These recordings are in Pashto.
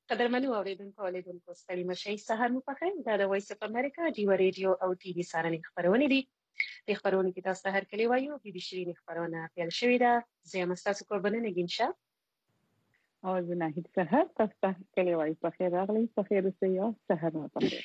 قدرمنو اوریدونکو اولیدونکو ستړي مشئ سهار مو پخیر دا د وایس اف امریکا ډیو ریډیو او ټي وي سارنې خبرونه دي د خبرونو کې تاسو ته هر کلی وایو بي بي شيرین خبرونه پیل شوې ده زه مستاسو قربانه نگینشا او زه ناهید سهار تاسو ته کلی وایي پخیر راغلی پخیر اوسئ او سهار مو پخیر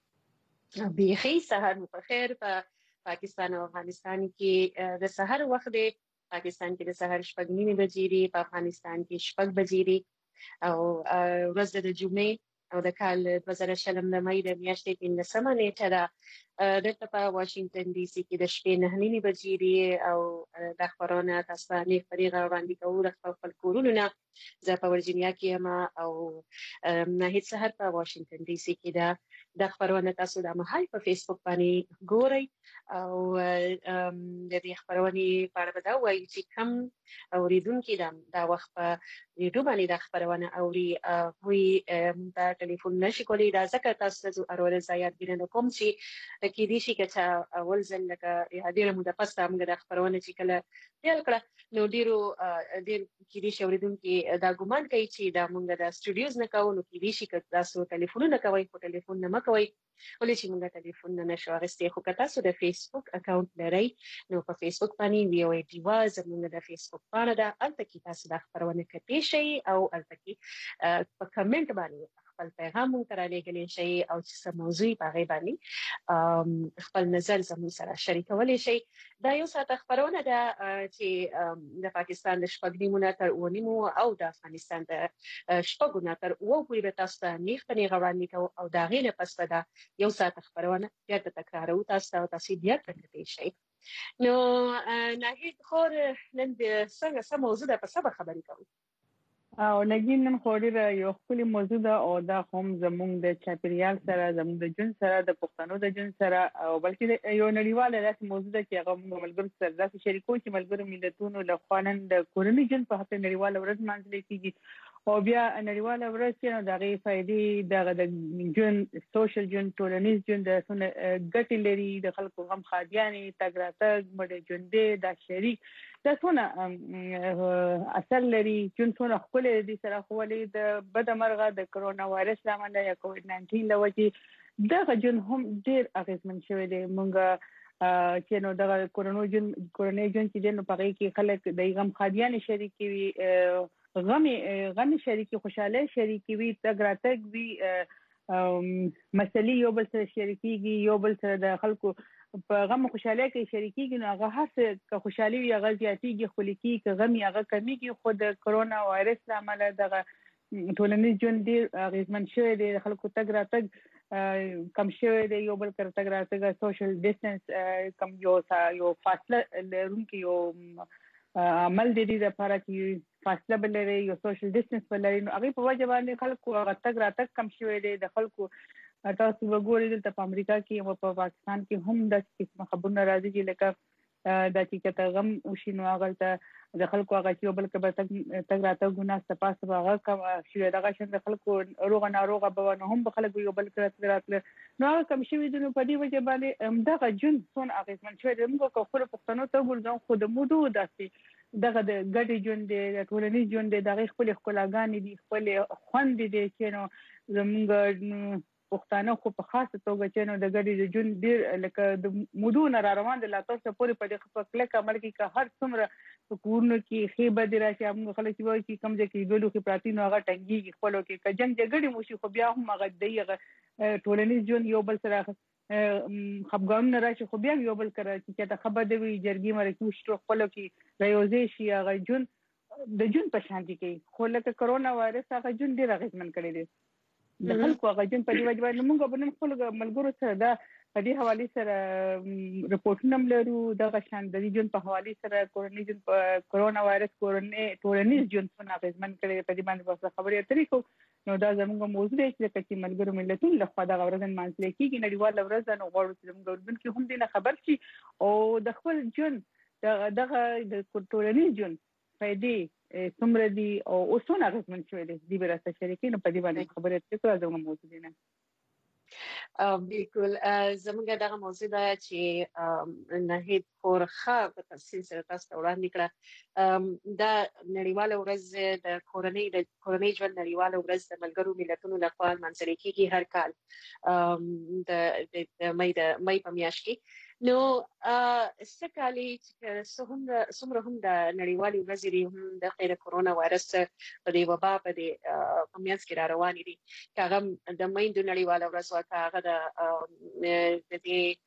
بیخي سهار مو پخیر په پاکستان او افغانستان کې د سحر وخت دی پاکستان کې د سحر 6:30 بجې دي په افغانستان کې 6 بجې دي او ورځ د جمعې او د کال 2020 د مې د میاشتې 15 نیټه ده دلته په واشنگټن ډي سي کې د شپې 9:30 بجې دي او د خبرونه تاسو ته نه فريغه وړاندې کوو د خپل کورونو نه زه په ورجینیا کې یم او نه هیڅ سحر په واشنگټن ډي سي کې ده د خبرونه تاسو د محل په فیسبوک باندې ګورئ او د دې خبرونه په اړه دا وایي چې کوم اوریدونکو دا وخت په یوټیوب باندې د خبرونه اوري وی دا ټلیفون نشي کولی دا ځکه تاسو ته اورول زیات بینه کوم چې کې دي شي چې اول ځل لکه ډیره موده پس موږ د خبرونه چې کله پیل کړه نو ډیر کې دي شي اوریدونکو دا ګومان کوي چې دا موږ د سټوډیوز نه کوو نو کې دي شي چې تاسو ټلیفون نه کوي خو ټلیفون نه مکوئ ولې چې موږ ټلیفون نه نشو اغستې خو که تاسو د فیسبوک اکاونټ لرئ نو په فیسبوک باندې وی او ټي وا زموږ د فیسبوک باندې دا الته کې تاسو د خبرونه کتئ شئ او الته کې په کمنټ باندې خپل پیغام مونږ ته رالیږلی شئ او چې څه موضوع په هغې باندې خپل نظر زموږ سره شریکولی شئ دا یو ساعت خبرونه ده چې د پاکستان د 6:30 نه تر 9:30 او د افغانستان د 6 نه تر 9 پورې به تاسو ته نیغ په نیغه وړاندې کوو او د هغې نه پس به دا یو ساعت خبرونه بیا ته تکرارو تاسو ته او تاسو بیا کتلی شئ نو ناهید خور نن د څنګه څه موضوع ده په څه به خبرې کوو او نګین نن خو ډیره یو خپل موضوع ده او دا هم زموږ د چاپیریال سره زموږ د جون سره د پښتنو د جون سره او بلکې یو نړیواله داسې موضوع ده چې هغه موږ ملګرو سره داسې شریکو چې ملګرو ملتونو له خوانن د کورنۍ جون په حق نړیواله ورځ مانځل کیږي او بیا نړیواله ورځ چې نو دغه فائدې د جون سوشل جون ټولنیز جون د ګټې لري د خلکو غم خاديانې تګراتګ مړ جون دی د شریک دا څونه اثر لري جون څونه خپل دي سره خولې د بدمرغه د کرونا وایرس لامل یا کووډ 19 لوجي دغه جون هم ډیر اغیزمن شوی دی مونږ چې نو دغه کورونو جون چې نو پغې کې خلک د غم خاديانې شریک وي غم شریکی خوشاله شریکی وي تګراتګ وي مسلې یو بل سره شریکيږي یو بل سره د خلکو په غم خوشاله کې شریکيږي نو هغه هڅه که خوشالي وي هغه زیاتېږي خو لیکي که غم هغه کمیږي خو د کرونا وایرس لامل دغه ټولنیز ژوند ډیر اغیزمن شوی دی خلکو تګراتګ کم شوی دی یو بل سره تګراتګ سوشل ډیسټنس کم یو فاصله لرونکي یو عمل د دې لپاره چې فاصله بلري یو سوشل ډیسټنس بلري نو هغه په وجه باندې خلکو هغه تګراتګ کم شوی دی د خلکو تاسو وګورئ دلته په امریکا کې او په پاکستان کې هم د قسمه خبرونه راځي چې لکه د چې غم او شینو هغه ته د خلکو هغه چې بل کبه تګراتګ ګناه تاسو هغه کم شوی دغه شند خلکو روغ ناروغه به نه هم خلکو یو بل تګراتګ نو هغه کم شوی د په دې وجه باندې دغه جون څون اغیزمن شوی د موږ خپل پښتنو ته ګورځو خو د مودو داسې دغه د ګډي جون دی ټولنیز جون دی دغه خپل خپلګان دي خپل خوند دي چې نو زموږ پښتانه خو په خاصه توګه چې نو د ګډي جون ډیر لکه د مودونه را روان دي لا تاسو پورې په دې خپل کلک عمل کې که هر څومره کورونو کې خېبه دي راشي موږ خلک وایي چې کم ځکه دوی کې پراتی نو هغه ټنګي خپل کې که جنگ جګړې مو شي خو بیا هم هغه دیغه ټولنیز جون یو بل سره خپګان نه راشي خو بیا یو بل کرا چې دا خبر دی جرګي مرکو شتو خپل کې ریوزي شي هغه جون د جون په شان دي کې خو لکه کرونا وایرس هغه جون ډیر اغیزمن کړی دی د خلکو هغه جون په دی وجه باندې موږ په نن خپل ملګرو سره دا په دې حواله سره رپورټونه لرو د غشان د جون په حواله سره کرونا وایرس ټولنیز جون څخه اغیزمن کړي په دې باندې واسه خبرې اترې کو نو دا زموږ موضوع دی چې ملګرو ملتونو له خوا د ورځن مانځل کېږي نړیواله ورځ نو غواړو چې موږ ورته هم دې خبر شي او د خپل جون دغه د ټولنیز جون فائدې څومره دي او اوسونه اغیزمن شوی دی د براسته شریکین په دې باندې خبرې اترې کو زموږ موضوع دی نه بالکل زموږ دغه موضوع ده چې نهید خورخه په تفصیل سره تاسو ته وړاندې کړه دا نړیواله ورځ د کورنۍ ژوند نړیواله ورځ د ملګرو ملتونو لخوا لمانځل کیږي هر کال د مې په میاشت کې نو سکهالي چې څومره هم د نړیوالې ورځې لري هم د خیر کرونا وایرس په دې وبا په دې میاشت کې را روان دي کاغه د مې د نړیواله ورځ واکه د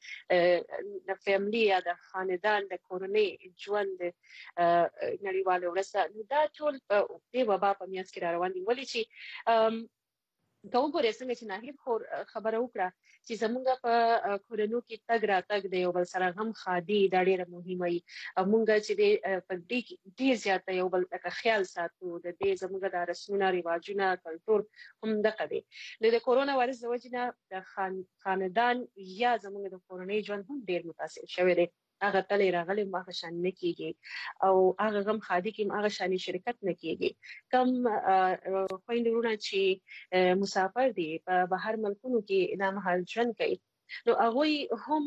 دې فیملی یا د خاندان د کورنۍ ژوند نړیواله ورځ دا ټول په وبا په میاشت کې را روان دي ولې چې کوم پرې څنګه چې نه خبره وکړه چې زمونږ په کورونو کې تګ راتګ دی او بل سره هم خادي دا ډیره مهمه وي مونږ چې په دې ډیر زیات یو بل ته خیال ساتو د دې زمونږ د رسمونو رواجونه کلچر هم دغه دی د کورونا وایرس د وجې نه د خاندان یا زمونږ د کورنۍ ژوند هم ډیر متاثر شوی دی هغه تل راغلي ماغه شان نه کیږي او هغه غم خادي کې هغه شان شرکت نه کیږي کم خويندرونه چې مسافر دي په بهر ملکونو کې نامحل ژوند کوي نو هغه هم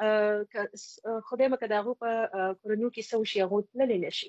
خدای مکه داغه په کورونو کې سوشي هغه تللی نشي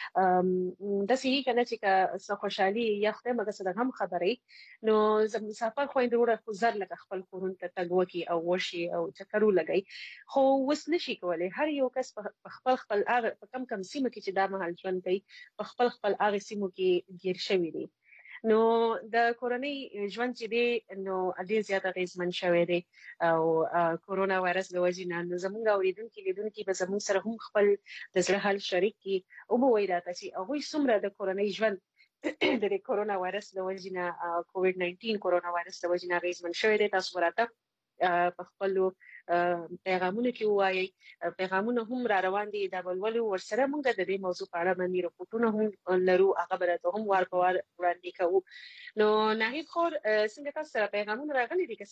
د سې کنه چې خوشحالي یا خدای مکه سره هم خبرې نو مسافر خويندرونه خو زر لکه خپل کورون ته تګ وکي او ورشي او چکرو لګي خو وس نشي کولای هر یو کس په خپل هغه کم سیمه کې چې دا محل ژوند کوي په خپل هغه سیمو کې گیر شوی دي نو د کورنۍ ژوند چې دی نو ډیر زیات غیزمن شوی دی او کورونا وایرس د وجې نه زموږ اوریدونکو به زموږ سره هم خپل د زړه حال شریک کی او به وایي راته چې هغه څومره د کورنۍ ژوند د کورونا وایرس د وجې نه کووډ 19 کورونا وایرس د وجې نه غیزمن شوی دی تاسو راته په خپل پیغامونه کې وایي پیغامونه هم را روان دي دا ولول ورسره موږ د دې موضوع په اړه باندې راپورټونه هم لرو هغه برته هم وار په وار وړاندې کوو نو نهید خور څنګه تاسو سره پیغامونه راغلي دي که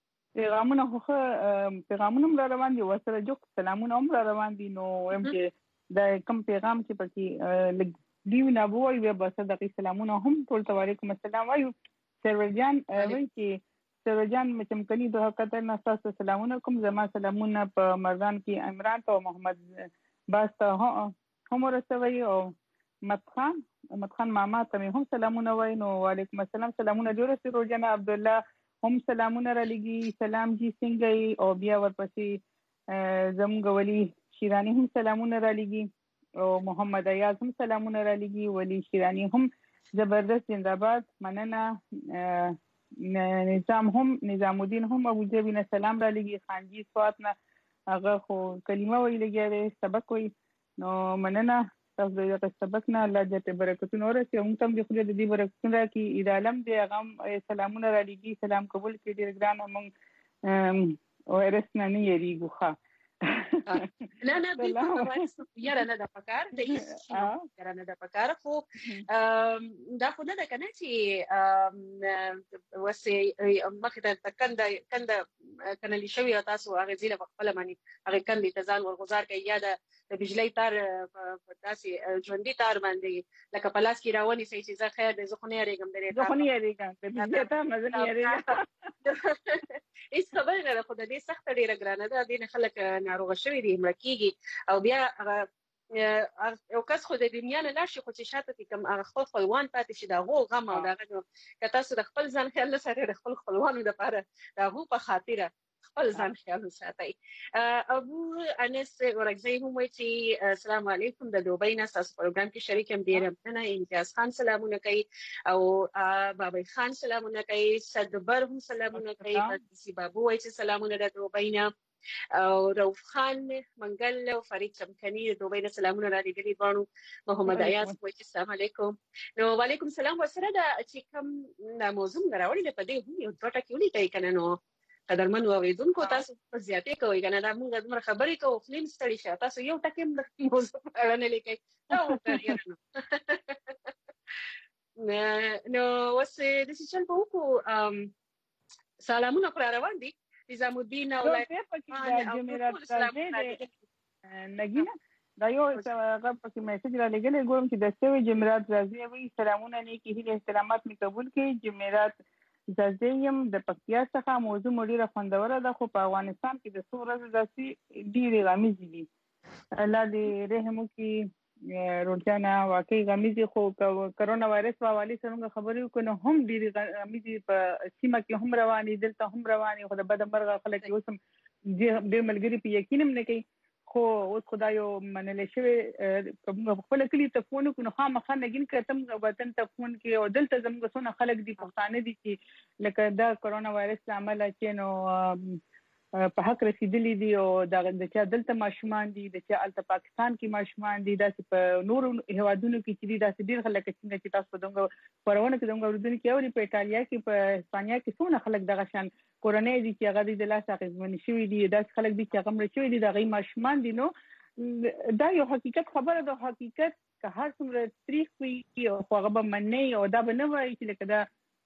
څنګه پیغامونه را روان دي ورسره جو سلامونه هم را روان دي نو هم چې د کم پیغام چې پکې دیو نه وایي به بس د سلامونه هم ټول علیکم السلام وایو سرورجان وایي چې سرورجان مچمکني د حقیقت نه تاسو سلامونه کوم زما سلامونه په مردان کې عمران او محمد باس ته هم ورسوي او محمد خان ماما ته هم سلامونه وای نو وعلیکم السلام سلامونه جوړ سرورجان عبد الله هم سلامونه را لګي سلام جی څنګه او بیا ورپسې زموږ ولی شیرانی هم سلامونه را لګي او محمد ایاز هم سلامونه را لګي ولی شیرانی هم زبردست زنده‌باد مننه نظام الدین هم ابو جبین سلام را لګي خانجی سوات نه هغه خو کلمه وی لګي سبق وی نو مننه تاسو د سبق نه الله دې برکتونه ورسي هم تم دې خو دې برکتونه راکړي اذا علم دې هغه سلامونه را لګي سلام قبول کړي ډیر ګران هم او ورسنه نه یریږو ښه نه بالکل یاره نه د پکار د یاره نه د پکار خو دا خو نه ده کنه چې وسه مخه د کنده کنالي شوی تاسو هغه زیله خپل معنی هغه کندې ته ځان ورغزار کوي یا د بجلی تار په داسې ژوندۍ تار باندې لکه پلاس کې راونی سي چې زه خیر دې زخونه یریږم د بجلی تار مزه یریږم هیڅ خبره نه خو د دې سخت ډیره ګرانه ده د خلک ناروغ شوی دي مړکیږي او بیا یو کس خو د دنیا نه لاړ شي خو چې شاته کوم خپل خپلوان پاتې شي دا غو غم او دغه که تاسو د خپل ځان خیال سره د خپل خپلوانو لپاره دا غو په خاطر خپل ځان خیال ساتي ابو انس ورغزي هم وایي چې السلام علیکم د دوبۍ نه تاسو پروګرام کې شریک هم ډیر مننه امتیاز خان سلامونه کوي او بابا خان سلامونه کوي صدبر هم سلامونه کوي سی بابو وایي چې سلامونه د دوبۍ نه او روف خان منګل او فرید چمکني د دوبۍ نه سلامونه را لېږلي دواړو محمد ایاز وایي چې السلام علیکم نو وعلیکم السلام ورسره د چې کوم موضوع راوړی په دې هم یو دوه ټکي ولیکئ کنه نو قدرمن اوریدونکو تاسو په زیاتې کوئ کنه دا موږ د خبرې کوو خپل ستړي شه تاسو یو ټکی د موضوع په اړه نه لیکئ دا نو وسه د سیچن په وکړو سلامونه پر روان دي نظام الدین او نګینا دا یو هغه پکې میسج را لګلې ګورم چې د سوي جمعرات راځي وي سلامونه نیکی هیله احترامات می قبول کړي جمعرات زازیم د پکتیا څخه موضوع ډیره خوندوره ده، خو په افغانستان کې د څو ورځې داسې ډیرې غمیزې دي. الله دې رحم وکړي. روټانا واقعي غمیزې، خو کرونا وایرس په حواله سره موږ خبرې وکړو نو هم ډیرې غمیزې په سیمه کې هم روانې، دلته هم روانې، خو د بدمرغه خلک اوس هم ډېر ملګري په یقین هم نه کوي. خو اوس خدای یو منلې شوی کوم خپل کلی ته فون وکړو نو خامخا نګین کتم وطن ته فون کې، او دلته زموږ څونه خلک دي پښتانه دي چې لکه دا کرونا وایرس عمله چې نو په حق رسیدلی دي، او د چا دلته ماشومان دي، د چا الته پاکستان کې ماشومان دي، داسې په نورو هیوادونو کې چې دي داسې ډېر خلک چې تاسو په دغه خبرونه کې دغه ورودونو کې اوري، په ایټالیا کې په اسپانیا کې څونه خلک دغه شان کورنۍ دي چې هغه د لاس اخیستمن شوي دي، داسې خلک دي چې هغه مړه شوي دي، د هغوی ماشومان دي. نو دا یو حقیقت خبره ده. حقیقت که هر څومره تریخ وي خو هغه به مننی، او دا به نه وایي چې لکه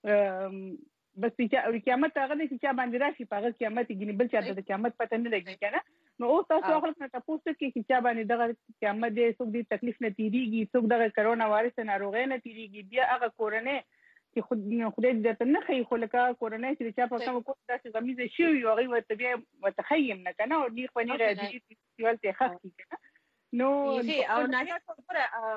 دا بس قیامت هغه دی چې چا باندې راشي په هغه قیامت ګینې، بل چاته د قیامت پته نه لګي که نه. نو اوس تاسو خلک نه تپوس وکړئ چې چا باندې دغه قیامت دی، څوک دې تکلیف نه تېرېږي، څوک دغه کرونا وایرس ناروغۍ نه تېرېږي. بیا هغه کورنۍ چې خدای دې درته نه ښیي، خو لکه کورنۍ چې د چا په کومه کور داسې غمیزه شوي وي هغوی ورته بیا ورته ښیي هم نه که نه، او نیغ په نیغه هلته یې ښخ کړي که نه. نو او ناهیه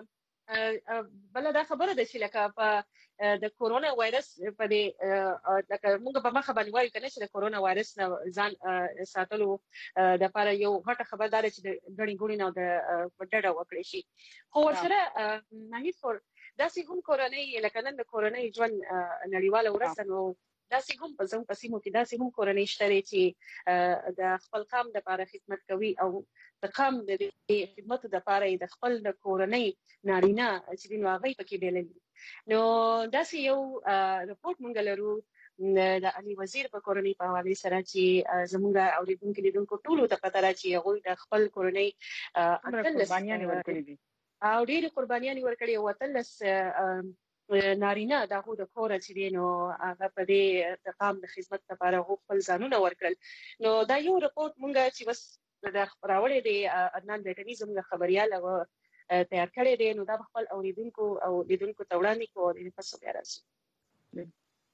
بله دا خبره ده چې لکه په د کورونا وایرس په دې لکه موږ په مخه باندې وایو کنه چې د کورونا وایرس نه ځان ساتلو د لپاره یو غټه خبردار چې د غړي ګوړي نه د ډډه وکړي شي. خو ورسره ناهیه داسې هم کورنۍ لکه نن د کورنۍ ژوند نړیواله ورځ نو داسې هم په زموږ په سیمو کې داسې هم کورنۍ شته چې د خپل قام دپاره خدمت کوي، او د قام د خدمتو دپاره د خپل د کورنۍ نارینه چې دي نو هغوی پکې بېلل دي. نو داسې یو رپورټ موږ لرو د علي وزیر په کورنۍ په حوالې سره چې زموږ اورېدونکو لیدونکو ټولو ته پته ده چې هغوی د خپل کورنۍ قربانیانې ورکړي دي او ډېرې قربانیانې ورکړي، او 18 نارینه د هغو د کوره چې دی نو هغه په دې د قام د خدمت لپاره هغو خپل ځانونه ورکړل. نو دا یو رپورټ موږ چې بس د راوړی دی عدنان بیټني زموږ خبریال تیار کړی دی، نو دا به خپل اوریدونکو او لیدونکو ته وړاندې کړو او د پس بیا راځو.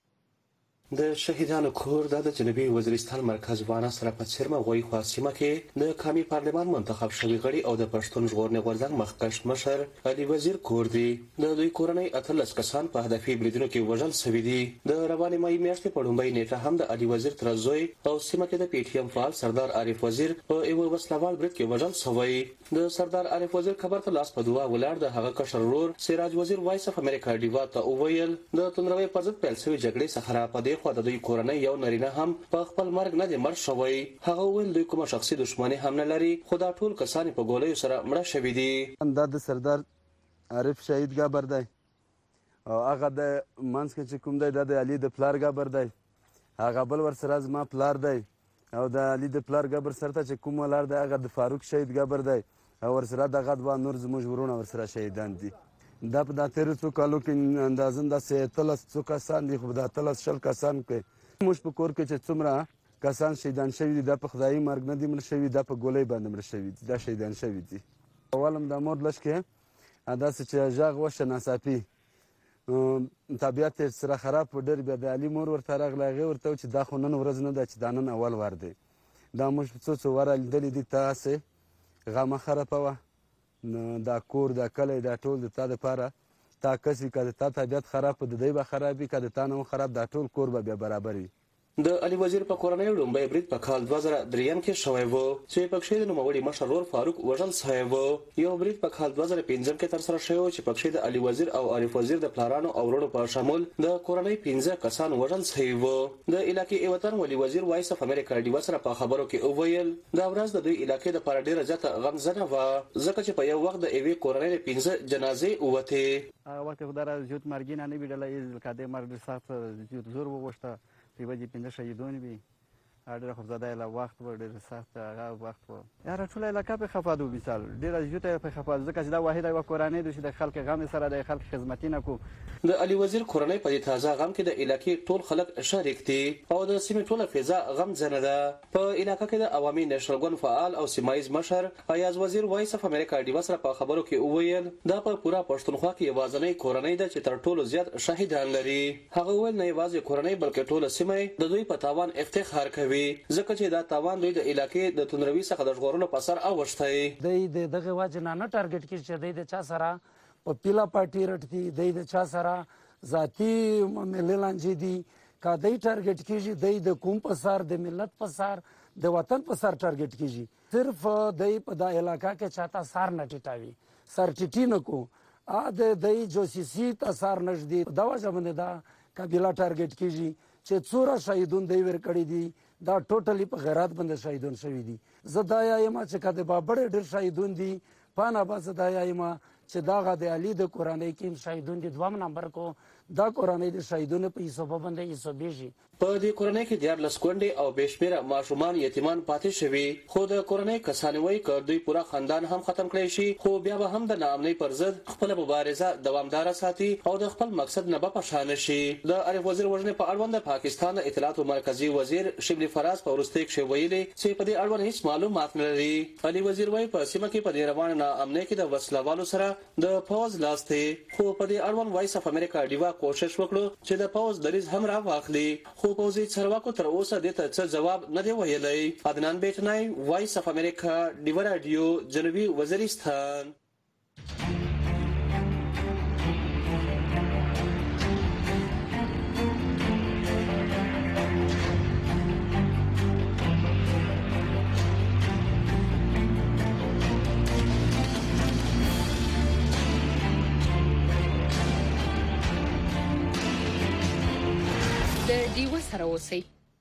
د شهیدانو کور د جنوبي وزیرستان مرکز وانه سره په څیرمه غوي خوا سیمه کې د قومي پارلمان منتخب شوی غړي او د پښتون ژغورنې غورځنګ مخکښ مشر علي وزیر کور دی. د دوی کورنۍ 18 کسان په هدفي بریدونو کې وژل شوي دي. د روانې مای میاشتې په لومړۍ نیټه هم د علي وزیر تر زوی او سیمه کې د پی ټی ایم فعال سردار عارف وزیر په یو وسلوال برید کې وژل شوی. د سردار عارف وزیر خبر ته لاس په دعا ولاړ د هغه کشر ورور سراج وزیر وایس اف امریکا ډیوا ته وویل د تندروي پر ضد پیل شوی جګړې څخه را پدې خو د دوی کورنۍ یو نارینه هم په خپل مرګ نه دی مړ شوی. هغه ویل دوی کومه شخصي دښمني هم نه لري، خو دا ټول کسان په ګولیو سره مړه شوي دي. دا د سردار عارف شهید ګابر دی او هغه د منځ کې چې کوم دی دا د علي د پلار ګابر دی، هغه بل ورسره زما پلار دی، او د علي د پلار ګابر سره ته چې کوم ولاړ دی هغه د فاروق شهید ګابر دی، او ورسره دغه دوه نور زموږ ورونه ورسره شهیدان دي. دا په دا تیرو څو کالو کې اندازن داسې 13 کسان دي، خو دا 13 کسان کې موږ په کور کې چې څومره کسان شهیدان شوي دي دا په خدایي مرګ نه دي مړه شوي، دا په ګولۍ باندې مړه شوي دي، دا شهیدان شوي دي. اول هم د مور لږ کې داسې چې غږ وشه ناڅاپي طبیعت یې سره خراب په ډېر، بیا د علي مور ورته راغله، هغې ورته وویل چې دا خو نن ورځ نه ده چې دا نن اول وار دی، دا موږ په څو واره لیدلي دي، تاسې غمه خرابوه نو دا کور دا کلی دا ټول د تا دپاره تا کس وي که د تا طبیعت خراب په د دی به خراب وي که د تا نه هم خراب دا ټول کور به بیا برابر وي. د علي وزیر په کورنۍ لومړی برید په کال 2003 کې شوی و چې پکښې د نوموړي مشر ورور فاروق وژل شوی و. یو برید په کال 2015 کې ترسره شوی و چې پکښې د علي وزیر او عارف وزیر د پلارانو او وروڼو په شمول د کورنۍ 15 کسان وژل شوي و. د علاقې ایوتن ولي وزیر وایس اف امریکا ډیوا سره په خبرو کې وویل دا ورځ د دوی علاقې دپاره ډېره زیاته غمزنه وه ځکه چې په یو وخت د یوې کورنۍ 15 جنازې ووتې. هغه وخت خدای زیات مرګینه نه ویډله از کده مرګ سخت زور وغوښته پیوځي 15 شهیدان وي ډېره خوفزده له وخت و ډېر سخت هغه وخت و یاره ټوله علاقه پرې خفه ده مثال ډېره زیاته پرې خفه ده ځکه چې دا واحده یوه کورنۍ ده چې د خلک غم سره د خلک خدمتي نه کوو. د علي وزیر کورنۍ په دې تازه غم کې د علاقې ټول خلک شریک دي او د سیمې ټوله فضا غم زنه ده. په علاقې کې د عوامي نېشنل ګوند فعال او سیمایز مشر ایاز وزیر وایس اف امریکا ډیوا سره په خبرو کې وویل دا په پوره پښتونخوا کې یوازینۍ کورنۍ ده چې تر ټولو زیات شهیدان لري. هغه وویل نه یوازې کورنۍ بلکې ټوله سیمه د دوی په تاوان افتخار کوي ځکه چې دا تاوان دوی د علاقې د تندروي څخه د ژغورلو په سر اوښتی. دوی د دغه وجه نه ټارګټ کړي چې دوی د چا سره په پیله پارټي رټي دوی د چا سره ذاتي مللانجې دي که دوی ټارګټ کیږي دوی د کوم په سر د ملت په سر د وطن په سر ټارګټ کیږي. صرف دوی په دا علاقه کې چاته سر نه ټیټاوي سر ټیټي نه کو د دوی جوسیسي ته سر نږدې دا وجه باندې دا قبیله ټارګټ کیږي چې څوره شهیدون دوی ورکړي دي دا ټوټلی په غیرات باندې شهیدون شوي دي. زه دا یم چې که د بابړ ډېر شهیدون دي پانه به زه دا یم چې دغه د علي د کورنۍ کې شهیدون دي دوم نمبر کو دا کورنۍ د شهیدونو په حساب باندې حسابېږي. په دې کورنۍ کې 14 کونډې او بشمیره ماشومان یتیمان پاتې شوي خو د کورنۍ کسانې وایي که دوی پوره خاندان هم ختم کړی شي خو بیا به هم د ناامنۍ پر ضد خپله مبارزه دوامداره ساتي او د خپل مقصد نه به پشانه شي. د عارف وزیر وژنې په اړوند د پاکستان د اطلاعاتو مرکزي وزیر شبلی فراز په وروستۍ کې ویلي چې په دې اړوند هیڅ معلومات نه لري. علي وزیر وایي په سیمه کې په دې روانه ناامنۍ کې د وسلوالو سره د پوز لاس دی خو په دې اړوند وایس اف امریکا ډیوا کوشش وکړو چې د پوز دریز هم راواخلي خو پوزي چارواکو تر اوسه دې ته څه جواب نه دی ویلی. عدنان بیٹنای وایس اف امریکا ډیوا رادیو جنوبي وزیرستان. دیوه سره اوسئ.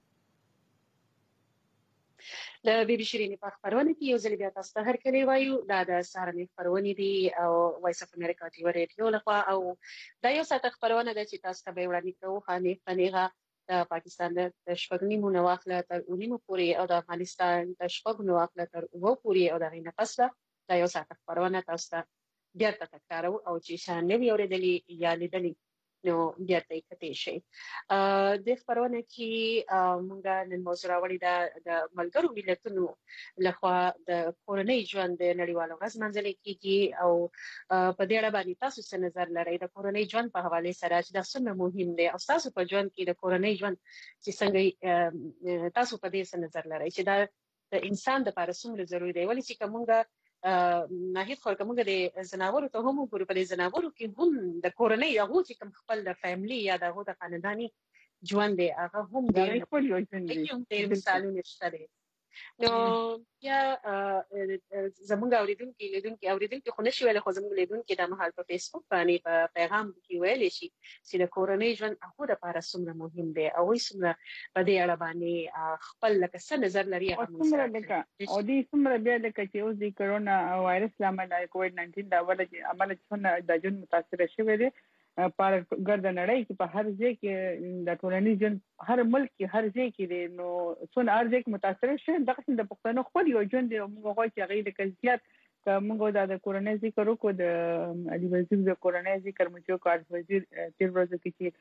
د بي بي شيرين په خبرونه کې یو ځل بیا تاسو ته هرکلی وایو دا د سهارنۍ خبرونه دي او وایس اف امریکا ټي وی رادیو لخوا او دا یو ساعت خبرونه ده چې تاسو ته به وړاندې کوو خانیغه د پاکستان د شپږ نیمو نه واخله تر 9 پورې او د افغانستان د شپږ نه واخله تر 9 پورې او د غینه پس دا یو ساعت خبرونه تاسو ته بیا تکرارو او چې شان نه ویورېدلې یا لیدلې نو بیا ته کتې شي. د خبرونه کې موږ نن موضوع راوړې ده د ملګرو ملتونو لخوا د کورنۍ ژوند د نړیوالو ورځ منځلې کېږي او په دې اړه باندې تاسو څه نظر لرئ د کورنۍ ژوند په حواله سره چې دا څومره مهم دی او تاسو په ژوند کې د کورنۍ ژوند چې څنګه تاسو په دې څه نظر لرئ چې دا د انسان لپاره څومره ضروري دی ولې چې کومه ناهید خو کومه د زناورو ته هم ګورو په زناورو کې هم د کورنۍ هغه چې کوم خپل د فیملی یا د هغه د خاندانی ژوند دی هغه هم د خپل ژوند دی مثالونه شته. نو یا زمونږ اوریدونکو خو نشي ویل خو زمونږ لیدونکو د مهال په فیسبوک باندې په پیغام کې ویل شي چې د کورنۍ ژوند هغه لپاره څومره مهم دی او څومره په دې اړه باندې خپل لکه څه نظر لري او څومره دې څومره بیا د چې اوس د کرونا وایرس لامل کووډ 19 دا عمل څنګه د ژوند متاثر شوی دی پر ګرد نړۍ کې په هر ځای کې د ټولنیز ژوند هر ملک کې هر ځای کې دی نو څونه هر ځای کې متاثر شي دغه د پښتنو خپل یو ژوند دی موږ غواړو چې هغه د کزيات موږ د کورنۍ ذکر وکړو د علي وزیر د کورنۍ ذکر مو چې کار وزیر تیر ورځ کې چې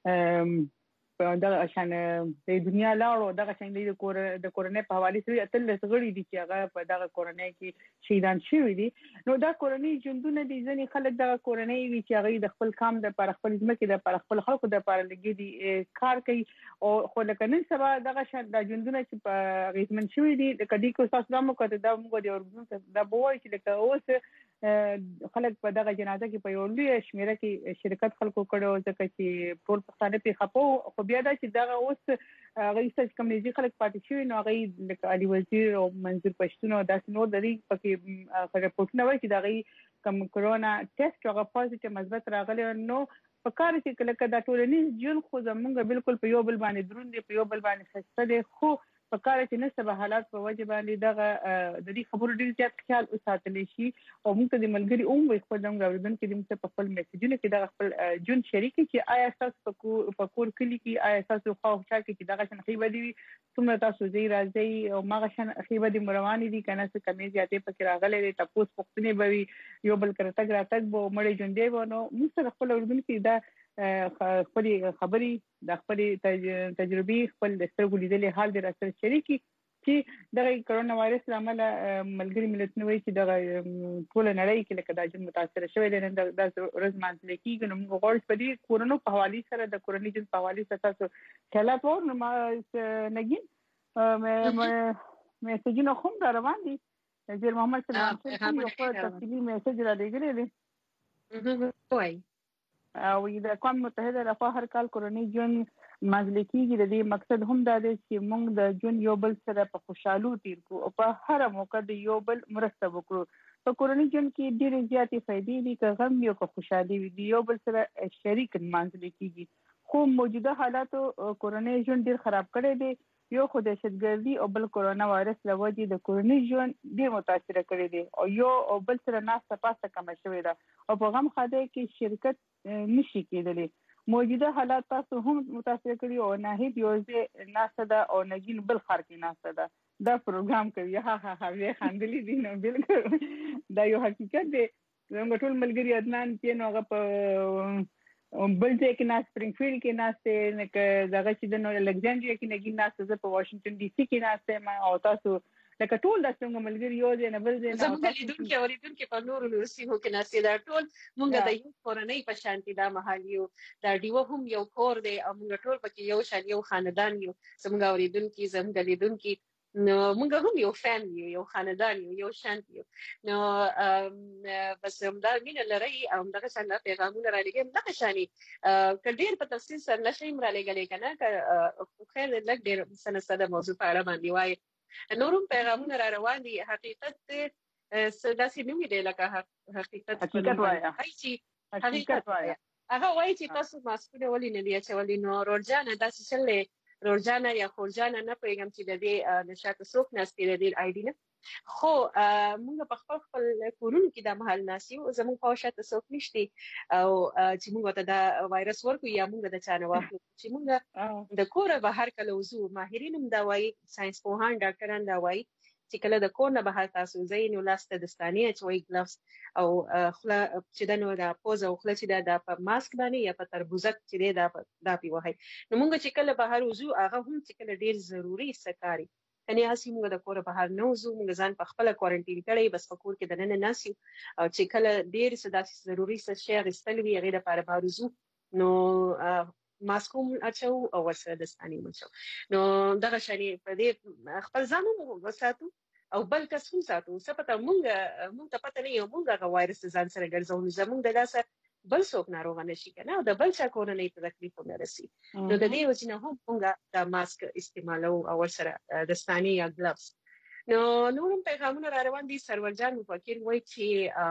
دا شان د دنیا لاړو دغه څنګه د کورنۍ په حواله سره اتل غړي دي چې هغه په دغه کورنۍ کې شهیدان شوي دي نو دا کورنۍ ژوندونه دي ځنې خلک دغه کورنۍ وی چې هغه د خپل کام د پر خپل ځمکې د پر خپل خلکو د پر لګي دي کار کوي او خو لکه نن سبا دغه شان د ژوندونه چې په غیزمن شوي دي د کدي کو تاسو نامو کته دا موږ د اورګون دا بوای چې لکه اوس خلک په دغه جنازه کې په یو لوی شمیره کې شرکت خلکو کړو ځکه چې ټول پښتانه په خپو خو بیا دا چې دغه اوس غیصه کمیونټي خلک پاتې شوی نو هغه لکه علي وزیر او منظور پښتون او داسې نور د دې پکې رپورټونه وایي چې دغه کم کرونا ټیسټ هغه پوزټیو مثبت راغلی نو په کار کې کله دا ټولنیز ژوند خو زمونږ بالکل په یو بل باندې دروند دی په یو بل باندې خسته دی خو په کار چې نسبه حالات په وجه باندې دغه د دې خبرو ډیر زیات خیال وساتل شي او موږ ته د ملګری وي خپل د اوریدونکو د موږ په خپل میسجونه کې دغه خپل جون شریک چې آیا تاسو په کور کلی کې آیا تاسو خو چا کې دغه شان خیبه دي څومره تاسو زی راځي او ماغه شان خیبه دي مرواني دي کنه څه کمی زیاتې پکې راغلي دي تاسو پښتنې به یو بل کرتګ راتګ به مړې جون دی ونه موږ سره خپل اوریدونکو دا خپل خبري د خپل تجربي خپل د سترګو لیدلې حال د راځي شریکي چې دغه کرونا وایرس لامل ملګری ملتونه وایي چې دغه ټول نړۍ کې لکه دا جن متاثر شوی دی نن د ورځ مانځل کېږي نو موږ غواړو په دې کورونو په حواله سره د کورونی جن په حواله سره تاسو خیالات ورنه ما نګین میسجونه هم روان دي وزیر محمد سلام یو تفصیلی میسج را لګیلی دی وای او د اقوام متحده لخوا هر کال کورونی جون مازل کېږي د دې مقصد هم دا دی چې موږ د جون یو بل سره په خوشحالو تیر کو او په هر موقع د یو بل مرسته وکړو په کورونی جون کې ډېرې زیاتې فائدې دي که غم یو که خوشحالي وي د یو بل سره شریک مازل کېږي خو موجوده حالاتو کورونی جون ډېر خراب کړی دی یو خو دهشتګردي او بل کرونا وایرس له وجې د کورونی ژوند ډېر متاثر کړی دی او یو او بل سره ناسته پاسته کمه شوې ده او په غم خاده کې شرکت نشي کېدلی موجوده حالات تاسو هم متاثر کړي او ناهید یو ځای ناسته ده او نګین بل خار کې ناسته ده دا پروګرام کوي ها وی خندلې دي نو بالکل دا یو حقیقت دی زموږ ټول ملګری عدنان چې نو هغه په بل ځای کې ناس سپرینګفیلډ کې ناسته نه دغه چې د الکساندریا کې نګین ناسته زه په واشنگټن ډي سي کې ناسته ما او تاسو لکه ټول د څنګه ملګری یو ځای نه بل ځای نه زموږ لیدونکو اوریدونکو په نورو سیمو کې ناسته دا ټول مونږ د یو کورنۍ په شانتي دا محل یو دا ډیو هم یو کور دی او مونږ ټول پکې یو شان یو خاندان یو زموږ اوریدونکو زموږ لیدونکو نو موږ هم یو فیملی یو خاندان یو شانت یو نو بس همدا مینه لري او دغه څنګه پیغامونه را لګي دغه شانی کډیر په تفصیل سره نشیم را لګلې کنه خیر لګ ډیر سنسده موضوع په اړه باندې وای نورم پیغامونه را روان دي حقیقت داسې نه وی دی لکه حقیقت وایا حقیقت وایا هغه وایي چې تاسو ماسکونه ولې نه دی چولې نو ورجانه داسې چلې رورجانا یا خورجانا نه پېږم چې د دې نشاته څوک ناستې د دې آی ډي نه خو موږ په خپل کورونو کې د محل ناسیو زموږ په شاته څوک نشته او چې موږ ته دا وایرس ورکو یا موږ د چانه واخلو چې موږ د کوره بهر کله وزو ماهرین هم دا وایي ساينس پوهان ډاکټران دا وایي چې کله د کور نه بهر تاسو ځئ نو لاسته دستانې اچوي ګلافز او خله چې د نو د پوز او خله چې د په ماسک باندې یا په تربوزک چې دا پی وهي نو موږ چې کله بهر وزو هغه هم چې کله ډیر ضروری سکاري کني هسي موږ د کور بهر نه وزو موږ ځان په خپل کوارنټین کړی بس په کور کې د نن ناسي او چې کله ډیر څه ضروری څه شی غستل وی غیر لپاره بهر وزو نو ماسکوم اچو او ورسره دستانې مچو نو دغه شری په دې خپل ځان وساتو او بل کس هم ساتو څه پته مونږ ته پته نه یو مونږ هغه وایرس ځان سره ګرځو زمونږ د لاسه بل څوک ناروغ نشي کنه او د بل چا کورنۍ ته تکلیف نه رسي نو د دې وجنه هم مونږ د ماسک استعمالو او سره دستانې یا ګلافز نو نورم پیغامونه را روان دي سرور جان مفکر وایي چې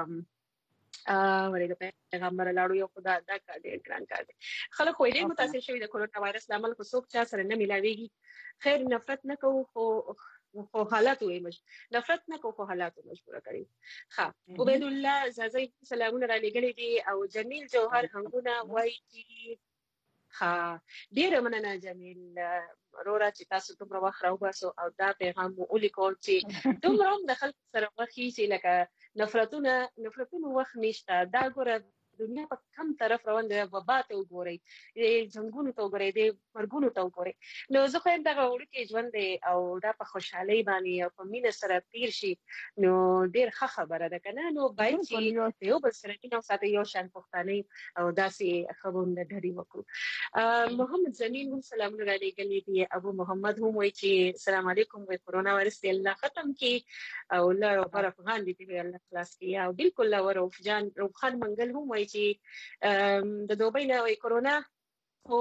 ورته پیغمبر لاړو یو خدا دا کار ډېر ګران کار دی خلک خو یې متاثر شوی د کرونا وایرس لامل خو څوک چا سره نه ملاويږي خیر نفرت نه کوو خو حالات وي نفرت نه کوو خو حالات مجبور کړی ها عبید الله زازي سلامونه را لګلې دي او جمیل جوهر هنګونه وایي چې ها ډېر مننه جمیل رورا چې تاسو دومره وخت راوباسو او دا پیغام مو ولیکل چې دومره د خلک سره وخی چې لکه نفرتونو وخت نشته دا ګوره دنیا په کم طرف روان دی وبا ته وګورئ جنگونو ته وګورئ د مرګونو ته وګورئ نو زه خو دغه وړکې ژوند دی او دا په خوشحالۍ باندې او په مینه سره تیر شي نو ډېر ښه خبره ده کنه نو باید چې یو بل سره مینه وساتو یو شان پښتانه او داسې خبرونه ډېری وکړو محمد زمین هم سلامونه را لېږلي دي ابو محمد هم وایي چې السلام علیکم وایي کرونا وایرس دی الله ختم کړي او الله پر افغان دي الله خلاص کړي او بالکل الله روف جان روخان منګل هم وایي چې د دوبۍ نه وایي کرونا خو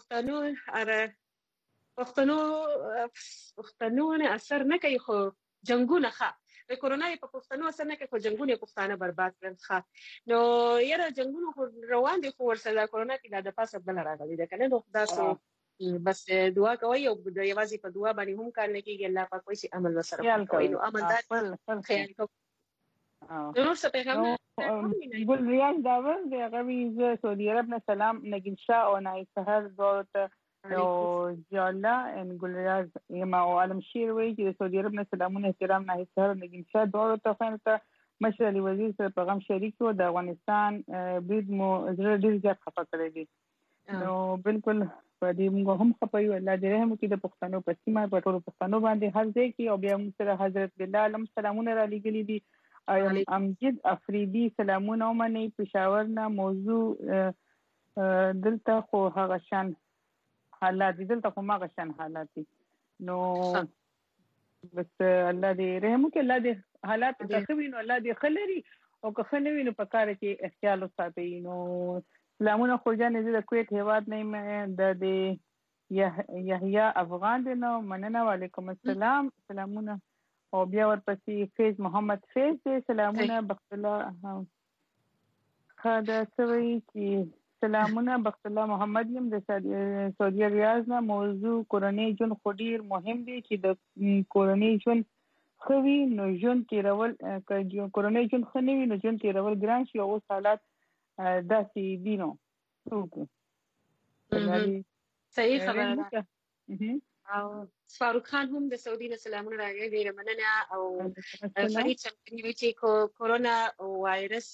پښتنو نه اثر نه کوي خو جنگونه ښه د کرونا په پښتنو اثر نه کوي خو جنگونه پښتانه برباد کړل ښه نو یاره جنگونه روان دي خو ورسره کرونا کې د پاسه بل راغلي ده کنه نو تاسو بس دعا کوي او د یوازې په دعا باندې هم کار نه کیږي الله پاک وایي چې عمل وسره کوي نو عمل دا خیال کوي نور څه پیغام ګل ریاض داور د غوي ز سعودي عرب نه سلام نگین شاه او نای سحر دوت او جالا ان ګل ریاض یما او علم شیر وی چې سعودي عرب نه سلامونه احترام نای سحر نگین شاه دوت ته مشر علي وزیر سره پیغام شریک و د افغانستان برید مو زړه ډیر زیات خفه کړی دی نو بالکل په دې موږ هم خپایو الله دې رحم وکړي د پښتنو په سیمه په ټولو پښتنو باندې هر ځای کې او بیا موږ سره حضرت بلال هم سلامونه را لېږلي دي امجد افریدي سلامونه ومني پېښور نه موضوع دلته خو هغه شان حالات دي دلته خو هغه شان حالات دي نو بس الله دې رحم وکړي الله دې حالات ښه وي نو الله دې ښه لري او که ښه نه وي نو په کار کې احتیاط وساتئ نو سلامونه خورجانې زه د کویت هیواد نه یم د یحیی افغان دی نو مننه وعلیکم السلام سلامونه او بیا ورپسې فیض محمد فیض دی سلامونه بخت الله خدا سوي چې سلامونه بخت الله محمد یم د سعودي ریاض نه موضوع کورنۍ ژوند خو ډیر مهم دی چې د کورنۍ ژوند خوي نو ژوند تیرول کورنۍ ژوند خو نه وي نو ژوند تیرول ګران شي او حالات داسې دي نو صحیح خبره ده او فاروق خان هم د سعودي نه سلامونه راغلي ډیره مننه او فرید چمکني وی چې کورونا وایرس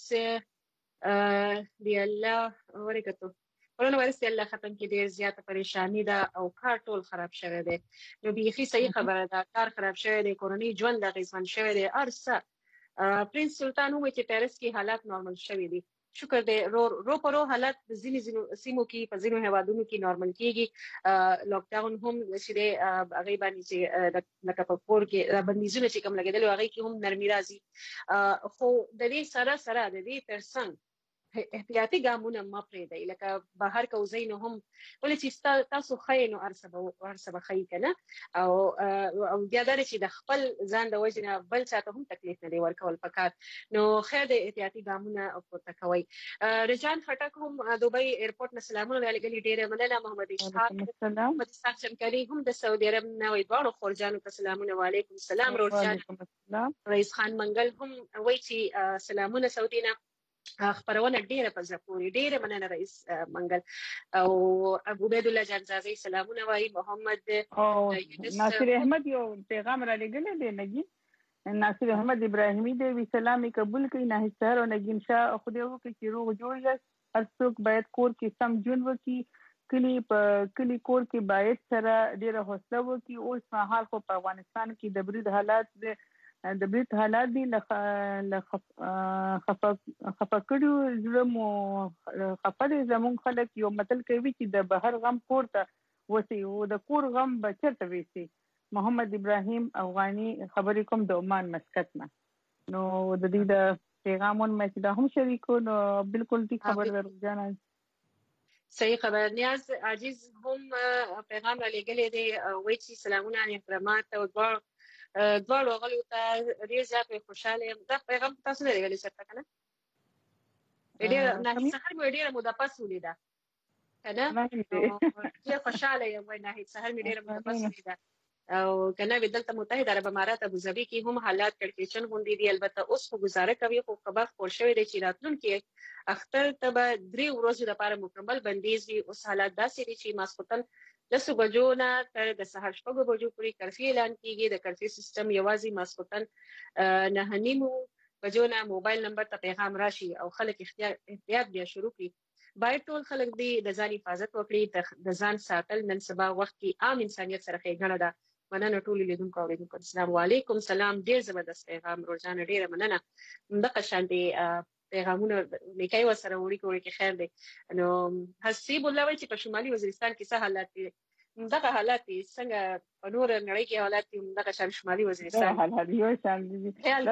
دی الله ورکتو کورونا وایرس دی الله ختم کې ډیر زیاته پریشانی ده او کار ټول خراب شوی دی نو بیخي صحیح خبره ده کار خراب شوی دی کورونی ژوند د غیزمن شوی دی ارسه پرنس سلطان هم چې پیرس کې حالات نورمال شوی دي شکر دې رو پرو حالت د ځینې سیمو کې په ځینو هیوادونو کې نورمال کیږي لاک ډاون هم چې د هغه باندې چې لکه په کور کې بندیزونه چې کوم لګیدل هغه کې هم نرمي راځي خو د دې سره د دې ترڅنګ احتیاطي ګامونه ما پرېږدئ لکه بهر کوزئ نو هم ولې چې تاسو ښه نو ارسبه ښه کنه او بیا دا چې د خپل ځان د وجې نه بل چاته هم تکلیف نه دی ورکول پکار نو خیر د احتیاطي ګامونه پورته کوئ رجان خټک هم دوبۍ ایرپورټ نه سلامونه رالېږلي ډېره مننه محمد اسحاق چمکري هم د سعودي عرب نه وایي دواړو خورجانو ته سلامونه وعلیکم السلام رجان رئیس خان منګل هم وایي چې سلامونه سعودي نه خبرونه ډیره په زپوري ډیره مننه رئیس منګل او ابو عبید الله جنزازي سلامونه وایي محمد ناصر احمد یو پیغام را لګل دی نگین ناصر احمد ابراهیمی دی وی سلامي قبول کړي نه سحر او نگین شاه خو دې وکړي چې روغ جوړ یاست هر څوک باید کور کې سم ژوند وکړي کلی کور کې باید سره ډیره حوصله وکړي اوس مهال خو په افغانستان کې د برید حالات دی خفقړو زړه مو خفقړې زمون خلک یو متل کوي چې د بهر غم کور ته وسی او د کور غم بچته وسی محمد ابراهیم افغاني خبرې کوم د عمان مسقط نه نو د دې د پیغامون مې دا هم شریکو نو بالکل دې خبر ورجانا صحیح خبر نیاز عاجز هم پیغام را لګلې دی وایي چې سلامونه احترامات او دواړو غلو ته ډیر زیات خوشاله یم دا پیغام تاسو نه لګلې څه کنه ډیر نه سحر مې ډیر موده پس ولیدا کنه ډیر خوشاله یم وای نه سحر مې ډیر موده پس ولیدا او کنه دلته متحده عرب امارات ابو ظبي کې هم حالات کړکېچن غونډې دي البته اوس خو گزاره کوي خو خبر خور شوی دی چې راتلونکي اختر ته به 3 ورځې لپاره مکمل بندیز وي اوس حالات داسې دي چې ماسختن 10 بجو نه تر د سهار 6 بجو پورې کرفیو اعلان کیږي د کرفیو سیستم یوازې ماسختن 9:30 بجو نه موبایل نمبر ته پیغام راشي او خلک احتیاط بیا شروع کړي باید ټول خلک دې د ځان حفاظت وکړي د ځان ساتل نن سبا وخت کې عام انسانيت سره ښېګڼه ده مننه ټول لیدونکو اوریدونکو السلام علیکم سلام ډیر زبردست پیغام روزانه ډیره مننه دغه شانتي پیغامونه لیکي وسره وړي کې خیر دی نو حسیب الله وایي چې په شمالي وزیرستان کې څه حالات دي دغه حالات څنګه په نور نړۍ کې حالات دي دغه شمالي وزیرستان حالات یو شان دي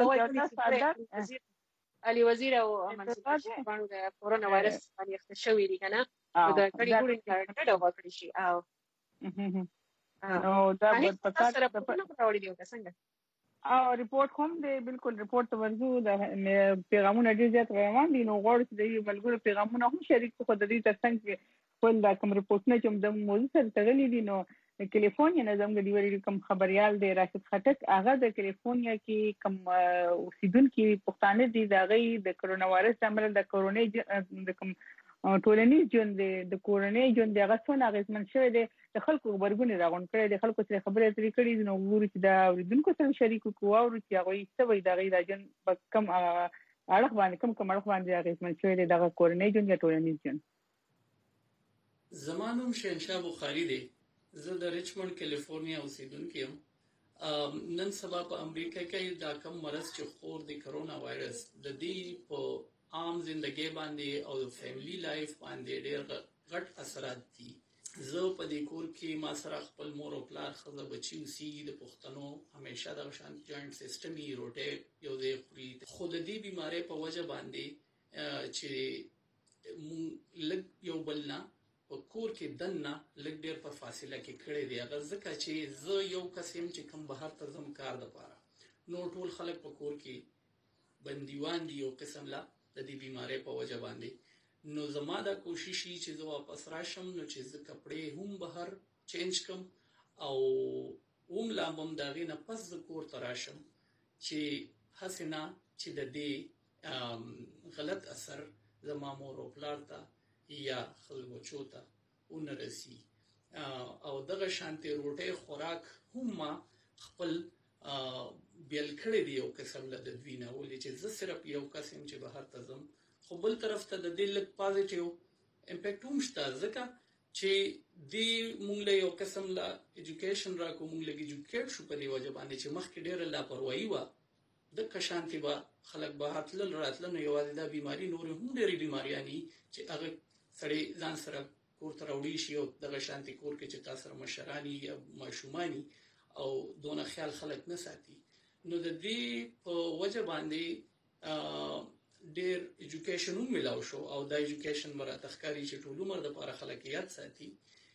علي وزیر او منصور باندې د کورونا وایرس باندې اخته شوې دي کنه دا کړي ګوري ډېر وکړي شي او دا په سره په راوړي دی څنګه او ریپورت هم دی بالکل ریپورت ورزو د پیغامونه ډیر زیات روان دي نو غوړ چې د ملګرو پیغامونه هم شریک خو د دې ترڅنګ خپل دا کوم رپورټونه چې د موضوع سره تړلي دي نو کیلیفورنیا نه زموږ دی وری کوم خبريال دی راشد خټک هغه د کیلیفورنیا کې کوم اوسیدونکو پښتانه دي دا غي د کرونا وایرس عمل د کوروني د کوم ټولنیز ژوند د کوروني ژوند دغه څونه غیزمن شوی دی د خلکو خبرګون راغون کړي د خلکو سره خبرې اترې کړي نو ورو چې دا اوریدونکو سره شریکو کوو او چې هغه څه وي دا غي د جن کم اړه باندې کم اړه باندې غیزمن شوی دی د کوروني ژوند یا ټولنیز ژوند. زمانوم شهنشاه بخاری دی. زه د ریچمونډ کیلیفورنیا اوسیدونکی یم. نن سبا په امریکا کې دا کم مرض چې خور د کرونا وایرس د دې په عام ژوندۍ باندې او د فیملی لایف باندې ډېر غټ اثرات دي. زه په دې کور کې ما سره خپل مور او پلار خزه بچي اوسېږي د پښتنو همیشه د شان جوائنټ سیستم یې روټیټ یو ځای خوري. خو د دې بیماری په وجه باندې چې مونږ لږ یو بل نه په کور کې دنه لږ ډېر په فاصله کې کړی دی. هغه ځکه چې زه یو کس یم چې کوم بهر ته ځم کار دپاره نو ټول خلک په کور کې بندیوان دي یو قسم لا د دې بیماری په وجه باندې. نو زما دا کوشش یې چې زه واپس راشم نو چې زه کپړې هم بهر چینج کم او هم لا هم د هغې نه پس زه کور ته راشم چې هسې نه چې د دې غلط اثر زما مور او پلار ته یا خلکو ته ونه رسی. او دغه شانتي روټي خوراک هم ما خپل بیل کړی دی یو قسم له د دوی نه ولې چې زه صرف یو قسم چې بهر ته ځم خو بل طرف ته د دې لږ پازیټیو امپیکټ هم شته ځکه چې دې مونږ له یو قسم له ایجوکیشن راکو مونږ لږ ایجوکیټ شو په دې وجه باندې چې مخکې ډېره لاپروايي وه د کشانتي به خلک به تلل راتله نو یوازې دا بیماری نورې هم ډېرې بیماریانې چې هغه سړی ځان سره کور ته راوړي شي او دغه شانتي کور کې چې تاسو سره مشرانی یا ماشومانی او دونه خیال خلک نه ساتي نو د دې په وجه باندې ډېر ایجوکیشن هم ملاو شو او دا ایجوکیشن مراته ښکاري چې ټول عمر دپاره خلک یاد ساتي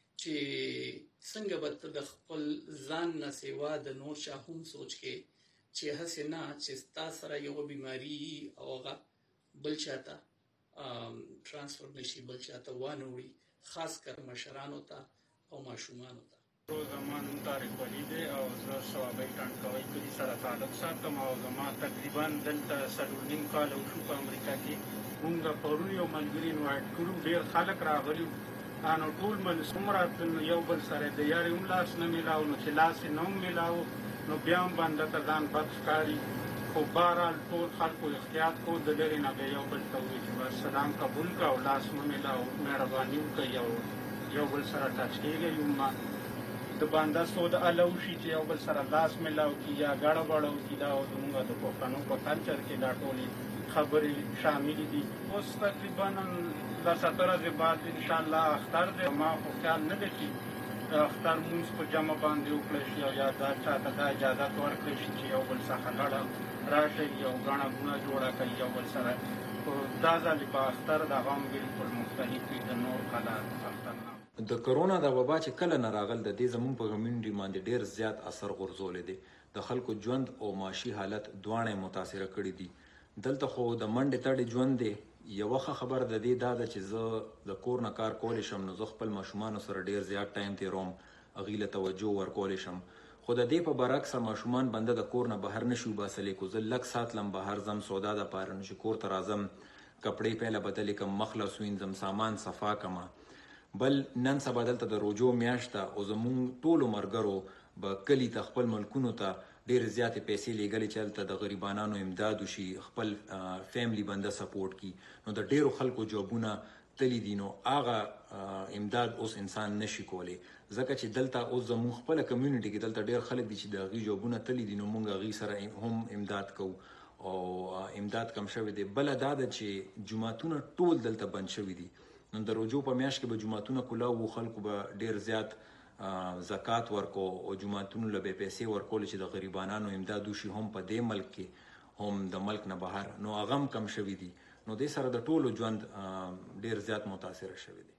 چې څنګه به د خپل ځان نه سیوا د نور چا هم سوچ کې چې هسې نه چې ستا سره یو بیماری او هغه بل چاته ترانسفر نشي بل چاته وانه وړي خاص کر مشرانو ته او ماشومانو ته. زمان طارق ولی دی او زه صوابۍ ټانکوۍ کلي سره تعلق ساتم او زما تقریبا دلته 4.5 کال وشو په امریکا کې. مونږ پرون یو ملګري انوایټ کړو ډېر خلک راغلي نو ټول من څومره یو بل سره د یارې هم لاس نه میلاو نو چې لاس یې نه هم میلاو نو بیا هم بنده ته ځان بد ښکاري خو بهرحال ټول خلکو احتیاط کو د لرې نه بیا یو بل ته ووایي چې بس سلام قبول کړه او لاس مه میلاو مهرباني وکړئ یو بل سره ټچ کېږئ د بنده سود الو شي چې یو بل سره لاس میلاو کړي یا ګاډه باړه وکړي دا زموږ د پښتنو په کلچر کې دا ټولې خبرې شاملې دي. اوس تقریبا 10 ورځې بعد انشاءالله اختر دی. ما خو خیال نه دی چې اختر مونځ په جمع باندې وکړی شي او یا دا چاته دا اجازت ورکړی شي چې یو بل څخه لړه راشي یو ګڼه ګونه جوړه کوي یو بل سره دا ځل په اختر د هغه هم بلکل مختلف وي د نور حالات اختر نه. د کرونا د وبا چې کله نه راغل د دې زموږ په کمیونټي باندې ډېر زیات اثر غورځولی دی. د خلکو ژوند او معاشي حالت دواړه متاثره کړي دي. دلته خو د منډې تړې ژوند دی. یوه ښه خبر د دې دا ده چې زه د کور نه کار کولی شم نو زه خپل ماشومانو سره ډېر زیات ټایم تېروم هغوی له توجه ورکولی شم. خو د دې په برعکسه ماشومان بنده د کور نه بهر نشي وباسلی کو زه لږ ساعت لم بهر ځم سودا دپاره نو چې کور ته راځم کپړې پیله بدلې کړم مخ لس وینځم سامان صفا کړم. بل نن سبا دلته د روجو میاشت ده او زموږ ټولو ملګرو به کلي ته خپل ملکونو ته ډېرې زیاتې پیسې لیږلې چې هلته د غریبانانو امداد وشي خپل فیملی بنده سپورټ کړي. نو د ډېرو خلکو جوابونه تللی دي نو هغه امداد اوس انسان نشي کولی ځکه چې دلته اوس زموږ خپله کمیونټي کې دلته ډېر خلک دي چې د هغوی جوابونه تللی دي نو موږ هغوی سره هم امداد کوو او امداد کم شوی دی. بله دا ده چې جوماتونه ټول دلته بند شوي دي. نو د روجو په میاشت کې به جوماتونه کلاو وو خلکو به ډېر زیات زکات ورکو او جوماتونو له به پیسې ورکولې چې د غریبانانو امداد وشي هم په دې ملک کې هم د ملک نه بهر نو هغه هم کم شوي دي. نو دې سره د ټولو ژوند ډېر زیات متاثره شوی دی.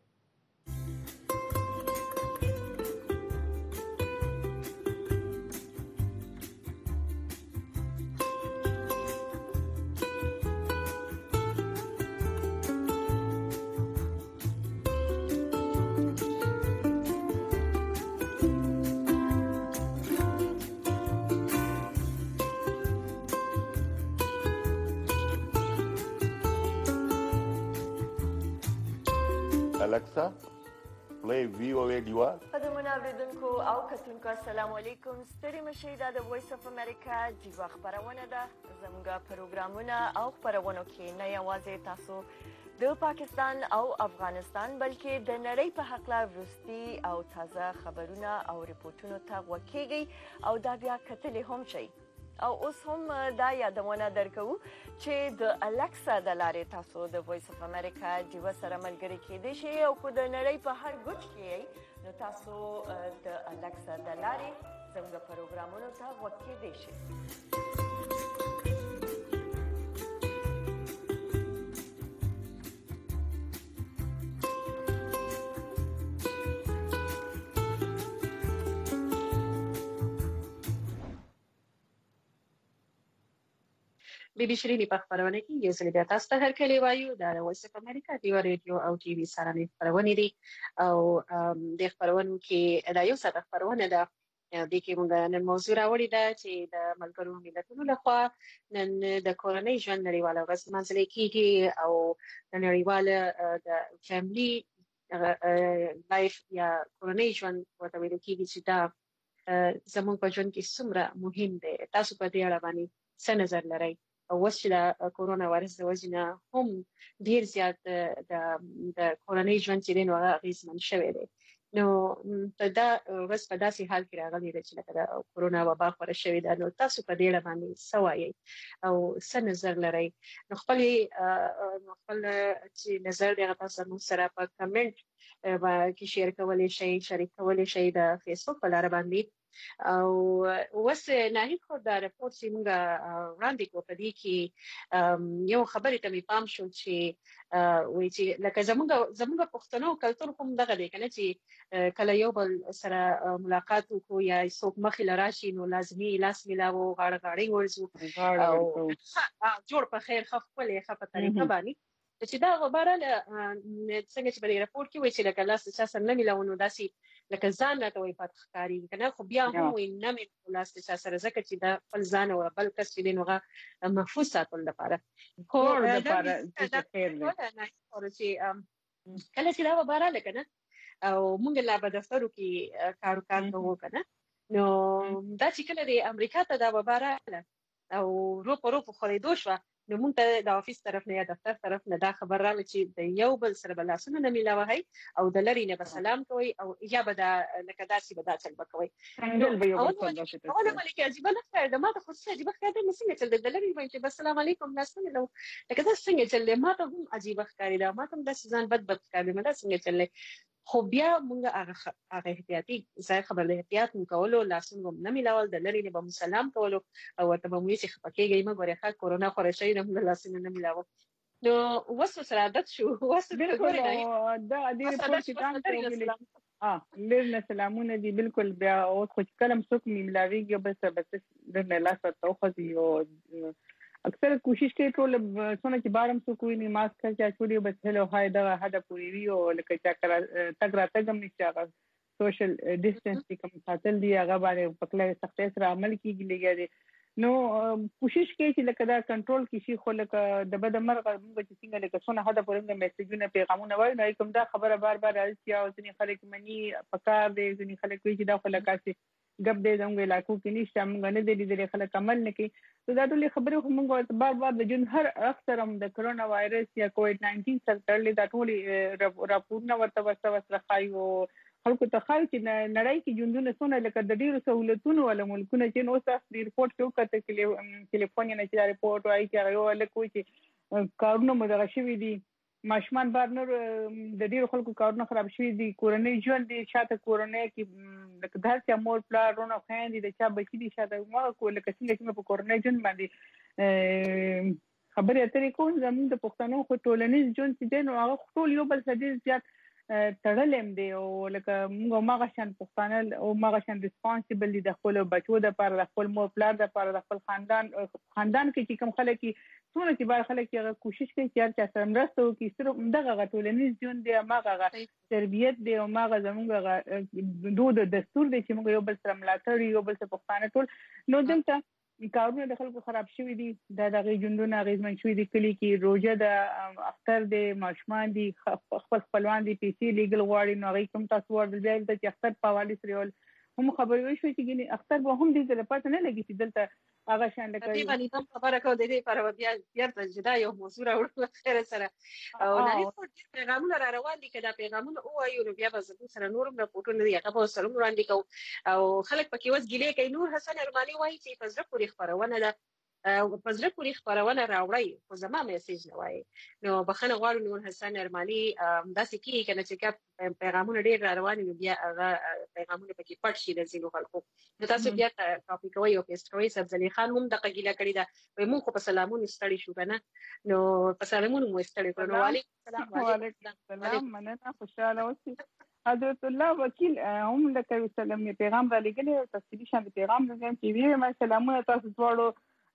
Alexa, play VOA Diva. قدمونه اوریدونکو او کتونکو السلام علیکم ستړي مشئ دا د وایس اف امریکا ډیوا خبرونه ده زموږ پروګرامونه او خبرونه کې نه یوازې تاسو د پاکستان او افغانستان بلکې د نړۍ په حق لا وروستي او تازه خبرونه او ریپورتونو ته وکیږي او دا بیا کتلې هم شي او اوس هم دا یادونه درکو چې د الکسا د لارې تاسو د وایس اف امریکا ډیوا سره ملګری کېدئ شئ او کو د نړۍ په هر ګوټ کې نو تاسو د الکسا د لارې زموږ پروګرامونو ته وکیدئ شئ بي شيريني په خبرونه کې یو ځل بیا تاسو ته هرکلی وایو دا وایس اف امریکا ډیوا ریډیو او ټي وي سره نه خبرونه دي او د خبرونو کې دا یو څه خبرونه ده د کې موږ نن موضوع راوړی ده چې د ملګرو ملتونو لخوا نن د کورنۍ ژوند نړیواله ورځ لمانځل کیږي او د نړیواله د فیملی لایف یا کورنۍ ژوند ورته ویل کیږي چې دا زموږ په ژوند کې څومره مهم دی تاسو په دې اړه باندې څه نظر لرئ او اوس چې د کورونا وایرس د وجې نه هم ډیر زیات د کورنۍ ژوند چې دی نو هغه اغېزمن شوی دی نو دا ورځ په داسې حال کې راغلې ده چې لکه د کورونا وبا خپره شوې ده نو تاسو په دې اړه باندې څه وایئ او څه نظر لرئ نو خپل چې نظر دی هغه تاسو موږ سره په کمنټ کې شیر کولی شئ شریک کولی شئ د فیسبوک په لاره باندې او اوس ناهید خو دا رپورت چې موږ وړاندې کوو په دې کې یو خبرې ته مې پام شو چې وایي چې لکه زموږ پښتنو کلتور هم دغه دی کنه چې کله یو بل سره ملاقات وکړو یا څوک مخې له راشي نو لازمي لاس میلاو غاړه غاړې ورځو او جوړ په خیر ښه په طریقه باندې چې دا غبره څنګه چې په دې رپورت کې وایي چې لکه لاس چا سره نه میلاو نو داسې لکه ځان راته وایي پات ښکاري کنه خو بیا هم وایي نه مې لاس چا سره ځکه چې دا خپل ځان او بل کس چې دی نو هغه محفوظ ساتل لپاره خو دا خیر دی چې کله چې دا وباره لکنه او موږ لا په دفترو کې کار کوو کنه نو دا چې کله د امریکا ته دا وباره او رو په خورېدو شوه نو موږ ته د افیس طرف نه یا دفتر طرف نه دا خبر راغلی چې د یو بل سره به لاسونه نه میلاوهئ او د لرې نه به سلام کوئ او یا به دا لکه داسې به دا چل به کوئ اوله ملکې عجیبه نه ښکارېده ما ته خو څه عجیبه ښکارېده نو څنګه چل دی د لرې وایم چې السلام علیکم دا څنګه لو لکه دا څنګه چل دی ما ته هم عجیبه ښکارېده ما ته هم داسې ځان بد ښکارېده دا څنګه چل دی خو بیا موږ هغه احتیاطي ځای خبر د احتیاط کولو لاسونه نه میلاول د لرې نه به سلام کولو او ورته به مو چې خفه کېږئ مه ګورئ ښه کورونا خورې شوي نه موږ لاسونه نه میلاوو نو اوس سره عادت شو اوس بالکل دا دې رپورت کې لږ نه سلامونه دي بالکل بیا اوس خو کلم څوک میلاویږي بس د نه لاس ته خوځي او اکثر کوشش کوي ټول څونه چې بارم څوک وي ماسک چا چولي بس هلو هاي دا هدا پوری وی او لکه چا تګ را تګم نشي هغه سوشل ډیسټنس کوم ساتل دی هغه باندې پکله سختۍ سره عمل کیږي لګي نو کوشش کوي چې لکه دا کنټرول کړي شي خو لکه د بد مرغ موږ چې څنګه لکه څونه هدا پرنګ میسجونه پیغامونه وایي نو کوم دا خبره بار بار راځي او ځینې خلک مني پکار دي ځینې خلک وایي چې دا خو لکه ګب دې زموږ علاقو کې نشته موږ نه دي لیدلې خلک عمل نه کوي نو دا ټولې خبرې خو موږ بار بار د جون هر اکثر هم د کرونا وایرس یا کووډ-19 سره تړلې دا ټولې راپورونه ورته سره خایو خلکو ته خایي چې نړۍ کې ژوندونه څونه لکه د ډېرو سهولتونو والا ملکونه چې نو تاسو د ریپورت کې وکړه ټلیفون نه چې ریپورت وایي چې یو لکه چې کارونه مو دغه شوي دي ماشومان بار نور د ډیرو خلکو کارونه خراب شوي دي کورنۍ ژوند دي شاته کورنۍ کې لکه د هر چا مور پلار رونه خویندې د چا بچي دي شاته ما کو لکه څنګه په کورنۍ ژوند باندې خبرې اترې کوو زموږ د پښتنو خو ټولنیز ژوند چې دی نو هغه ټول یو بل سره ډېر زیات تړلیم دی او لکه موږ ماغه شان پښتانه او ماغه شان ریسپانسیبل دي د خپل بچو د لپاره د خپل مور پلار د لپاره د خپل خاندان کې چې کوم خلک څونه چې بار خلک یې کوشش کوي چې هر چا سره مرسته وکړي صرف دغه ټولنیز ژوند دی ماغه تربیت دی او ماغه زموږ دود دستور دی چې موږ یو بل سره ملاتړ یو بل سره پښتانه ټول نو دلته کارونه د خلکو خراب شوي دي د دغه ژوندونه اغېزمن شوي دي کلی کې روزه د اختر د ماشومان دي خپل خپلوان دي پیسې لیږل غواړي نو هغوی کوم تاسو ورته ځای ته چې اختر په حوالې سره یول هم خبرې وشوې چې ګینې اختر به هم دې ته پته نه لګي چې دلته هغه شان لکه دې باندې هم خبره کوو د دې لپاره بیا جدا یو موضوع راوړو خیر سره او نړۍ په ډېر پیغامونه را روان دي که دا پیغامونه ووایو نو بیا به زموږ سره نور هم راپورټونه دي هغه به ورسره هم وړاندې کوو او خلک پکې اوس ګیلې کوي نور حسن ارماني وایي چې په زړه پورې خپرونه ده په زړه پورې خپرونه راوړئ خو زما میسیج نه وایي نو بخښنه غواړو نور حسن ارماني داسې کېږي که نه چې پیغامونه ډېر را روان وي بیا هغه پیغامونه پکې پټ شي د ځینو خلکو نو تاسو بیا کاپي کوئ او پیسټ کوئ سبزلي خان هم دغه ګیله کړې ده وایي موږ خو په سلامونو ستړي شو که نه نو په سلامونو مو ستړي کړو نو وعلیکم السلام مننه خوشحاله اوسئ حضرت الله وکیل هم لکه سلام پیغام را لېږلی تفصیلي شان پیغام لګم چې ویې ما سلامونه تاسو دواړو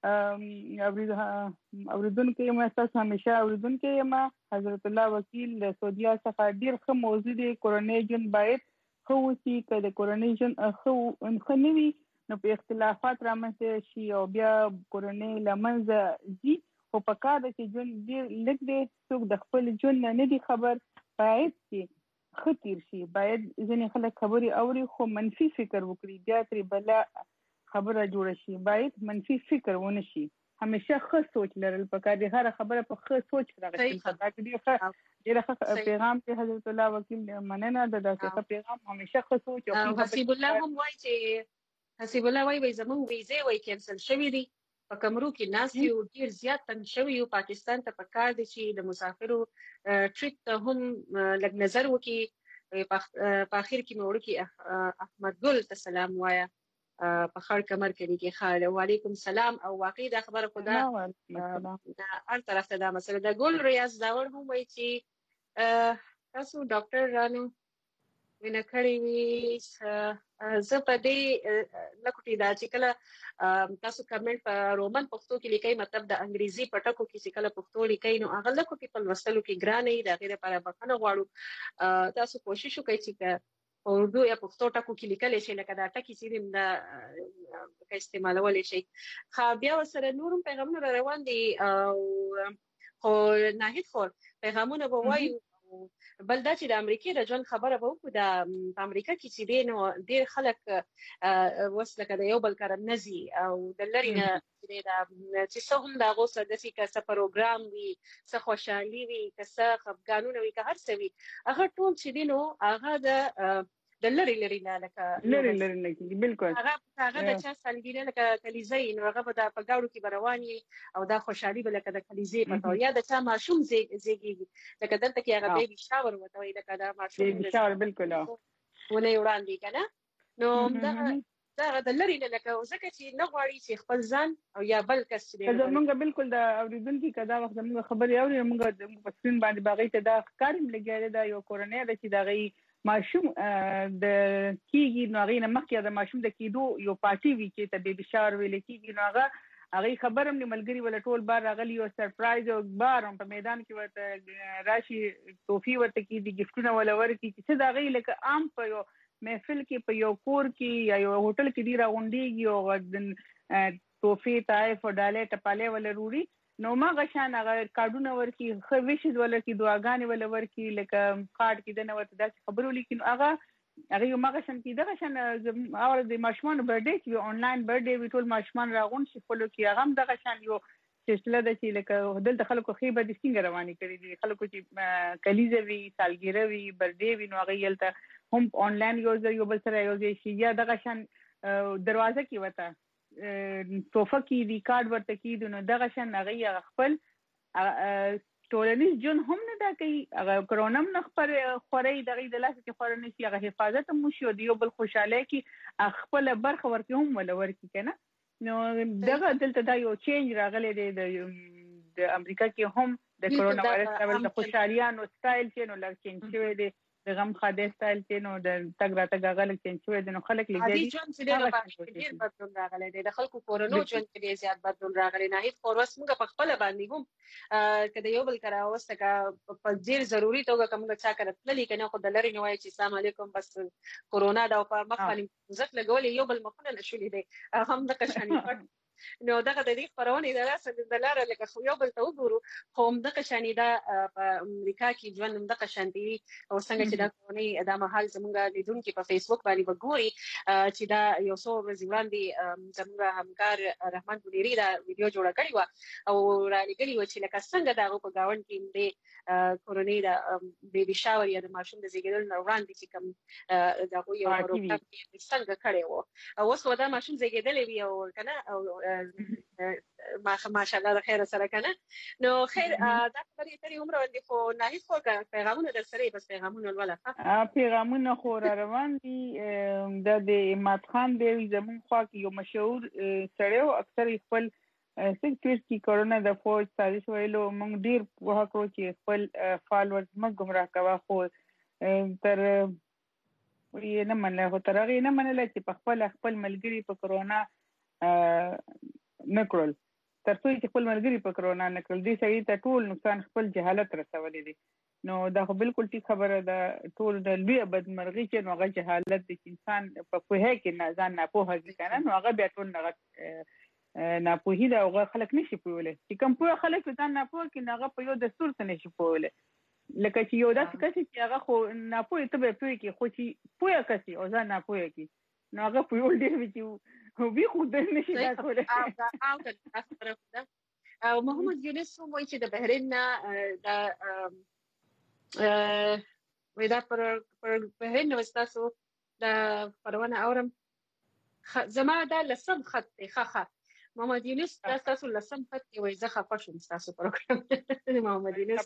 اوریدونکو یم تاسو همیشه اوریدونکو یم حضرت الله وکیل له سعودیا څخه ډیر ښه موضوع دی کورنۍ ژوند باید ښه وشي که د کورنۍ ژوند ښه نه وي نو په اختلافات رامنځته شي او بیا کورنۍ له منځه ځي خو په کار ده چې ژوند ډېر لږ دی څوک د خپل ژوند نه دي خبر باید چې ښه تیر شي باید ځینې خلک خبرې اوري خو منفي فکر وکړي بیا ترې بله خبره جوړه شي باید منفي فکر ونه شي همیشه ښه سوچ لرل پکار دي هره خبره په ښه سوچ راغلی ډېره ښه پیغام دی حضرت الله وکیل مننه د داسې ښه پیغام همیشه ښه سوچ او حسیب الله هم وایي چې حسیب الله وایي زموږ ویزې وایي کینسل شوي دي په کمرو کې ناست یو ډېر زیات تنګ شوي یو پاکستان ته پکار دی چې د مسافرو ټریپ ته هم لږ نظر وکړي په اخر کې مې وړوکي احمد ګل ته سلام وایه په خړ کمر کې کې خاله وعلیکم سلام او واقعي دا خبره خدا هر طرف ته دا مسله د ګل ریاض داور هم وایي چې تاسو ډاکټر رانو وینا کړی وي زه په دې لکوټی دا چې کله تاسو کمنټ په رومن پښتو کې لیکي مطلب د انګریزي په ټکو کې چې کله پښتو لیکي نو هغه لکوټی په لوستلو کې ګرانه دا غیر لپاره بخښنه غواړو تاسو کوشش وکړئ چې اردو یا پښتو ټکو کې لیکل شي لکه دا ټکی چې د استعمالول شي خو بیا سره نورم پیغامونه روان دي خو ناهید خور پیغامونه به وایو بل دا چې د امریکای د ژوند خبره به وکړو د امریکا کې چې دی نو ډېر خلک اوس لکه د یو بل کره نه ځي او د لرې نه چې څه هم د هغو سره داسې که څه پروګرام وي څه خوشحالي وي که څه خفګانونه وي که هر څه وي هغه ټول چې دی نو هغه د لرې نه لکه لرې نه کېږي بلکل هغه د چا سالګیره لکه کلیزۍ نو هغه به د په ګاډو کې به روان وي او دا خوشحالي به لکه د کلیزۍ په طور یا د چا ماشوم زیږېږي لکه دلته کې هغه بیبي شاور ورته وایي لکه دا ماشوم بیبي شاور بلکل ونه یې وړاندې که نه نو دا د لرې نه لکه ځکه چې نه غواړي چې خپل ځان او یا بل کس چې زمونږ بلکل د اورېدونکي که دا وخت زمونږ خبرې اوري موږ په سکرین باندې به هغوی ته دا ښکار هم لګیا دی دا یو کورنۍ ده چې د هغوی ماشوم د کېږي نو هغې نه مخکې د ماشوم د کېدو یو پارټي وي چې ته بیبي شاور ویلی کېږي نو هغوی خبر هم د ملګري وله ټول بار راغلي یو سرپرایز او بار هم په میدان کې ورته راشي توفي ورته کېږي ګفټونه وله ورکړي چې څه د هغوی لکه عام په یو محفل کې په یو کور کې یا یو هوټل کې دی راغونډېږي او توفې تحایف او ډالۍ ټپالۍ وله روړي نو مغه شان هغه کارډونه ورکړي ښه ویشز وله کړي دعاګانې وله ورکړي لکه کارډ کې دنه ورته داسې خبرې ولیکي نو هغه یو مغه شان کې دغه شان او د ماشومانو برډې چې وي آنلاین برډې وي ټول ماشومان راغونډ شي خپلو کې هغه هم دغه شان یو سلسله ده چې لکه دلته خلکو ښې بدې څنګه روانې کړي دي خلکو چې کلیزه وي سالګیره وي برډې وي نو هغوی هلته هم آنلاین یو بل سره یو ځای شي یا دغه شان دروازه کې ورته توفه کېږي کارډ ورته کېږي نو دغه شان هغوی هغه خپل ټولنیز ژوند هم نه دا کوي هغه کرونا هم نه خورئ د هغوی د لاسه چې خوره نه شي هغه حفاظت هم وشي او د یو بل خوشحالۍ کې خپله برخه ورکړي هم وله ورکړي که نه نو دغه دلته دا یو چینج راغلی دی د امریکا کې هم د کرونا وایرس ډول د خوشحالیانو سټایل چې نو لږ چینج شوی دی د غم خاده سټایل چې نو د تګ راتګ هغه لږ چینج شوی دی نو خلک لږ عادي ژوند چې دی نو ډېر بدلون راغلی دی د خلکو کورنو ژوند کې ډېر زیات بدلون راغلی ناهید خو اوس موږ په خپله باندې هم که د یو بل کره اوس که په ډېر ضروري توګه که موږ چا کره تللي که نه خو د لرې نه وایي چې السلام علیکم بس کرونا ده او په مخ باندې ځک لګولې یو بل مخونه نشولي دی هم دغه شانې نو دغه د دې خبرونه د لاسه د لاره لکه خو یو بل ته وګورو خو دغه شانې دا په امریکا کې ژوند دغه شانتي او څنګه چې دا کورونی د مهال زموږ لیدونکو په فیسبوک باندې وګوري چې دا یو څو ورځې وړاندې زموږ همکار رحمان بونیری دا ویډیو جوړه کړې و او را لګلې و چې لکه څنګه دا په گاوند کې د کورونی د بیبي شاور یا د ماشوم د زیږیدل نه وړاندې چې کوم دا یو پروګرام څنګه کړی و او اوس ودا ماشوم زیږیدلې وی او کنه او ماشاءالله د خیر سره کنه نو خیر دا خبرې ترې عمر ولې خو نه هیڅ خو پیغامونه در سره بس پیغامونه ولا پیغامونه خو روان دي د اماد خان دی زمون خوا کې یو مشهور سړی اکثر خپل سکیورټي کرونا د فوج سازش ویلو موږ ډیر وه کړو چې خپل فالوورز موږ گمراه کوا خو تر یې نه منله خو تر هغې نه منله چې په خپل ملګري په کرونا نه کړل تر څو چې خپل ملګري په کرونا نه کړل دې سړي ته ټول نقصان خپل جهالت رسولی دی نو دا خو بالکل ټیک خبره ده ټول د لویه بدمرغي چې نو هغه جهالت دی چې انسان په پوهه کې نه ځان ناپوهه دي که نه نو هغه بیا ټول ناپوهي ده او خلک نشي پوهولی چې کوم پوهه خلک ځان ناپوهه کړي نو هغه په یو دستور څه نشي پوهولی لکه چې یو داسې کس چې هغه خو ناپوهه ته به پوهه کړي خو چې پوهه کس او ځان ناپوهه کړي نو هغه پوهول ډېر وي چې وي خو د نشي دا کولی او محمد یونس هم وایي چې د بحرین نه دا پر بحرین نو ستاسو د خبرونه اورم زما دا لسم خط دی ښه محمد یونس دا ستاسو لسم خط دی وایي زه خفه شوم ستاسو پروګرام محمد یونس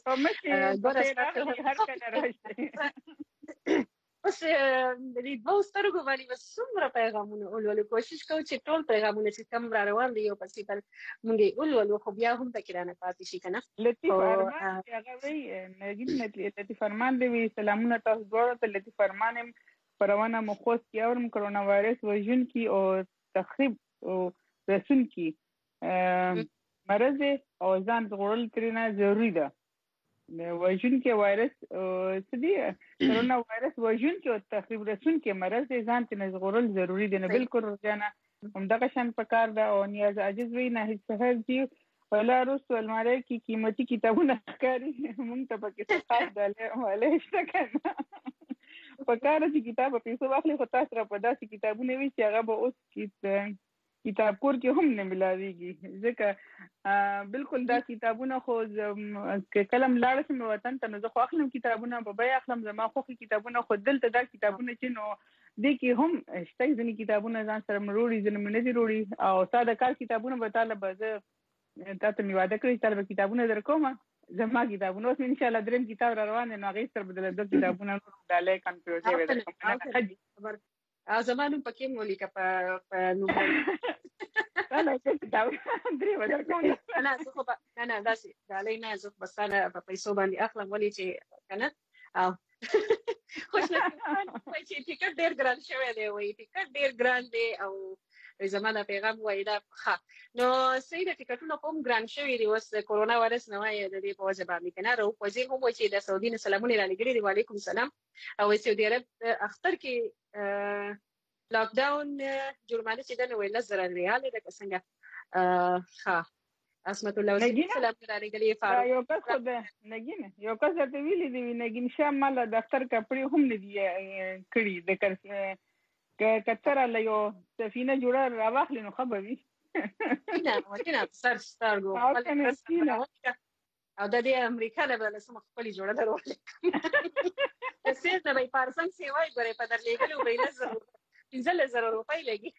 اوس د دې دوه سترګو باندې به څومره پیغامونه ولولو کوشش کوو چې ټول پیغامونه چې کوم را روان دي یو پسې بل مونږ ولولو خو بیا هم پکې رانه پاتې شي که نه لطیف ارمان چې هغه وایي نګین لطیف ارمان دی وایي سلامونه تاسو دواړو ته لطیف ارمان یم خپرونه مو خوست کې اورم کرونا وایرس وژونکي او تخریب رسونکي مرض او ځان ژغورل ترېنه ضروري ده وژونکي وایرس څه دي کرونا وایرس وژونکي او تخریب رسونکي مرض دی ځان ترېنه ژغورل ضروري دی نو بالکل روزانه همدغه شان پکار ده او نیاز عاجز وایي ناهید سحر جي ولا رسو الماری کې قیمتي کتابونه ښکاري مونږ ته پکې څه خاص ډالۍ شته که نه پکاره چې کتاب په پیسو واخلي خو تاسو را په داسې کتابونه وي چې هغه به اوس کتاب کور کې هم نه ملاویږي ځکه بالکل دا کتابونه خو کلم لاړ شم وطن ته نو زه خو اخلم کتابونه په بیه اخلم زما خوښې کتابونه خو دلته دا کتابونه چې نو دې کې هم شته ځینې کتابونه ځان سره مې وروړي ځینې مې نه دي وروړي او ستا د کال کتابونه به تاله به زه تا ته مې واده کړی تاله به کتابونه در کوم زما کتابونه اوس مې انشاءالله درېیم کتاب را روان دی نو هغې سره به دله دوه کتابونه ډالۍ کنفیوزې وې در کوم او زما نوم پکې مو ولیکه په نوم نه داسې ډالۍ نه زه به ستا نه په پیسو باندې اخلم ولې چې که نه او خوشنصیبان وایي چې ټکټ ډېر ګران شوی دی وایي ټکټ ډېر ګران دی او زما دا پیغام وایي دا ښه نو صحیح د ټکټونه خو هم ګران شوي دي اوس کرونا وایرس نه وایي د دې په وجه باندې که نه رؤف وزیر هم وایي چې د سعودي نه سلامونه یې رالېږلي دي وعلیکم سلام او سعودي عرب اختر کې لاک ډاون جرمانه چې ده نو 10,000 ریال ده که څنګه ښه عصمت الله وزیر سلام رالېږلي فاروق یو کس خو د نګین یو کس درته ویلي دي نګین شاه ماله د اختر کپړې هم نه دي کړي د کتره له یو سفینه جوړه راواخلي نو ښه به وي نه سر سترګو او د دې امریکا نه به له څه خپلې جوړه در ولیکم سیز نه به یې پارسنګ سیوای ګورې په در لېږلي به یې 15,000 روپۍ لګي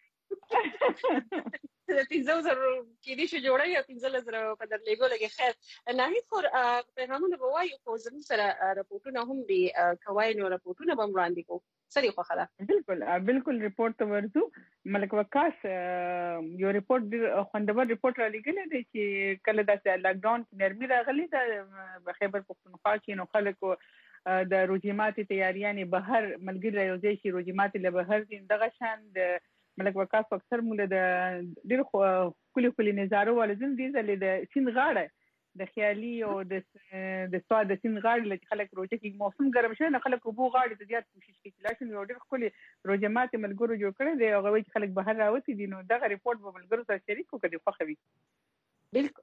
15,000 کېدای شي جوړه یا 15,000 په در لېږو لګي خیر ناهید خو پیغامونه به وایو خو زموږ سره رپورټونه هم دي کوای نو رپورټونه به هم وړاندې کوو څه دي خوښه ده بالکل رپورټ ته ورځو ملک وقاص یو رپورټ ډېر خوندور رپورټ رالیږلی دی چې کله داسې لاکډاون کې نرمي راغلې ده په خیبر پښتونخوا کې نو خلکو د روژې ماتې تیاریانې بهر ملګري رایوځای شي روژې ماتې له بهر دي دغه شان د ملک وقاص اکثر موږ د ډېر ښکلي ښکلي نظارو والا ځین دې ځلې د سیند غاړه د خیالي او د سواد د سین غاړي لکه خلک روزه کې موسم ګرم شوی نه خلک وبو غاړي ته زیات کوشش کوي لکه یو ډېر خپل روزه ماته ملګرو جوړ کړی دی او غوي خلک بهر راوتی دي نو دغه ریپورت به ملګرو سره شریک وکړي خوښوي بالکل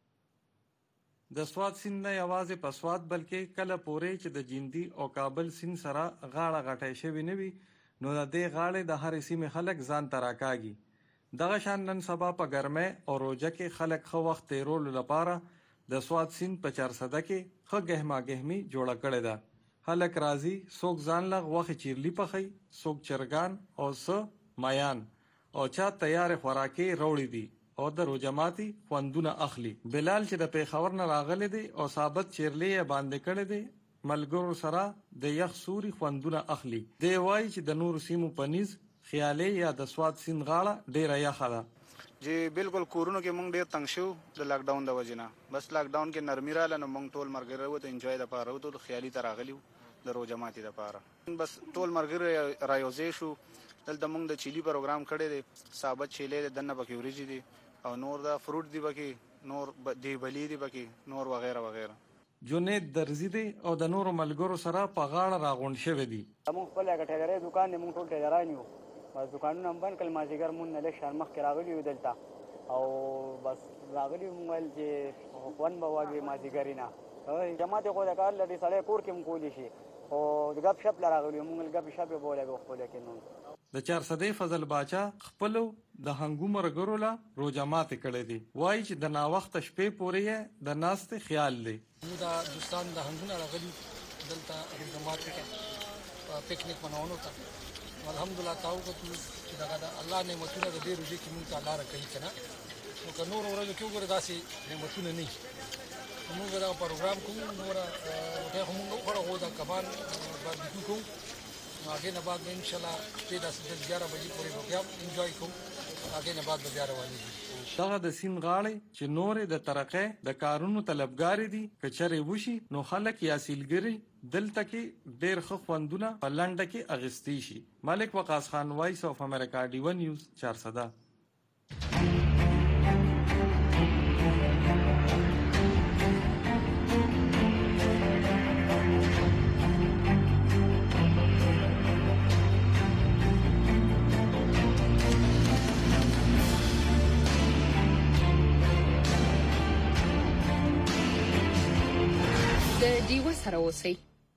د سواد سیند نه یوازې په سواد بلکې کله پورې چې د جیندي او کابل سیند سره غاړه غټای شوی نه وي نو د دې غاړې د هرې سیمې خلک ځان ته راکاږي دغه شان نن سبا په ګرمۍ او روژه کې خلک ښه وخت تیرولو لپاره د سواد سیند په چارسده کې ښه ګهما ګهمي جوړه کړې ده خلک راځي څوک ځان له غوښې چیرلي پخوي څوک چرګان او څه مایان او چا تیارې خوراکې راوړي دي او د روژه ماتي خوندونه اخلي بلال چې د پیښور نه راغلی دی او ثابت چیرلې یې باندې کړی دی ملګرو سره د یخ سوري خوندونه اخلي دی وایي چې د نورو سیمو په نیز خیالي یا د سواد سیند غاړه ډیره یخه ده جی بالکل کورونو کې مونږ ډیر تنګ شو د لاک ډاون د وجې نه بس لاک ډاون کې نرمي رااله نو مونږ ټول مرګره وته انجوای د پاره وته خیالي تر راغلیو د روژه ماتي د پاره بس ټول مرګره رايوځې شو دلته مونږ د چيلي پروګرام کړی دی ثابت چيلې دنه پکې وريجي دي او نور دا فروټ دی پکې نور دی بلی دی پکې نور وغیرہ وغیرہ جنید درزی دی او د نورو ملګرو سره په غاړه راغونډ شوی دی موږ خپل غټګرې دکان نه موږ ټول ټیلران یو بس دکانونه هم بند کړل مازیګر مونږ نه لږ شرمخ کې راغلی یو دلته او بس راغلی موږ چې خوان به واګي مازیګرینا جماعت خو د کار لري سړی کور کې مونږ کولی شي او د غب شپ راغلی موږ غب شپ بوله خپل کې نو د چارسدې فضل باچا خپلو د هنګو مرګرو لا روزه ماته کړې دي وایي چې د ناوخت شپې پورې د ناست خیال دی دا دوستان د هنګو راغلي دلته جماعت کې پکنیک مناونو ته الحمدلله تاسو چې دا الله نعمتونه د دې روزي کې مونږ ته لار کوي کنه نو که نور ورځو کې وګوره داسې نعمتونه نه موږ دا پروګرام کوو نور ته موږ غواړو دا کبان باندې کوو आगे न बाद में इंशाल्लाह 10-11 बजे पूरे हो गया एंजॉय को आगे न बाद बजा رواني دغه د سین غاړي چې نور د ترقې د کارونو طلبګاری دي کچره وشي نو خلک یا سیلګری دلته کې ډېر ښه خوندونه په لنډه کې اغستی شي ملک وقاص خان وایس اف امریکا ډی 1 نیوز 400 سره اوسئ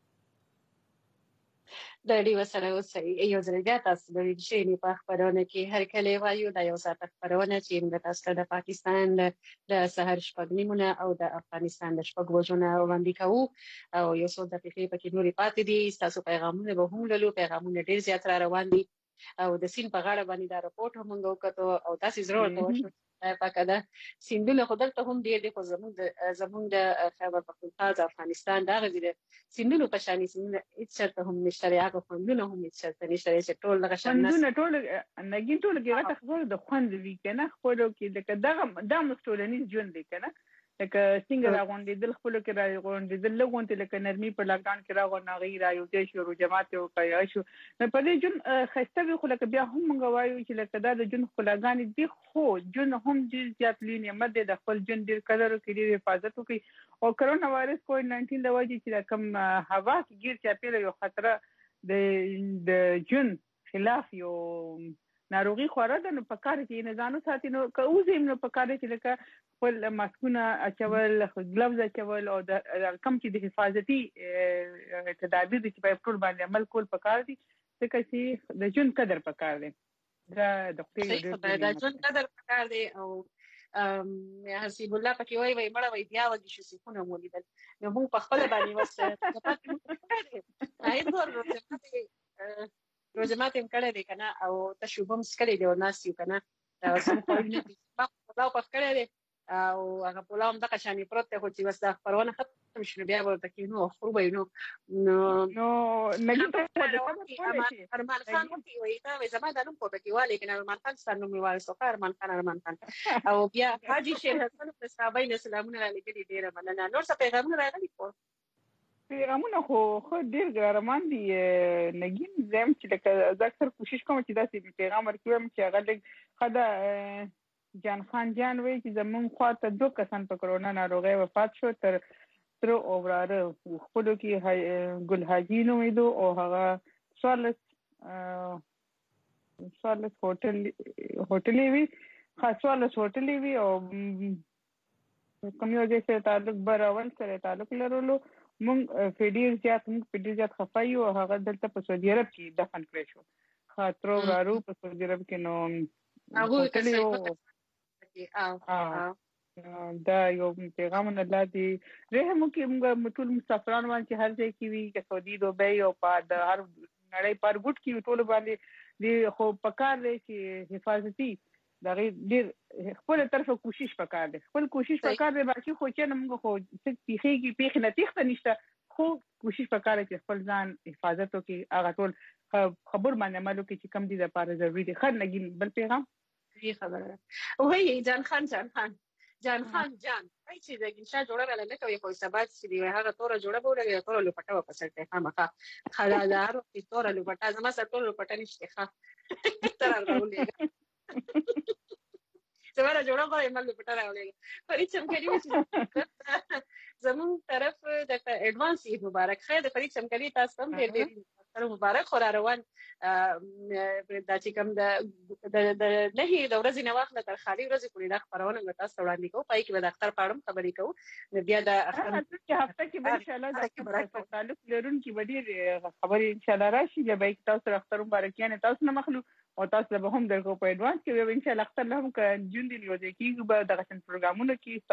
د ډیو سره اوسئ یو ځل بیا تاسو د ویډیو په خبرونه کې هر کله وایو د یو ساعت خبرونه چې موږ تاسو د پاکستان د سحر شپږ نیمونه او د افغانستان د شپږ وژنو وړاندې کوو او یو څو دقیقې پکې نورې پاتې دي تاسو پیغامونه به هم لولو پیغامونه ډیر زیات را روان دي او د سین په غاړه باندې دا رپورت هم وکړو او تاسو ضرور ورته پکې دا سیندونه خو دلته هم ډیر دي خو زموږ د خیبر پختونخوا د افغانستان دا غوډه سیندونه په شان سیندونه هیڅ شرط هم نشته هغه خوندونه هم هیڅ شرط نشته چې ټول دغه شان خوندونه ټول نګین ټول کې راته خبره د خوند وی کنه خپلو کې لکه دا مستولنی ژوند دی کنه لکه څنګه راغونډې دل خپل کې راغونډې دل لګونته لکه نرمي په لاکډاون کې راغونډې رايو دې شو جماعت او کیا شو په دې جون خسته خو لکه بیا هم غوايو چې لکه دا د جون خلاګان دي خو جون هم دې زیات لینه مده د خپل جون ډیر قدر کوي حفاظت کوي او کرونا وایرس کووډ 19 د وجې چې کوم هوا کې ګیر چاپیره یو خطر د جون خلاف یو ناروغي خوره ده نو په کار کې نه ځانو ساتي نو که اوسې نو په کار کې لکه خپل ماسکونه اچول ګلوز اچول او د کم چې د حفاظتي تدابیر چې په ټول باندې عمل کول په کار دي ځکه چې د جون قدر په کار دی دا د خپل د جون قدر په کار دی او حسیب الله پکې وای مړه وای بیا وږي شو سکونه مولیدل نو موږ په خپل باندې وسه هاي روزه ماته هم کړی دی کنه او تشوبم سکړی دی او ناس یو کنه دا سم خوونه دي په کړی دی او هغه په لام دغه شانې پروت خو چې وسه خبرونه ختم شنو بیا ورته کې نو خروبې نو نګي ارمان خان وی دا زما د نوم په کې والی کنه ارمان خان ستنو می وای سو ارمان خان او بیا حاجی شیر حسن په صحابین سلامونه علیکم ډیره مننه نور څه پیغامونه راغلي کو پیغامونه خو ډیر ګرمان دي نګین زم چې لکه اکثر کوشش کوم چې داسې پیغام ورکوم چې هغه لږ خدا جان خان جان وایي چې زمونږ خواته 2 کسان په کرونا ناروغۍ وفات شو تر تر او وراره خپلو کې ګل حاجي نومېدو او هغه 14 هوټلې وي خاصواله هوټلې وي او کوم یو ځای سره تعلق براول سره تعلق لرلو مونږ په ډیر زیات خفه یو او هغه دلته په سعودي عرب کې دفن کړی شو خاطر ورارو په سعودي عرب کې نو هغه هوټلې کسان دا یو پیغام نه لادي رحم کې موږ ټول مسافران باندې هر ځای کې وي که سعودي دوبۍ او په د هر نړۍ پر ګډ کې ټول باندې دی خو پکار دی چې حفاظتي دا ډیر خپل طرفه کوشش پکار دی خپل کوشش پکار دی باقي خو چې موږ خو څه پیخي پیخ نه تخته نشته خو کوشش پکار دی چې خپل ځان حفاظت وکړي هغه ټول خبر باندې عمل وکړي چې کم دي د لپاره ضروري دي خر نګین بل پیغام وی خبره وای جان خان هاي چې د ګنشا جوړه ولا نه کوي خو ثبات سي دی هغه توره جوړه بوله توره لپټه په سرته خامخا خلادار او توره لپټه زما سره توره لپټه نشته ښه تر راولې زما جوړه به مل لپټه راولې فرید چمکلی چې زمون طرف د اډوانس مبارک خیر د فرید چمکلی تاسو هم ډېر مبارک خورا روان دا چې کوم د نه د ورځې نه واخله تر خالي ورځې پورې د خبرونه غټه ستوړاندې کوو پای کې به د اختر پاړم خبرې کوو بیا د اختر هفته کې به ان شاء الله د تعلق لرونکي به ډېر خبرې ان شاء الله راشي چې به تاسو سره اختر مبارکیان تاسو نه مخلو او تاسو به هم درکو په اډوانس کې ان شاء الله اختر هم ک جون دی یو کې به د غشن پروګرامونو کې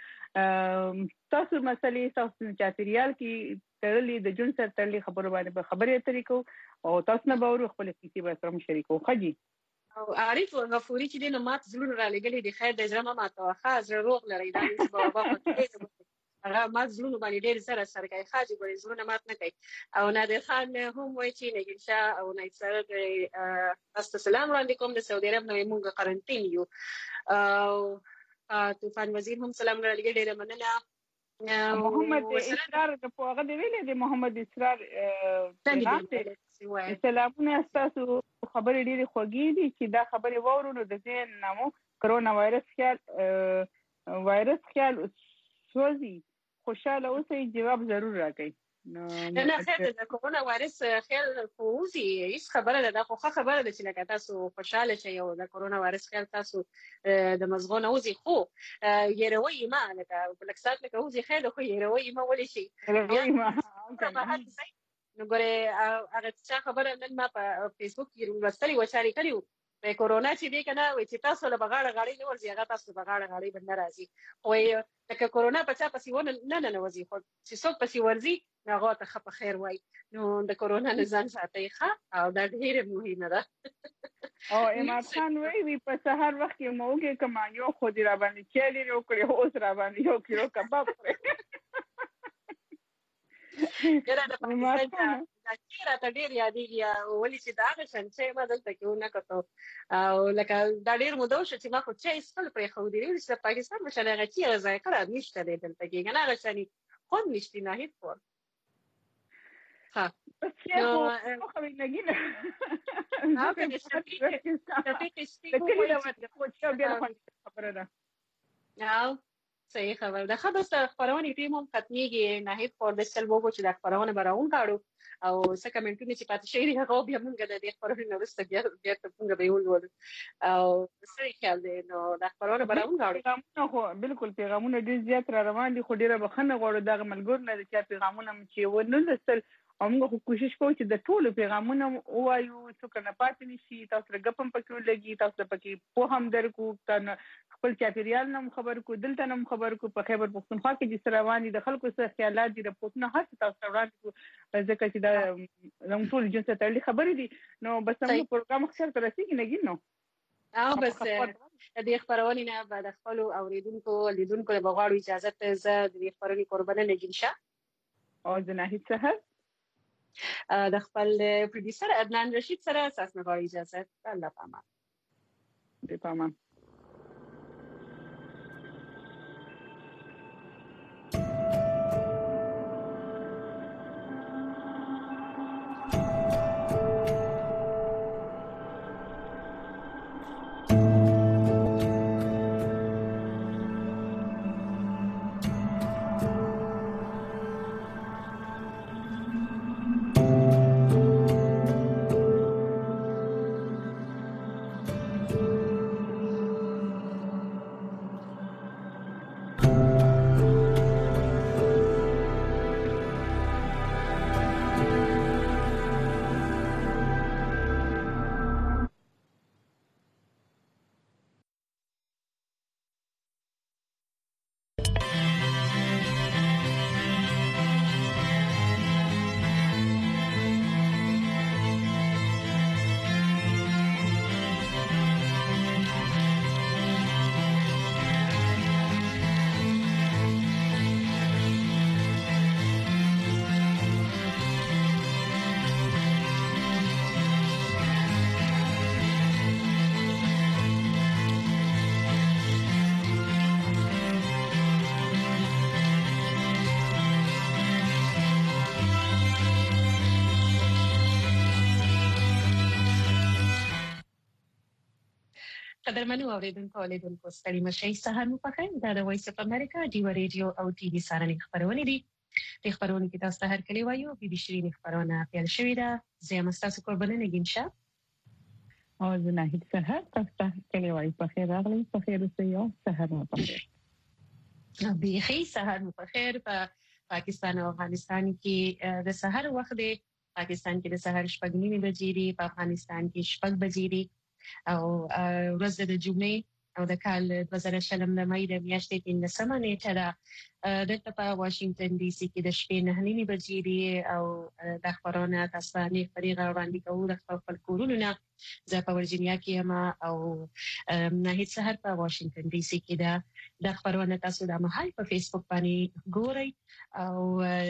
تاسو مسلې تاسو چاپیریال کې ترلې د جون سره ترلې خبرو باندې خبرې طریقو او تاسو نه باور خپل کیسې به سره شریکو خجی او عارف غفوري چې دینه مات زلون را لګلې د خیر د جرمه ماته خاص روغ لري دا چې بابا هغه مات زلون باندې ډېر سره کوي خاجي ګورې زلون مات نه کوي او نادر خان هم وایي چې نګنشا او نایسر السلام علیکم د سعودي عرب نو موږ قرنطین یو او طوفان وزیر هم سلام علیکم ډېر مننه محمد اسرار د پوغه دی ویلې د محمد اسرار سلامونه تاسو خبرې ډېرې خوږې دي چې دا خبرې وورو نو د ځین نامو کرونا وایرس خیال سوزي خوشاله اوسئ جواب ضرور راکړئ نه خیر د کرونا وایرس خیال فوزي هیڅ خبره ده خو خبره ده چې لکه تاسو خوشاله شئ او د کرونا وایرس خیال تاسو د مزغونه اوزي خو يروي ما لکه بلکسات لکه اوزي خیر خو يروي ما ولې شي نو ګوره هغه څه خبره نن ما په فیسبوک کې ورستلې و شاري کړیو په کورونا چې دی کنه وای چې تاسو له بغاړه غاړي نه ورځي هغه تاسو بغاړه غاړي بند راځي وای لکه کورونا په چا پسې ونه نه ورځي خو چې څوک پسې ورځي هغه ته خپ خیر وای نو د کورونا نه ځان ساتي ښه او دا ډېر مهمه ده او امام خان وی په سحر وخت کې موګه کما یو خو دی را باندې چيلي نو کړی اوس را باندې یو کیلو کباب ګره د پاکستان دا چیرې ته ډېر یادېږي ولې چې دا غشن چې ما دلته کې ونه کتو او لکه دا ډېر مودو شو چې ما خو چې سپل پرې خو دی چې د پاکستان مشر هغه چې ځای کړه نشته دلته کې نه غشني خود نشتی نه هیڅ فور ها نو خو نګینه هغه د شپې خو بیا خبره ده صحیح خبر ده خبر سره خبرونه ټیم هم ختميږي نه هیڅ فور د سلبو چې د خبرونه براون کاړو او څه کمنټونه چې پاتې شي هغه بیا موږ د دې خبرونه ورسته بیا څنګه به ولول او صحیح خیال دی نو د خبرونه براون کاړو خو بالکل پیغامونه ډیر زیات را روان دي خو ډیره بخنه غوړو دغه ملګر نه چې پیغامونه چې ونه لسل او موږ کوشش کوو چې د ټولو پیغامونه وایو څوک نه پاتې نشي تاسو رګپم پکې لګي تاسو پکې په هم درکو کنه خپل چاپیریال نم خبر کو دلته نم خبر کو په خیبر پختونخوا کې چې سرواني د خلکو سره خیالات دي رپورټونه هر څه تاسو وړاندې کو ځکه چې دا زموږ ټول جنس ته تړلې خبرې دي نو بس موږ پروګرام خسر تر رسیدي نه ګینو او بس د دې خبرونه نه بعد خپل اوریدونکو لیدونکو له بغواړو اجازه ته زه د دې خبرونې قربانه نه ګنشا او د ناهید سحر د خپل پروډوسر عدنان رشید سره اساس نه غواړي اجازه الله پامان دې پامان قدرمنو اوریدونکو لیدونکو ستړي مشئ سهار مو پخیر دا د وایس اف امریکا ډیو ریډیو او ټي وي سره خبرونه دي د خبرونه کې تاسو ته هر کلی وایو بي بي شيرين خبرونه پیل شوې ده زه مستاسو قربانه نگینشه او زه ناهید سهار تاسو ته کلی وایو پخیر راغلی پخیر اوسئ سهار مو پخیر بيخي سهار مو پخیر په پاکستان او افغانستان کې د سحر وخت دی پاکستان کې د سحر 6:30 بجې دي په افغانستان کې 6 بجې دي او ورځ د جمعې او د کال 2020 د مې د میاشتې کې د سمه نیټه ده دلته په واشنگټن ډي سي کې د شپې 9:30 بجې دي او د خبرونه تاسو نه فريغه وړاندې کوو د خپل کورونه زه په ورجینیا کې یم او نه سحر په واشنگټن ډي سي کې د خبرونه تاسو د محل په فیسبوک باندې ګورئ او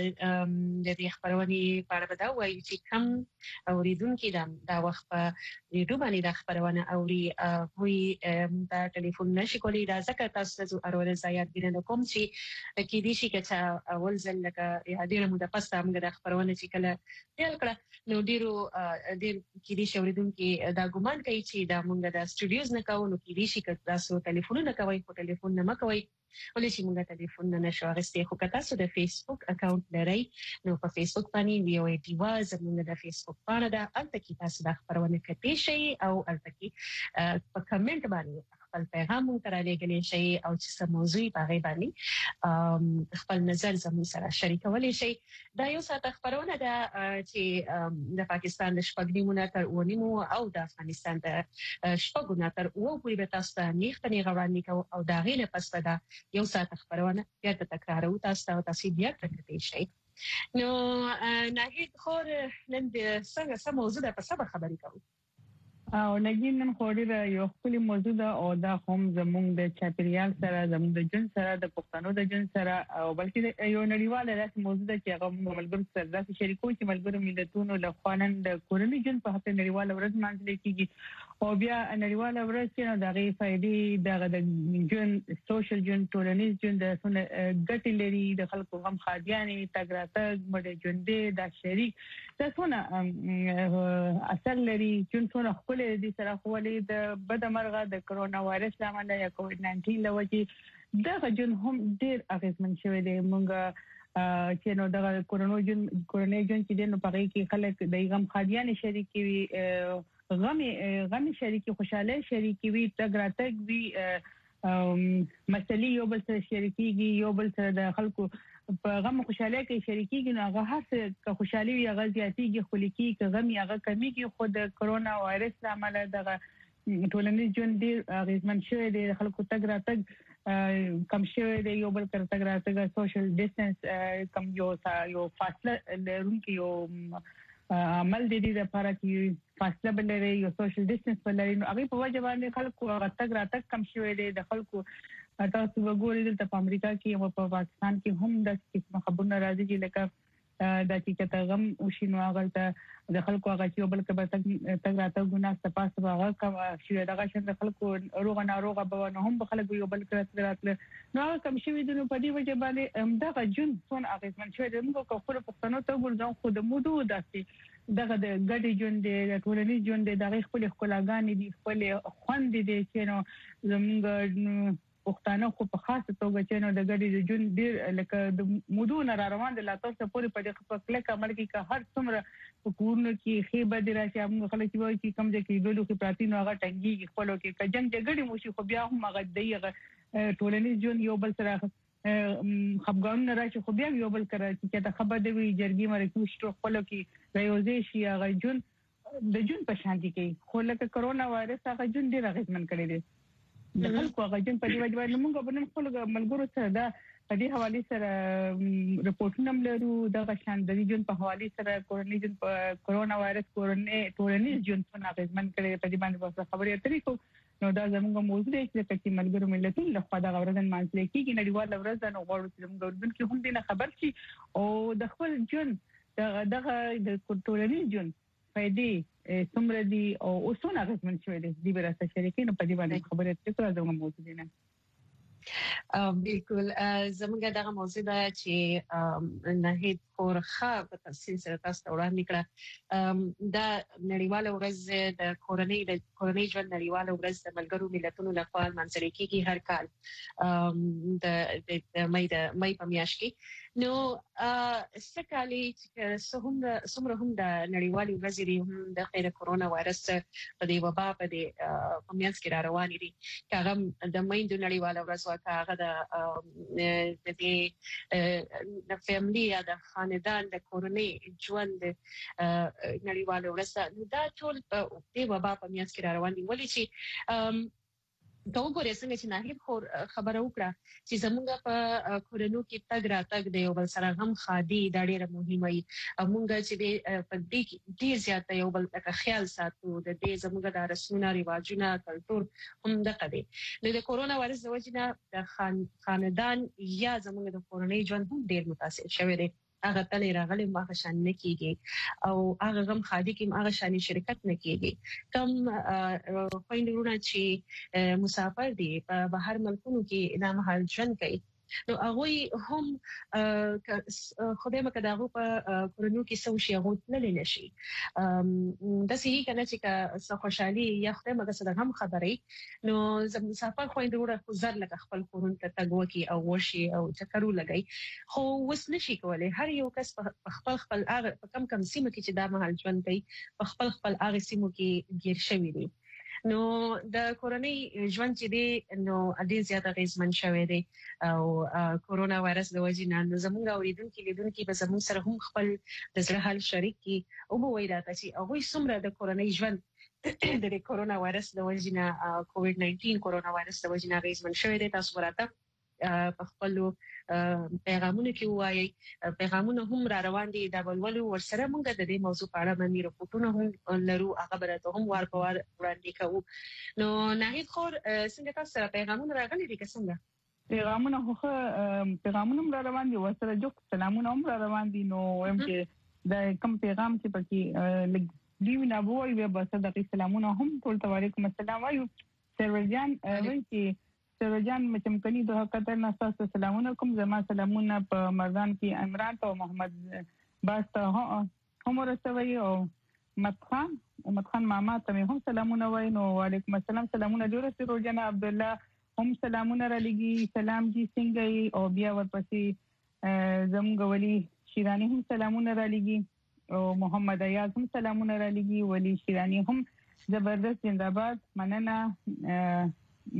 د دې خبرونه په اړه دا وایي چې کوم اوریدونکو دا وخت په ریډیو باندې د خبرونه اوري وي دا ټلیفون نشي کولی دا ځکه تاسو زو اورل زیات ګرنه کوم چې کې دي شي چې اول ځل لکه ډیره موده پس موږ د خبرونه چې کله پیل کړه نو ډیرو ډیر کې دي اوریدونکو دا ګمان کوي چې دا موږ د سټوډیوز نه کوو نو کې دي شي چې تاسو ټلیفون نه کوي خو ټلیفون نه مکوي ولې چې موږ ټلیفون نه نشو اخیستي خو که تاسو د فیسبوک اکاونټ لرئ نو په فیسبوک باندې وی او ای ټي واز موږ د فیسبوک باندې د الته کې تاسو د خبرونه کتئ شي او الته کې په کمنټ باندې خپل پیغام مونږ ته رالیږلی شي او چې څه موضوع په هغې باندې خپل نظر زموږ سره شریکولی شي دا یو ساعت خبرونه ده چې د پاکستان د 6:30 تر 9:30 او د افغانستان د 6:00 تر 9:00 پورې به تاسو ته نیختنې غوړاندې کوو او دا غینه پس به دا یو ساعت خبرونه بیا تکرارو تاسو ته تاسو بیا تکرار شي نو ناهید خور نن د څنګه موضوع ده په سبا خبرې کوو او نګین نن خوړې یو خپل موضوع ده او دا هم زموږ د چاپریال سره زموږ د جن سره د پښتنو د جن سره او بلکې یو نړیواله داسې موضوع ده چې هغه ملګرو سره داسې شریکو چې ملګرو ملتونو له خوانن د کورنۍ جن په هغه نړیواله ورځ مانځل کیږي او بیا نړیواله ورځ چې د غي فائدې د جن سوشل جن ټولنیز جن د سونه ګټې لري د خلکو غم خادياني تګراته مړ جن دې د شریک د سونه اصل لري جن سونه خپل دي سره خولې د بدمرغه د کرونا وایرس لامل یا کووډ 19 لوجي دا جن هم ډیر اغیزمن شوی دی مونږ چې نو د کورونو جن چې نو پغې کې خلک د غم خادياني شریکي وي غم شریکي خوشاله شریکي وي تګراتګ وي مسلې یو بل سره شریکيږي یو بل سره د خلکو په غم خوشاله کې شریکيږي نو هغه هر څه خوشالي یا غزياتيږي خلکي کې غم یا غ کمیږي خو د کرونا وایرس لامل د ټولنیز ژوند ډیر غیزمن شوی دی خلکو تګ راتګ کم شوی دی یو بل تر تګ راتګ سوشل ډیسټنس کم یو فاصله لرونکي یو عمل د دې لپاره چې فاصله بلري یو سوشل ډیسټنس بلري نو هغه په وجه باندې خلکو تګ راتګ کم شوی دی د خلکو تاسو وګورئ دلته په امریکا کې او په پاکستان کې هم د څه خبرونه راځي چې لکه د چې غم او شنو هغه ته د خلکو هغه چې بل کبه تګ راتګ ګناه تاسو هغه کوم شي دغه شند خلکو روغ ناروغه به نه هم خلکو یو بل کړه راتل نو هغه کم شي د نو په دې وجه باندې دغه جون څون اغیزمن شوی د موږ خپل پښتنو ته ګورځو خو د مودو داسې دغه د ګډي جون د ټولنیز جون د دغه خپل خپلګان دي خپل خوند دي چې نو زموږ پښتانه خو په خاصه توګه چې نو د ګډي جون ډیر لکه د مودونه را روان دي لا تاسو پورې په دې خپل کلک عمل کې که هر څومره حکومت کې خېبه دي راشي موږ خلک وایي چې کم ځای کې ډلو کې پراتی نو هغه ټنګي خپل کې که جنگ جګړې مو شي خو بیا هم هغه دی ټولنیز جون یو بل سره خپګان نه راشي خو بیا یو بل کړه چې دا خبر دی جرګي مرکو شتو خپل کې ریوزې شي هغه جون د جون په شان دي کې خو لکه کرونا وایرس هغه جون ډیر غیزمن کړی دی د خلکو هغه جن په دې وجه باندې موږ په نن خپل ملګرو سره دا په دې حواله سره رپورټونه لرو د شان د جن په حواله سره کرونا وایرس ټولنیز جن په غیزمن کړي په دې باندې خبرې اترې کو نو دا زموږ موضوع دی چې ملګرو ملتونو له خوا دا ورځن مانځل کېږي نړیوال ورځ نه غواړو چې موږ ورته هم دې خبر شي او د خپل جن دغه د ټولنیز جن فائدې څومره دي او اوسونه غوښمن شوې دي د براسه شریکین په دې باندې خبرې اترې کوو زموږ موضوع دی نه بالکل زموږ دغه موضوع ده چې نهید خورخه په تفصیل سره تاسو ته وړاندې کړه دا نړیواله ورځ د کورنۍ ژوند نړیواله ورځ د ملګرو ملتونو لخوا لمانځل کیږي هر کال د مې په میاشت کې نو سکهالي چې څومره هم د نړیوالې ورځې دی هم د خیر کرونا وایرس په دې وبا په دې میاشت کې را روان دي هغه د مې د نړیواله ورځ واکه د دې فیملی یا د خاندان د کورنۍ ژوند نړیواله ورځ دا ټول په دې وبا په میاشت کې را روان دي ولې چې دا وګورئ څنګه چې ناهید خور خبره وکړه چې زمونږ په کورونو کې تګ راتګ دی او بل سره هم خادي دا ډیره مهمه وي مونږ چې په دې کې ډیر زیات یو بل تک خیال ساتو د دې زمونږ د رسمونو ریواجونه کلچر هم دغه دی د کورونا وایرس د وجې نه د خاندان یا زمونږ د کورنۍ ژوند هم ډیر متاثر شوی دی هغه تلې راغلي ماغه شان نه کیږي او هغه غم خادي کې هغه شان شرکت نه کیږي کم خويندرونه چې مسافر دي په بهر ملکونو کې د مهال ژوند کوي نو هغه هم خدای مکه دغه په کورونو کې سوشي هغه تللی نشي د سې کنه چې خوشحالي یا خدای مکه سره هم خبرې نو زم مسافر خويندرونه خو زر لکه خپل کورون ته تګ وکي او ورشي او چکرو لګي خو وس نشي کولای هر یو کس په خپل هغه کم سیمه کې چې د مهال ژوند کوي په خپل هغه سیمو کې گیر شوی دي نو د کورنۍ ژوند چې دی نو ډیر زیات غیزمن شوی دی او کورونا وایرس د وجې نه زموږ اوریدونکو لیدونکو به زموږ سره هم خپل د زړه حال شریک کی او به وایي راته چې هغه څومره د کورنۍ ژوند د کورونا وایرس د وجې نه کووډ 19 کورونا وایرس د وجې نه غیزمن شوی دی تاسو ورته په خپل پیغامونه کې وایي پیغامونه هم را روان دي د ولولو ورسره موږ د دې موضوع په اړه باندې رپورټونه هم لرو هغه برته هم ورکوار وړاندې کوو نو ناهید خور څنګه تاسو سره پیغامونه راغلي دي څنګه پیغامونه را روان دي ورسره جو سلامونه هم را روان دي نو هم چې د کوم پیغام چې پکې دیو نه وایي به صدقې سلامونه هم ټول وعلیکم السلام وایو سرورجان وایي چې سرجان مچمکني د قطر ناساس سلامونه کوم زما سلامونه په مردان کې عمران او محمد باست هم ورسوي او مدخان ماما ته هم سلامونه وای نو وعلیکم السلام سلامونه ډیر سرجان عبد الله هم سلامونه را لګي سلام جی څنګه او بیا ورپسې زموږ ولی شیرانی هم سلامونه را لګي او محمد ایاز هم سلامونه را لګي ولی شیرانی هم زبردست زنده‌باد مننه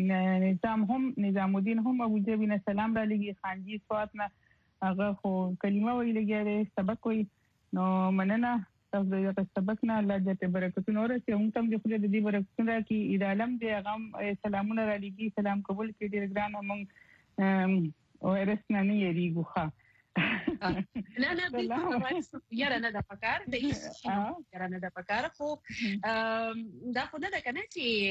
نظام الدین هم ابو جبین سلام را لګي خانجی سوات نه هغه خو کلمه ویلګره سبق وي نو مننه تاسو د سبق نه الله دې برکتونه ورسي هم تم دې خو دې برکتونه کی ادالم دې هغه سلامونه را لګي سلام قبول کړي ډیر ګران هم او رسنه نه یریږو ښه نه بالکل یاره نه د پکار د یاره نه د پکار خو دا خو نه ده کنه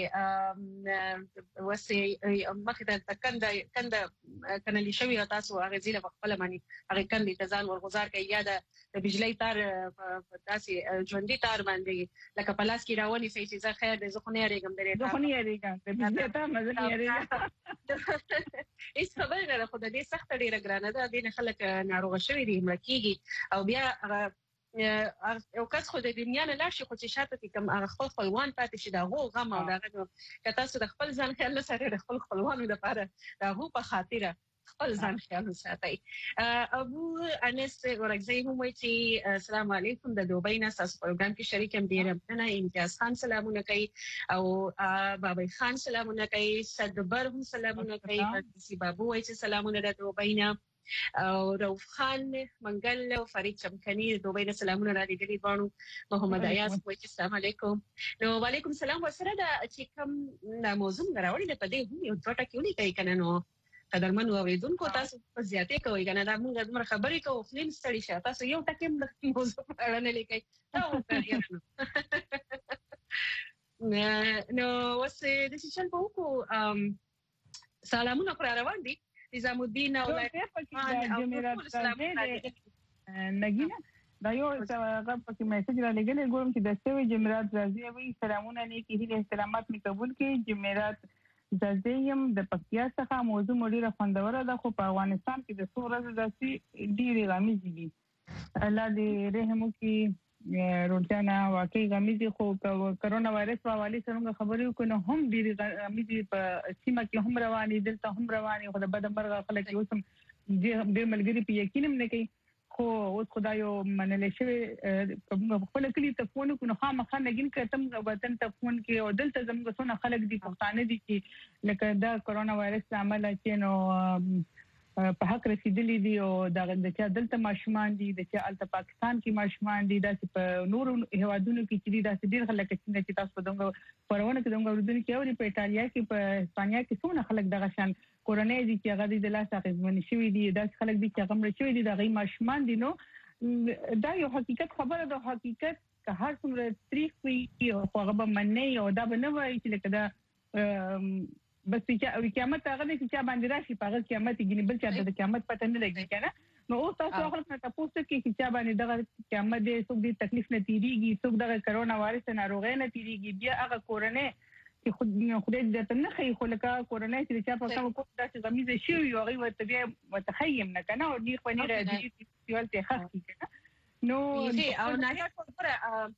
چې وسه مخه د کنده شوی تاسو هغه زیله خپل معنی هغه کنده تزان ورغزار کوي یا د بجلی تار تاسو ژوندۍ تار باندې لکه پلاس کې راونی سي چې زه خیر د زخونه یریګم درې زخونه یریګم د بجلی تار مزه یریګم هیڅ خبره نه خو د دې سخت ډیره ګرانه ده د خلک ناروغ شوی دي مړکیږي او بیا او کس خو د دنیا نه لاشي خو چې شاته کې کوم هغه خپل خپلوان پاتې شي دا غو غم او دا که تاسو د خپل ځان خیال سره د خپل خپلوانو لپاره دا غو په خاطر خپل ځان خیال ساتي ابو انس ورغزي هم وایي چې السلام علیکم د دوبۍ نه تاسو پروګرام کې شریک هم ډیر مننه امتیاز خان سلامونه کوي او بابای خان سلامونه کوي صدبر هم سلامونه کوي سی بابو وایي چې سلامونه د دوبۍ نه او روف خان منګل او فرید چمکنی دوبۍ نه سلامونه را لګري بانو محمد ایاز وایي چې السلام علیکم نو وعلیکم السلام وسره دا چې کوم موضوع راوړل په دې هم یو ډوټه کې ولي کوي کنه نو قدرمن اوریدونکو تاسو په زیاتې کوي کنه دا موږ د خبرې کوو فلم ستړي شه تاسو یو ټکی د موضوع په اړه نه لیکي دا وکړئ نو وسه د شیشن په وکړو سلامونه پر روان دي نظام الدین او نګینا دا یو هغه پکې میسج را لګل ګورم چې د سوي جمعرات راځي وي سلامونه نیکی هیله احترامات می قبول کړي جمعرات زیم د پکتیا څخه موضوع ډیره خوندوره ده خو په افغانستان کې د څو ورځې داسې ډیره غمیزي دي الله دې رحم وکړي روزانه واقعي غمیزي خو کرونا وایرس په حواله سره خبرې وکړو هم ډیره غمیزي په سیمه کې هم رواني دلته هم رواني خو د بدمرغه خلک یو سم ډیر ملګری په یقین نه کوي خو اوس خدایو منل شوی په خپل کلی ته فون کو نو خامخا نګین کتم وطن ته فون کې او دلته زموږ څونه خلک دي پښتانه دي چې لکه دا کرونا وایرس عمل چې نو په حق رسیدلی دي او دا د چې دلته ماشومان دي د چې الته پاکستان کې ماشومان دي دا چې په نور هوادونو کې چې دي دا ډیر خلک چې تاسو په دغه پرونه کې دغه اردن کې او په ایتالیا کې په اسپانیا کې څونه خلک دغه شان کورونې دي چې هغه د لاس اخیستل شوی دي دا خلک دي چې هغه مړ شوی دي دا غي ماشومان دي نو دا یو حقیقت خبره ده حقیقت که هر څومره تاریخ وي او هغه به منني او دا به نه وایي چې لکه دا بس چې قیامت هغه چې چا باندې راشي په هغه قیامت کې بل چې د قیامت پته نه لګي کنه نو اوس تاسو خپل تاسو کې چې چا باندې دغه قیامت دې څوک دې تکلیف نه تیریږي څوک دغه کرونا وایرس ناروغي نه تیریږي بیا هغه کورنۍ چې خدای دې ته نه خي خو لکه کورنۍ چې چا په کوم داسې غمیزه شي یو هغه ورته بیا متخیم نه کنه او دې خو نه راځي چې ولته خاص کنه نو او نه خبره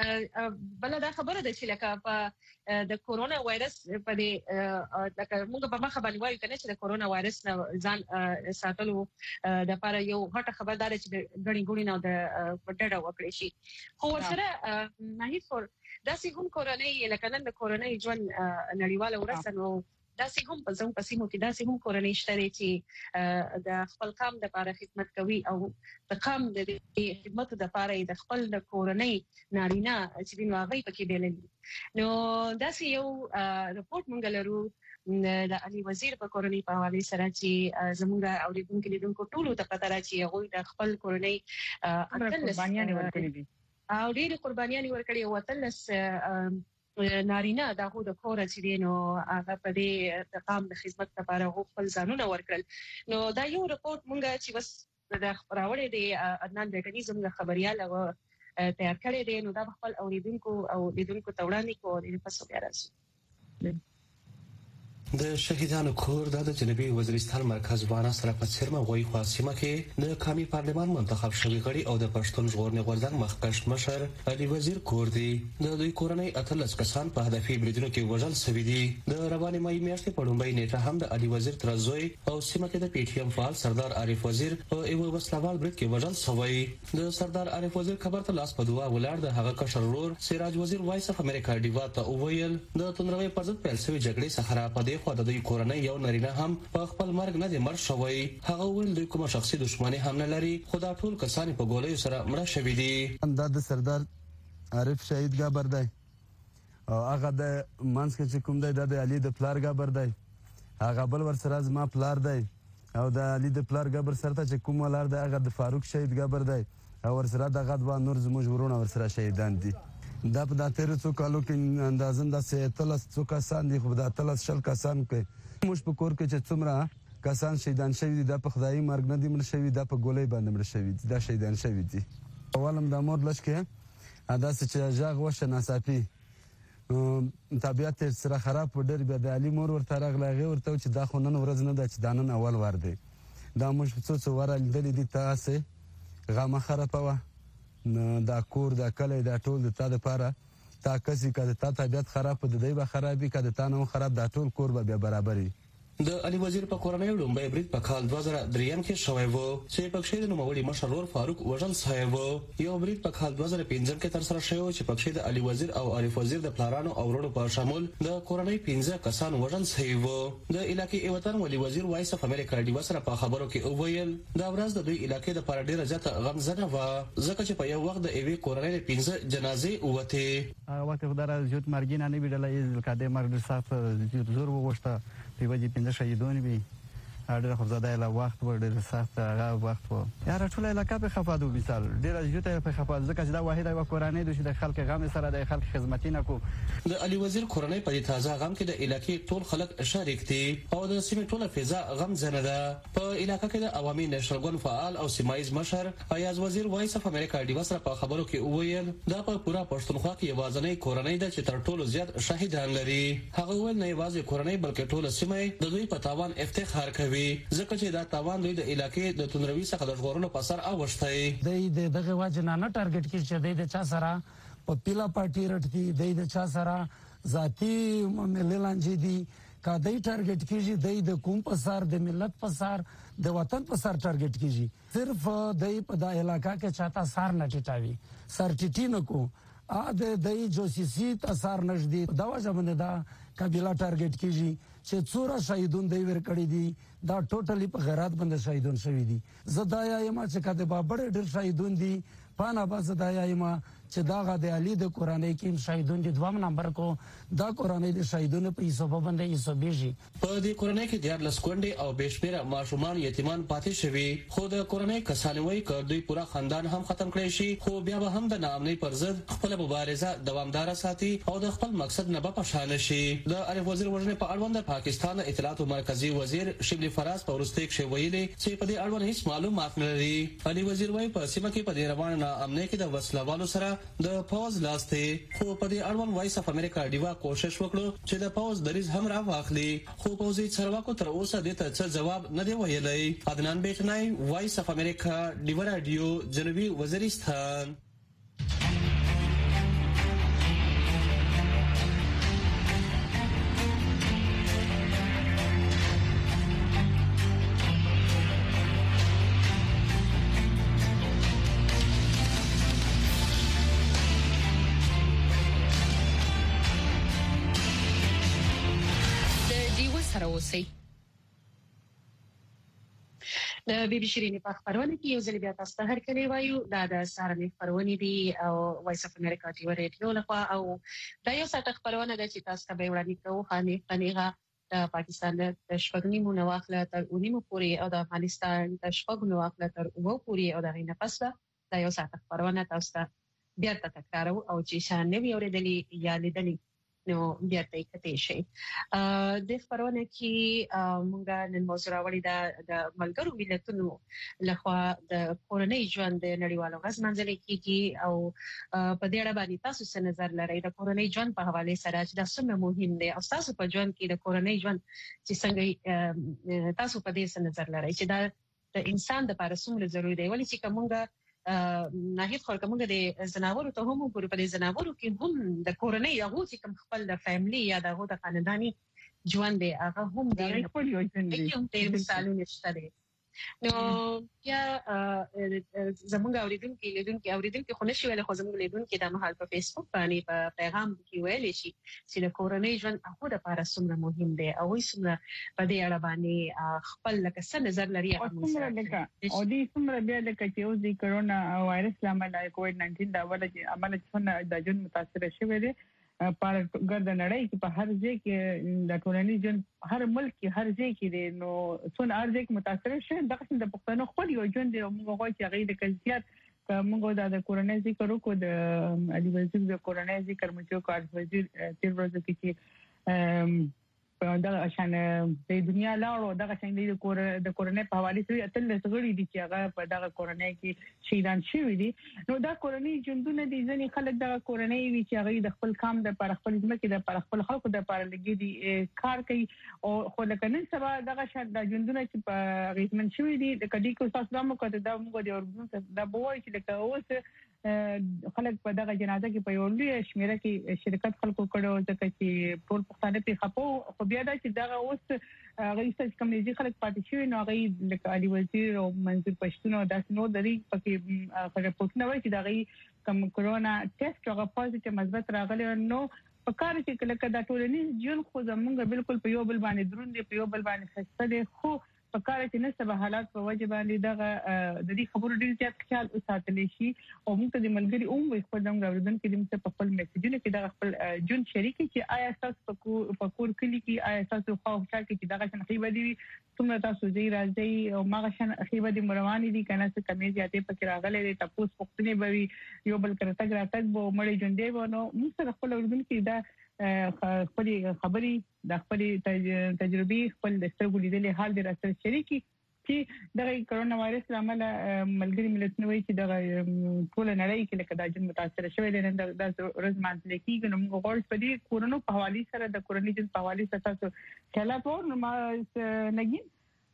بل دا خبره ده چې لکه په د کورونا وایرس په دې لکه موږ په مخه باندې وایو کنه چې د کورونا وایرس نه ځان ساتلو د لپاره یو غټه خبردار چې غړي ګونی نه د ډډه وکړي شي خو سره نه هیڅ داسې هم کورونا لکه نن د کورونا ژوند نړیواله ورسنو داسې هم په ځم پسیمو کې داسې هم کورونا شته چې د خپل قام د لپاره خدمت کوي او د قام د خدمت د لپاره د خپل د کورونا نارینه چې د واغې پکې بیلل نو داسې یو رپورت مونږ لرو د علي وزیر په کورونا په حواله سره چې زموږ اوریدونکو ټولو ته پته راځي هغه د خپل کورونا قربانیان ورکړي دي او ډېر قربانیان ورکړي او تلس نارینه دا خو د کور چې دینو هغه په دې تقام د خدمت لپاره خپل ځانونه ورکړل نو دا یو رپورت مونږ چې بس د خبرونه دی عدنان میکانیزم د خبريال او تیار کړی دی نو دا خپل اوریدونکو او لیدونکو ته وړاندې کوو د پسو بیا راځي د شهیدانو کور د جنوبي وزیرستان مرکز وانا سره په څرمه وای خو سیمه کې د قومي پارلمان منتخب شوی غړي او د پښتون ژغورنې غورځنګ مخکښ مشر علي وزیر کور دی د دوی کورنۍ اتلس کسان په هدفي بریدونو کې وژل شوی دي د رواني مې میاشتې په لومړۍ نیټه هم د علي وزیر ترزوی او سیمه کې د پی ټی ایم فعال سردار عارف وزیر په یو وسلوال برید کې وژل شوی د سردار عارف وزیر خبر ته لاس په دوا ولاړ د هغه کشر ورور سراج وزیر وایس اف امریکا ډیوا ته وویل د تندروي پر ضد پیل شوی جګړې څخه په خو د دوی کورنۍ یو نارینه هم په خپل مرګ نه دی مړ شوی هغه ول دوی کومه شخصي دښمنی هم نه لري خدا ټول کسان په ګولې سره مړ شوی دي د سردار عارف شهید غبر دی او هغه د منځ کې کوم دی د علي د پلار غبر دی هغه بل ور سره زما پلار دی او د علي د پلار غبر سره چې کوم ولر دی هغه د فاروق شهید غبر دی او ور سره د غدوا نور زموږ ورونه ور سره شهیدان دي دا په داتره څو کالو کې اندازن د 13 څو کسان دي خو د 13 شل کسان کې موږ په کور کې چې څومره کسان شهیدان شوی دي د په خدای مرګ نه دي مړ شوی د په ګولې باندې مړ شوی دي دا شهیدان شوی دي اولم د مور لښ کې ادا چې جاغ وشه ناصافي طبيعت سره خراب وډر به د علي مور ورته راغله ورته چې دا خو نن ورځ نه د چې دانن اول ور دي دا موږ څه ور لیدل دي تاسو غما خرابه دا کور دا کله دا ټول د تا د پاره تا کسي کده تا طبيعت خراب د دی به خرابي کده تا نو خراب دا ټول کور به برابري د علي وزیر په کورنۍ لومړی برید په کال 2003 کې شوی و چې پکښې د نوموړي مشر ورور فاروق وژل شوی و یو برید په کال 2015 کې تر سره شوی چې پکښې د علي وزیر او عارف وزیر د پلارانو او ورونو په شامل د کورنۍ 15 کسان وژل شوی و د علاقې وطن ولي وزیر وایس اف امریکا ډیوا سره په خبرو کې وویل دا ورځ د دوی علاقې د پر ډیره زیاته غمزنه و ځکه چې په یو وخت د ایوي کورنۍ 15 جنازې وته وقت خدای زیات مرګ نه ویډلای کده مرګ سخت زور وغوښته په وجه 15 شهیدون وي ډېر خو زده له وخت و ډېر سخت هغه وخت و یاره ټول علاقه په خفادو مثال ډېر جوته په خفاد ځکه چې دا واحده یو کورنۍ د شي د خلک غم سره د خلک خدمتي نه کو د علي وزیر کورنۍ په تازه غم کې د علاقې ټول خلک شریک دي او د سیمې ټوله فضا غم زنه ده په علاقې کې د عوامي نېشنل ګوند فعال او سیمایز مشر ایاز وزیر وایس اف امریکا ډیوا سره په خبرو کې وویل دا په پورا پښتونخوا کې یوازنۍ کورنۍ ده چې تر ټولو زیات شهیدان لري هغه ویل نه یوازې کورنۍ بلکې ټول سیمه د دوی په تاوان افتخار کوي ځکه چې دا تاوان دوی د علاقې د تندروي څخه د ژغورلو په سر اوښتي د دغه وجه نه ټارګټ کیږي چې د چا سره په پیلا پارټي رټي د چا سره ذاتی مللانجې دي کا د ټارګټ کیږي د کوم په سر د ملت په سر د وطن په سر ټارګټ کیږي صرف د په د علاقہ کې چاته سر نه ټټاوي سر ټټی نه کو ا د جوسیسی تاثر نشدي دا وجه باندې دا قبيله ټارګټ کیږي چې څوره شهیدون دی ور کړی دي دا ټوټلی په غیرات باندې شهیدون شوی دي زدا یم چې کده بابړ ډیر شهیدون دي پانا باز دا یم چې دا غ د علي د قرآنی کې شهیدون دي دوام نمبر کو دا قرآنی د شهیدون په حساب باندې حسابيږي په دې قرآنی کې د لسکونډي او بشپره ماشومان یتیمان پاتې شوي خو د قرآنی کسانوي کړدوی پورا خاندان هم ختم کړی شي خو بیا به هم د ناامنۍ پر ضد خپل مبارزه دوامدار ساتي او د خپل مقصد نه په شان شي د عارف وزیر وژنې په اړوند د پاکستان اطلاعات مرکزی وزیر شبلی فراز په ورسته کې ویلي چې په دې اړوند هیڅ معلومات نه لري علي وزیر وايي په سیمه کې په دې روان ناامنۍ کې د وسلوالو سره د پاوز لاسته خو په دې اړوند وایس اف امریکا ډیوا کوشش وکړو چې د پاوز دریز هم را واخلي خو پوزي چرواکو تر اوسه د ته جواب نه دی ویلی عدنان بیٹنای وایس اف امریکا ډیوا رادیو جنوبي وزیرستان د بي بي شيرينې په خبرونه کې یو ځل بیا تاسو ته هرکلی وایو دا د سهارنۍ خبرونه دي او وایس اف امریکا ټي رادیو لخوا او دا یو ساعت خبرونه ده چې تاسو ته به وړاندې کوو خانيغه د پاکستان د شپږنیمو نواخله تر اونیمو پورې او د افغانستان د شپږ نواخله تر اوو پورې او د غینه پس دا یو ساعت خبرونه تاسو ته بیا تکرارو او چې شان نوی اوریدلی یا لیدلی نو بیا ته کته شي د خبرونه کې مونږه نن موضوع راوړی د ملګرو ملتونو لخوا د کورنۍ ژوند د نړیوالو ورځ منځلې کیږي او په دې اړه باندې تاسو څه نظر لرئ د کورنۍ ژوند په حواله سره چې دا څومره مهم دی او تاسو په ژوند کې د کورنۍ ژوند چې څنګه تاسو په دې څه نظر لرئ چې دا د انسان د لپاره څومره ضروري دی ولې چې کومه ناهید خلک موږ د زناورو ته هم ګورو په دې زناورو کې هم د کورنۍ هغه چې کوم خپل د فیملی یا دغه د خاندانی ژوند دی هغه هم د خپل یو ژوند دی چې مثالونه شته دي نو یا زموږ اوریدونکو خو نشي ویل خو زموږ لیدونکو د محل په فیسبوک باندې په پیغام کې ویل شي چې د کورنۍ ژوند هغه د لپاره څومره مهم دی او څومره په دې اړه باندې خپل لکه څه نظر لري او دې څومره بیا د کچېو د کرونا وایرس لامل کووډ 19 دا ولې عمل څنګه د ژوند متاثر شوی دی پر ګرد نړۍ کې په هر ځای کې د ټولنیز ژوند هر ملک کې هر ځای کې دی نو څون هر ځای کې متاثر شي دغه د پښتنو خپل یو ژوند دی موږ غواړو چې هغه د کلچر موږ د کورنۍ ذکر وکړو د علي وزیر د کورنۍ ذکر مچو کار وزیر تیر ورځ کې چې دا شان د دنیا لاړو دا څنګه د کورنۍ په حواله سره اتل سګړي دي چې هغه په دغه کورنۍ کې شهیدان شوی دي نو دا کورنۍ ژوندونه دي ځنې خلک د کورنۍ وی چې هغه د خپل کام د پر خپل ځمکه د پر خپل خلکو د پر لګي دي کار کوي او خو لکه نن سبا دغه شان د ژوندونه چې په غیزمن شوی دي د کډی کو تاسو رامو کته دا موږ د اورګون د بوای چې لکه اوس خلک په دغه جنازه کې په یو لوی شمیره کې شرکت خلکو کړو ځکه چې ټول پښتانه په خپو بیا دا چې دغه اوس غیسته کمیټي خلک پاتې شوی نو هغه لکه علي وزیر او منظور پښتون او داس نو دري پکې رپورټونه وایي چې دغه کوم کرونا ټیسټ هغه پوزټیو مثبت راغلی نو په کار کې کله دا ټولنیز ژوند خو زمونږ بالکل په یو بل باندې دروند دی په یو بل باندې خسته دی خو په کار کې نسبه حالات په وجه باندې دغه د دې خبرو ډیر زیات خیال وساتل شي او موږ ته د ملګری وي خو د اوریدونکو کې د موږ په خپل میسجونو کې دغه خپل جون شریکي چې آیا تاسو په کور کلی کې آیا تاسو خو چې دغه څنګه خیبه دي څومره تاسو زی راځي او ماغه شان خیبه دي مروانې دي کنه څه کمی زیاتې پکې راغلي دي تاسو پښتنې به یو بل کرتګ راتګ به مړې جوندې ونه موږ سره خپل اوریدونکو کې دا خپل خبري د خپل تجربه خپل د سترګو لیدلې حال د راځي شریکي چې د کرونا وایرس لامل ملګری ملتونه وایي چې د ټول نړۍ کې لکه د جن متاثر شوی دی نن د ورځ مانځل کېږي نو موږ غواړو په دې کورونا په حواله سره د کورونی جن په حواله سره تاسو خلا پور نو ما نګین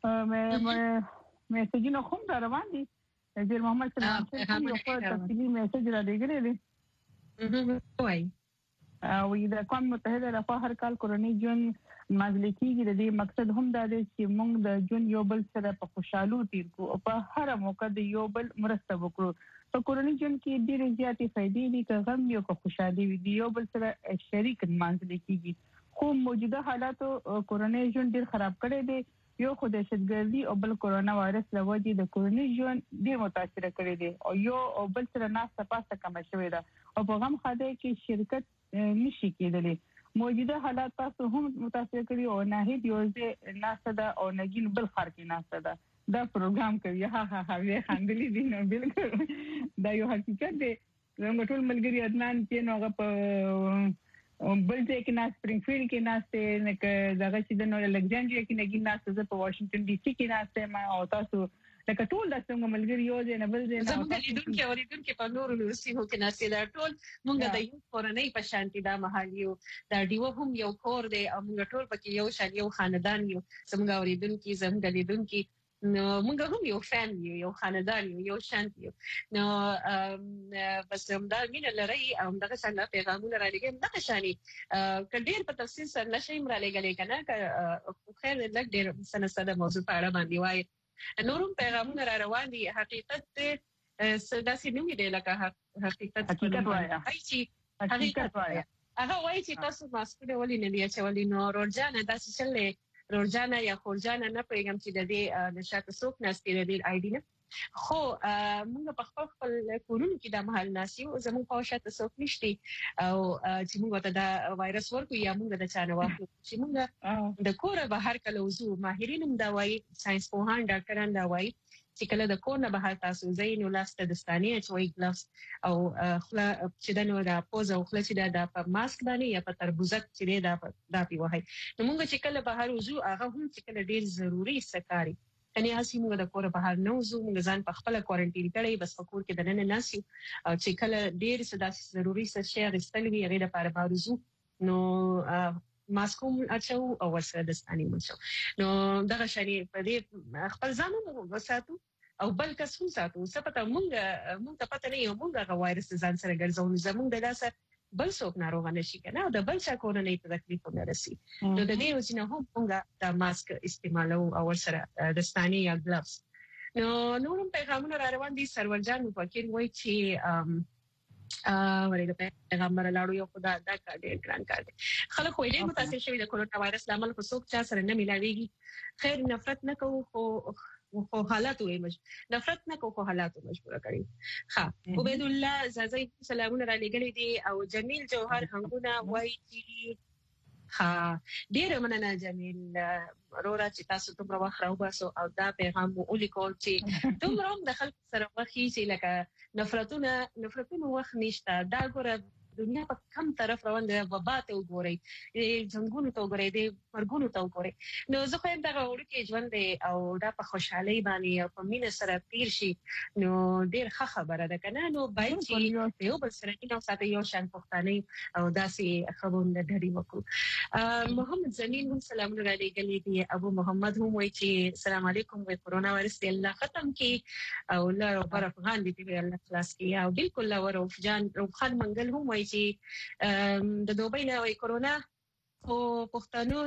میسجونه کوم دا روان دي وزیر محمد سلام چې یو په تفصیلی میسج را لګړې دي وای او د اقوام متحده لخوا هر کال کورونی جون مازل کېږي د دې مقصد هم دا دی چې موږ د جون یو بل سره په خوشحالو تیر کو او په هر موقع د یو بل مرسته وکړو په کورونی جون کې ډېر زیاتې فائدې دي که غم یو که خوشحالي وي د یو بل سره شریک مازل کېږي خو موجوده حالاتو کورونی جون ډېر خراب کړی دی یو خو د دهشتګردي او بل کرونا وایرس لوجې د کورونی جون ډېر متاثر کړی دی او یو بل سره ناسته پاسته کم شوې ده او په غم خاده کې شرکت نشي کېدلی موجوده حالات تاسو هم متاثر کړي او ناهید یو ځای ناسته ده او نګین بل خار کې ناسته ده دا پروګرام کوي ها وی خندلې دي نو بالکل دا یو حقیقت دی زموږ ټول ملګری عدنان چې نوغه په بل ځای کې ناس سپرینګفیلډ کې ناسته نه دغه چې د نو الکسانډریا کې نګین ناسته په واشنگټن ډي سي کې ناسته ما او تاسو لکه ټول د څنګه ملګری یو ځای نه بل ځای نه زموږ لیدونکو په نورو لوسیو کې ناسې دا ټول موږ د یو کورنۍ په شانتي دا محل یو دا دیو هم یو کور دی او موږ ټول پکې یو شان یو خاندان یو زموږ اوریدونکو زموږ لیدونکو نو موږ هم یو فیملی یو خاندان یو شانتي نو بس هم دا مين لري او دغه څنګه پیغامونه را لګي دغه شاني کډیر په تفصیل سره نشم را لګلې کنه خیر لږ ډیر سنسده موضوع په اړه باندې وایي نورم پیغامونه را روان دي حقیقت داسې نومې دی لکه حقیقت وایا حقیقت وایا هغه وایي چې تاسو ماسکونه ولې نه دی اچولي نو رورجانه داسې چلې رورجانه یا خورجانه نه پېږم چې د دې نشاته څوک ناستې د دې آی ډي نه خو موږ په خپل کورونو کې د محل ناسیو زموږ په شاته څوک نشته او چې موږ ته د وایرس ورکو یا موږ د چانه واخلو چې موږ د کوره بهر کله وزو ماهرین هم دا وایي ساينس پوهان ډاکټران دا وایي چې کله د کور نه بهر تاسو زین ولاسته دستاني اچوي ګلافز او خلا چې د نو د پوز او خلا چې د په ماسک باندې یا په تربوزک چې دا پی وای نو موږ چې کله بهر وزو هغه هم چې کله ډیر ضروری سکاري کني هسي موږ د کور بهر نه وزو موږ ځان په خپل کوارنټین کړی بس په کور کې د نن ناسي چې کله ډیر څه ضروری څه شی غوښتل وی غیر لپاره بهر وزو نو ماسکوم اچو او ورسره دستاني مچو نو دغه شری په دې خپل ځان وساتو او بل کس هم ساتو څه پته مونږ ته پته نه یو مونږ غو وایرس ځان سره ګرځول زمونږ د لاسه بل څوک ناروغ نشي کنه او د بل چا کورنۍ ته تکلیف نه رسي نو د دې وجنه هم مونږ د ماسک استعمالو او ورسره دستاني یا ګلافز نو نورم پیغامونه را روان دي سرور جان مفکر وایي چې ورته پیغمبر لاړو یو خدای دا کار ډیر ګران کار دی خلک وایي ډیر متاثر شوی د کرونا وایرس لامل خو څوک چا سره نه ملاويږي خیر نفرت نه کوو خو حالاتو نفرت نه کوو حالاتو مجبور کړی ها عبید الله زازي سلامونه را لګلې دي او جمیل جوهر هنګونه وایي چې ها ډیر مننه جمیل رورا چې تاسو ته په وخت راوباسو او دا پیغام مو ولیکول چې دومره د خلک سره وخی چې لکه نفرتونه وخت نشته دا ګوره دنیا په کم طرف روان دي وبا ته وګورئ جنگونو ته وګورئ د مرګونو ته وګورئ نو زه خو هم دا وړو کې ژوند دی او دا په خوشحالي باندې او په مینه سره تیر شي نو ډیر ښه خبره ده کنه نو باید چې یو بل سره کې نو ساته یو شان پښتانه او داسې خبرونه ډېری وکړو محمد زمین هم سلام علیکم دی ابو محمد هم وایي چې السلام علیکم و کرونا وایرس دی الله ختم کی او الله رب افغان دې الله خلاص کی او بالکل الله ورو جان روخان منګل هم چې د دوبۍ نه وای کرونا او پښتنو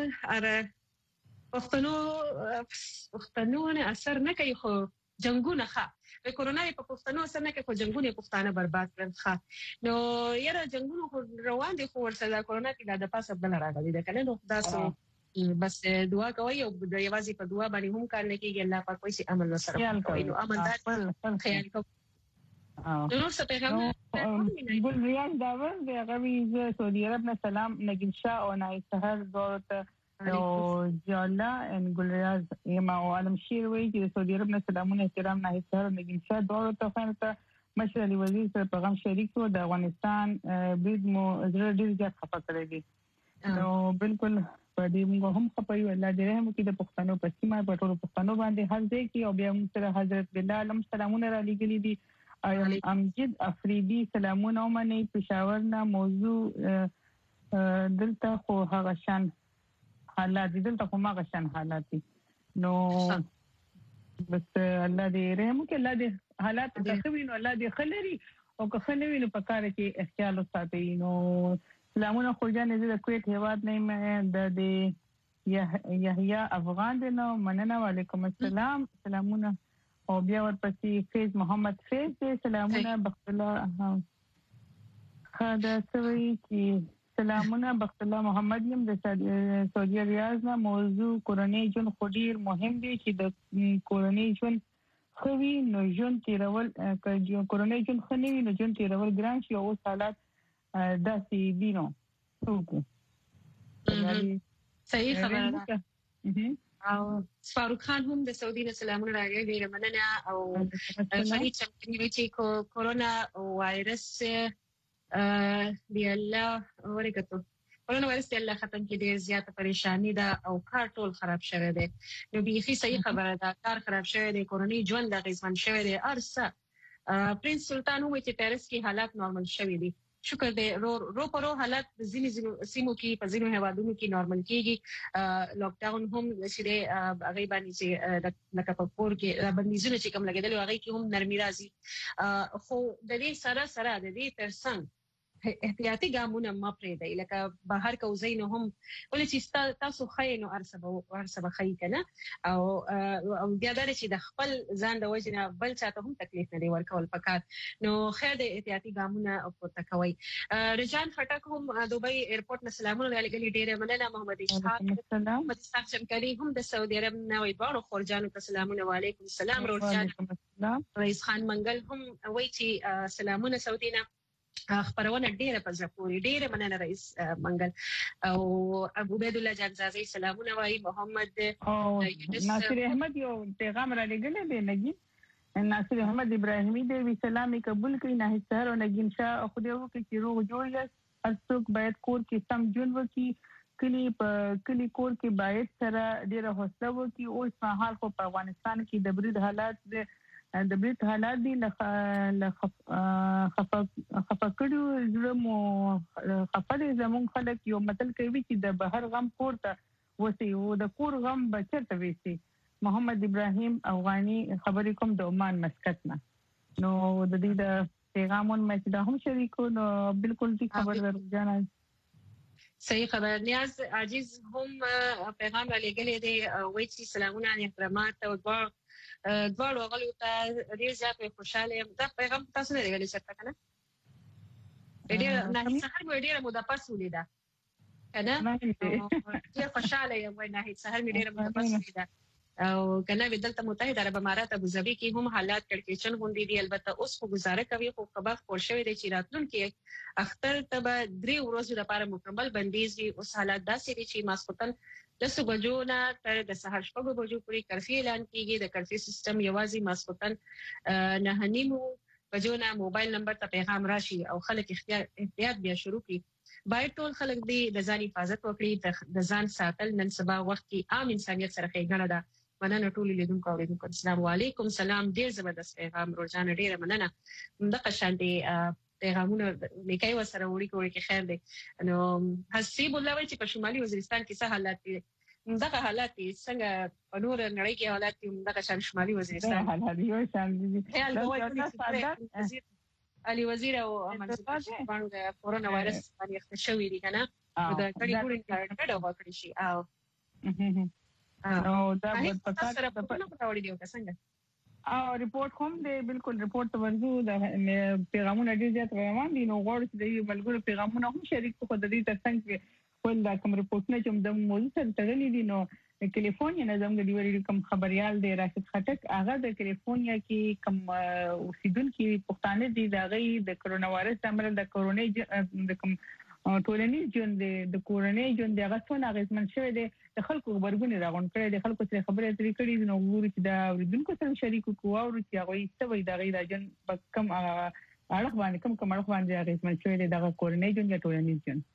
نه اثر نه کوي خو جنگونه ښه کرونا په پښتنو اثر نه کوي خو جنگونه پښتانه برباد کړل ښه نو یاره جنگونه روان دي خو ورسره کرونا کې د پاسه بل راغلي ده کنه نو تاسو بس دعا کوي او د یوازې په دعا باندې هم کار نه کیږي الله پاک وایي عمل وسره کوي نو عمل دا خیال کوي نو څه پیغام ګل ریاض داور د غوي سعودي عرب نه سلام نګین شاه او نای سحر دورت او جالا ان ګل ریاض یما او عالم شیر وی چې سعودي عرب نه سلامونه احترام نای سحر نګین شاه دورت خانته مشر علي وزیر سره پیغام شریک و د افغانستان بيد مو زړه ډیر ځات خپه کړی دي نو بالکل په دې موږ هم خپایو الله دې رحم وکړي د پښتنو په سیمه په ټولو پښتنو باندې هر ځای کې او بیا موږ سره حضرت بلال هم سلامونه را لګلي دي امجد افریدي سلامونه ومني پېښور نه موضوع دلته خو هغه شان حالات دلته خو ما غشان حالات نو بس الله دې رحم وکړي الله دې حالات تخوینو الله دې خلري او که خنوي نو په کار کې احتیاط وساتئ نو سلامونه خوجان دې د کویت هیواد نه د یحیی افغان دې نو مننه وعلیکم السلام سلامونه او بیا ورپسې فیض محمد فیض دې سلامونه بخت الله خدا سوي چې سلامونه بخت الله محمد یم د سعودي ریاض نه موضوع کورنۍ جون خډیر مهم دی چې د کورنۍ جون خوي نو جون تیرول کورنۍ جون خنوي نو جون تیرول ګران شي او حالات داسې دي نو صحیح خبره ده او فاروق خان هم د سعودي نه سلامونه راغلي ډیره مننه او فرید چمکي چې کورونا وایرس دی الله ورکړو کورونا وایرس دی الله ختم کړي ډیر زیاته پریشانی ده او کار ټول خراب شوی دی نو بيخي صحیح خبره ده کار خراب شوی دی کورونی ژوند د غیزمن شوی دی ارسه پرنس سلطان هم چې پیرس کې حالات نورمال شوی دي شکر دې رو پرو حالات ځینې سیمو کې په ځینو هوادونو کې نورمال کېږي لاک ډاون هم چې هغه باندې چې لکه په کور کې بندیزونه چې کوم لګیدل هغه کې هم نرمي راځي خو د دې سره د دې ترڅنګ احتیاطي ګامونه ما پرې دی لکه بهر کوزي نو هم ولې چې تاسو خاينو ارسبه خای کنه او بیا دا چې د خپل ځان د وجنه بل چاته هم تکلیف نه دی ورکول پکار نو خیر د احتیاطي ګامونه پورته کوي رجان خټک هم دوبۍ ایرپورټ نه سلامونه لګلي ډیره مننه محمد اسحاق چمکلي هم د سعودي عرب نه وي بارو خورجانو ته سلامونه وعليكم السلام رجان رئیس خان منګل هم وایي چې سلامونه سعودي نه خبرونه ډیره په ځپوري ډیره مننه رئیس منګل او ابو عبد الله جانزازي سلامونه وايي محمد ناصر احمد یو پیغام را لګل دی نګین ناصر احمد ابراهیمي دی وی سلامي قبول کړي نه سحر او نګین شاه خو دې وکړي چې روغ جوړ هر څوک باید کور کې سم جون وکړي کلی کور کې باید سره ډیره حوصله وکړي اوس په حال خو په افغانستان کې د برید حالات دي خفقړو زمو خفقړې زمون خلک یو متل کوي چې د بهر غم پورته وسی او د کور غم بچته وسی محمد ابراهیم افغاني خبرې کوم د عمان مسقط نه نو د دې د پیغامون مې دا هم شریکو نو بالکل دې خبر ورجانا صحیح خبر نیاز عاجز هم پیغام را لګلې دی وایي چې سلامونه ان احترامات او دواړو غلو ته ډیر زیات خوشاله یم دا پیغام تاسو نه لګلې شته کنه ډیر نه سحر مې ډیر مو د پاسو لیدا کنه ډیر خوشاله یم وای نه سحر مې ډیر مو د پاسو لیدا او کنه بدلته متحده عرب امارات ابو ظبي کې هم حالات کړکېچن غونډې دي البته اوس خو گزاره کوي خو خبر خور شوی دی چې راتلونکي اختر ته 3 ورځې لپاره مکمل بندیز دي اوس حالات داسې دي چې ماسختن د صبحو نه تر د سحر 6 بجو پورې کرفیو اعلان کیږي د کرفیو سیستم یوازې ماسختن نه نیمو بجو نه موبایل نمبر ته پیغام راشي او خلک احتیاط بیا شروع کړي باید ټول خلک دې د ځان حفاظت وکړي د ځان ساتل نن سبا وخت کې عام انسانيت سره ښېګڼه ده مننه ټول لیدونکو اوریدونکو السلام علیکم سلام ډیر زبردست پیغام روزانه ډیره مننه دغه شانتي پیغامونه لیکي وسره وړي کوي کې خیر دی نو حسیب الله وایي چې په شمالي وزیرستان کې څه حالات دي دغه حالات څنګه په نور نړۍ کې حالات دي دغه شان شمالي وزیرستان حالات یو شان دي علي وزیر او منصور باندې د کورونا وایرس باندې اختشوي دي کنه دا کړي ګوري کارډ او کړی شي او دا په تاسو په پټاوړي دی څنګه او ریپورت کوم دی بالکل ریپورت ورغو د پیغامونه ډیر زیات روان دي نو غوړ چې د ملګرو پیغامونه هم شریک خو د دې ترڅنګ خپل د کوم رپورټونه چې د موضوع سره تړلي دي نو کیلیفورنیا نه زموږ د ویری کوم خبريال دی راشد خټک هغه د کیلیفورنیا کې کوم اوسیدونکو پښتانه دي د غي د کرونا وایرس عمل د کورونا د کوم ټولنیز ژوند د کورنۍ ژوند دغه څونه غیزمن شوی دی د خلکو خبرګون راغون کړی د خلکو سره خبرې اترې کړي نو ګوري چې دا اوریدونکو سره شریک کوو او چې هغه ایستوي د غي د جن کم اړه باندې کوم اړه باندې غیزمن شوی دی د کورنۍ ژوند د ټولنیز ژوند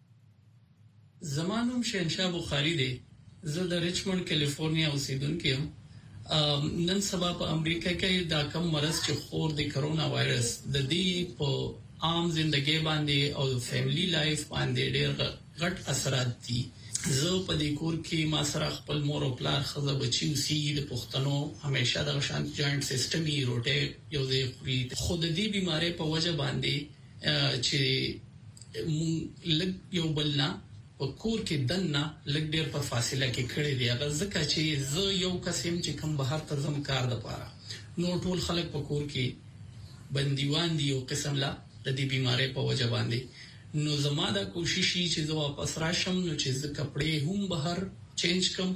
زمانوم شهنشاه بخاری دی زه د ریچمنډ کیلیفورنیا اوسیدونکو یم نن سبا په امریکا کې دا کم مرض چې خور د کرونا وایرس د دې په عام ژوندۍ باندې او فیملی لایف باندې ډېر غټ اثرات دي زه په دې کور کې ما سره خپل مور او پلار خزه بچي اوسې د پښتنو همیشه د شانت جوائنٹ سیستمي روټه یو ځای خوري خود دې بیماری په وجه باندې چې مونږ یو بلنا په کور کې دنه لګ ډېر په فاصله کې کړی دی هغه ځکه چې زه یو قسم چې کوم بهر ته زم کار د پاره نو ټول خلک په کور کې بنديوان دي او قسم لا د دې بیماری په وجه باندې نو زما دا کوشش چې زه واپس راشم نو چې زه کپڑے هم بهر چینج کم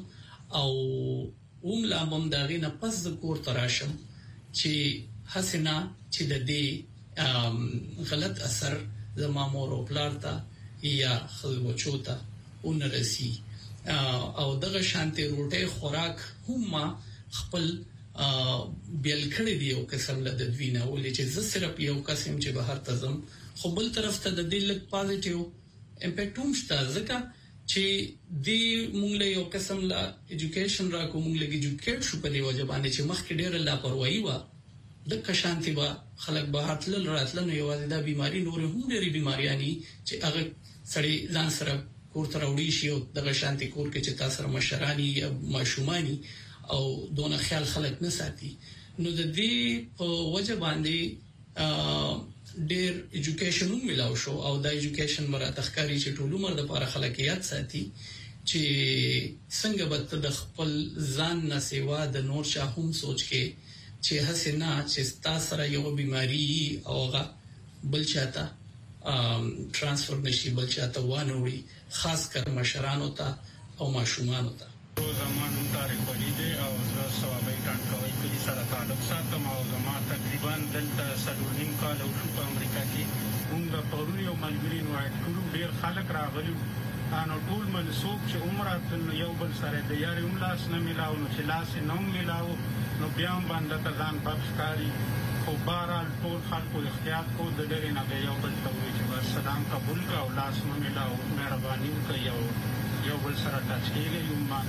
او لا بم داغې نه پس د کور تراشم چې حسنا چې د دې غلط اثر زما مور او پلار ته یا خلوچوتا اونرسي او دغه شانتي روټه خوراک هم خپل بیل کړی دی او قسم له د دوینه ولې چې زه صرف یو قسم چې بهر تزم خو بل طرف ته د دې لک پازیټیو امپیکټ هم شته ځکه چې دی مونږ له یو قسم له এডوকেশন را کوم لګي اډوکیټ شو په دی وجه باندې چې مخکې ډېر لاپروايي و د کشانتي با خلک به هاتل راتل نو یوازې دا بیماری نور هم ډېری بیماریانی چې هغه سړی ځان سره کور ته راوړي شي او د شانتي کور کې چې تاسو سره مشرانی یا ماشومانی او دونه خیال خلک نه ساتي نو د دې په وجه باندې ډېر এডوকেশن ملاو شو او د এডوকেশن مراد تخکاری چې ټول عمر د لپاره خلک یاد ساتي چې څنګه به د خپل ځان نه سیوا د نور چا هم سوچ کې چې حسنا چې تاسو سره یو بیماری او بل چاته ترانسفر نشي بل چاته وانوي خاص کر مشرانو ته او ماشومانو ته زمانو تاریخ ولیدي او زه ثوابي ټانکوي کلی سره تعلق ساتم او زما تقریبا دلته سلورین کال او په امریکا کې موږ پرونی یو ملګری نو ټول ډیر خلک راغلي انو ټول منسوب چې عمره یو بل سره د یاري هم لاس نه ملاو نو چې لاس نه ملاو نو بیا هم باندې ځان پښکاری خو بهرحال ټول خلکو احتیاط کو د ډېرې نه یو بل ته وایي چې سلام قبول کا او لاس نه ملاو مهرباني وکړئ یو بل سره ټاچ کېږي یو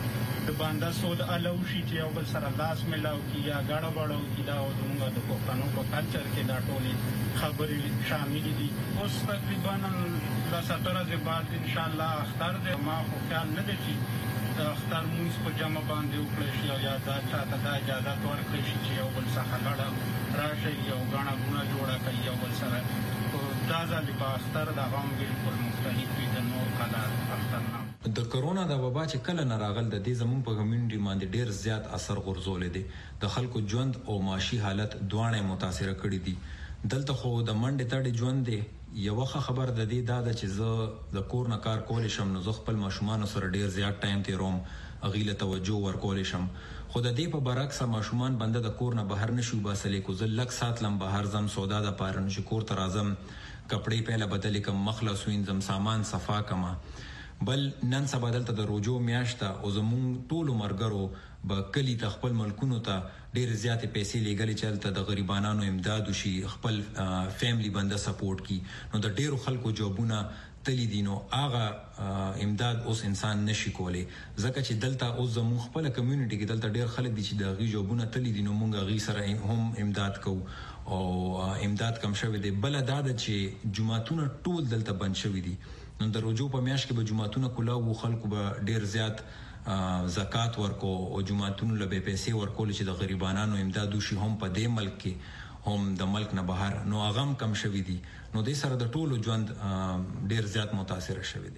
د باندې سود الوشي چې یو بل سره لاس ملاو کی یا غاړه وړو کی دا او موږ د پښتنو په کلچر کې دا ټولې خبرې شامل دي اوس تقریبا لا 17 بعد ان شاء الله اختر دې ما خو خیال نه دي چې اختر موږ په جمع باندې وکړي شي او یا دا چاته دا اجازه ورکړي شي چې یو بل سره لړ راشي یو غاڼه غونه جوړه کوي یو بل سره دا ځل په اختر دا هم بالکل مختلف دي د نور کلار اختر د کرونا د وبا چې کله ناراغل د دې زمون په کمیونټي باندې ډیر زیات اثر غورځول دي د خلکو ژوند او معاشي حالت دوانه متاثر کړي دي دلته خو د منډه تړي ژوند دي یو خبر د دې دا چې زه د کور نه کار کول شم نو زه خپل ماشومان سره ډیر زیات ټایم تیروم اغیله توجه ورکول شم خو د دې په برعکس ماشومان بنده د کور نه بهر نشو باسلې کو زه لک سات لم بهر زم سودا د پارن چې کور ته راځم کپڑے پهله بدل کم مخلص وینځم سامان صفا کما بل نن سبا دلته د روجو میاشته او زمون ټول مرګرو به کلی تخپل ملکونو ته ډېر زیات پیسې لګلې چلته د غریبانو امداد وشي خپل فیملی بنده سپورټ کی نو د ډېرو خلکو جوابونه تلی دینو هغه امداد اوس انسان نشي کولی ځکه چې دلته اوس زمون خپل کمیونټي کې دلته ډېر خلک دي چې د غي جوابونه تلی دینو مونږ غي سره هم امداد کوو او امداد کم شوی دی بل دا چې جمعهتون ټول دلته بند شوی دي نو د روجو په میاشت کې به جمعهتون کولاو خلکو به ډېر زیات زکات ورکو او جمعهتون له پیسې ورکول چې د غریبانو امداد وشي هم په دې ملک کې هم د ملک نه بهر نو هغه کم شوی دي نو د سره د ټولو ژوند ډېر زیات متاثر شوی دی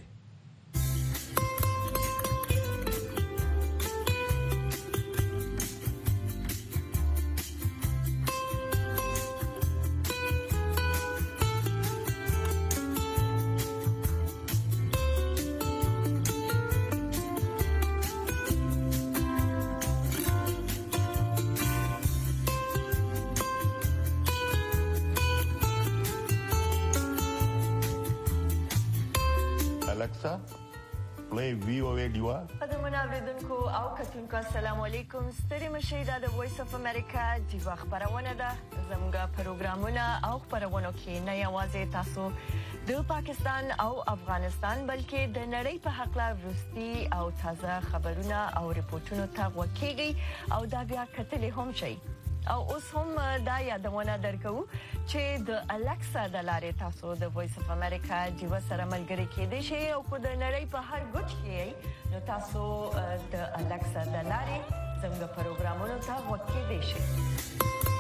Alexa, play VOA Diva. قدرمن اوریدونکو او کتونکو السلام علیکم ستړي مشئ د وایس اف امریکا جیوا خبرونه ده زموږ پروګرامونه او خبرونه کې نه یوازې تاسو د پاکستان او افغانستان بلکې د نړۍ په حق لا وروستي او تازه خبرونه او ریپورتونو ته وکیږي او دا بیا کتلې هم شي او اوس هم دا یادونه درکو چې د الکسا د لارې تاسو د وایس اف امریکا جیوا سره ملګری کېدئ شئ او په د نړۍ په هر ګوټ کې نو تاسو د الکسا د لارې زموږ پروګرامونو ته وکیدئ شئ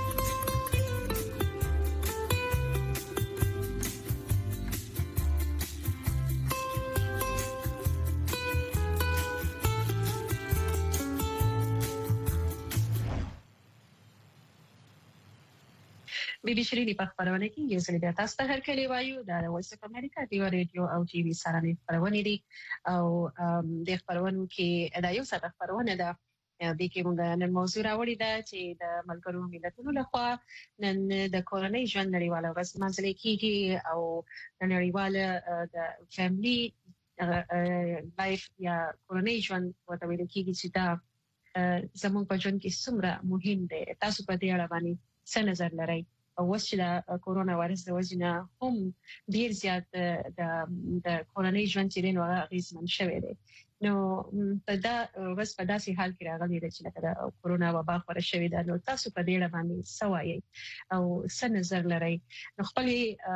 بیبي شيرين په خبرونه کې یو ځل بیا تاسو ته هرکلی وایو د وایس اف امریکا دی ریډیو او ټي وي سره نه خبرونه دي او د خبرونو کې دا یو څه خبرونه ده د کې موږ نن موضوع راوړی ده چې د ملګرو ملتونو لخوا نن د کورنۍ ژوند نړیواله ورځ لمانځل کیږي او د نړیواله د فیملی لایف یا کورنۍ ژوند ورته ویل کیږي چې دا زموږ په ژوند کې څومره مهم دی تاسو په دې اړه باندې څه نظر لرئ او چې د کورونا وایرس د وجې نه هم ډیر زیات د کورنۍ ژوند چې دی نو هغه اغېزمن شوی دی نو دا ورځ په داسې حال کې راغلی دی چې لکه د کورونا وبا خپره شوې ده نو تاسو په دې اړه باندې څه وایئ او څه نظر لرئ نو خپل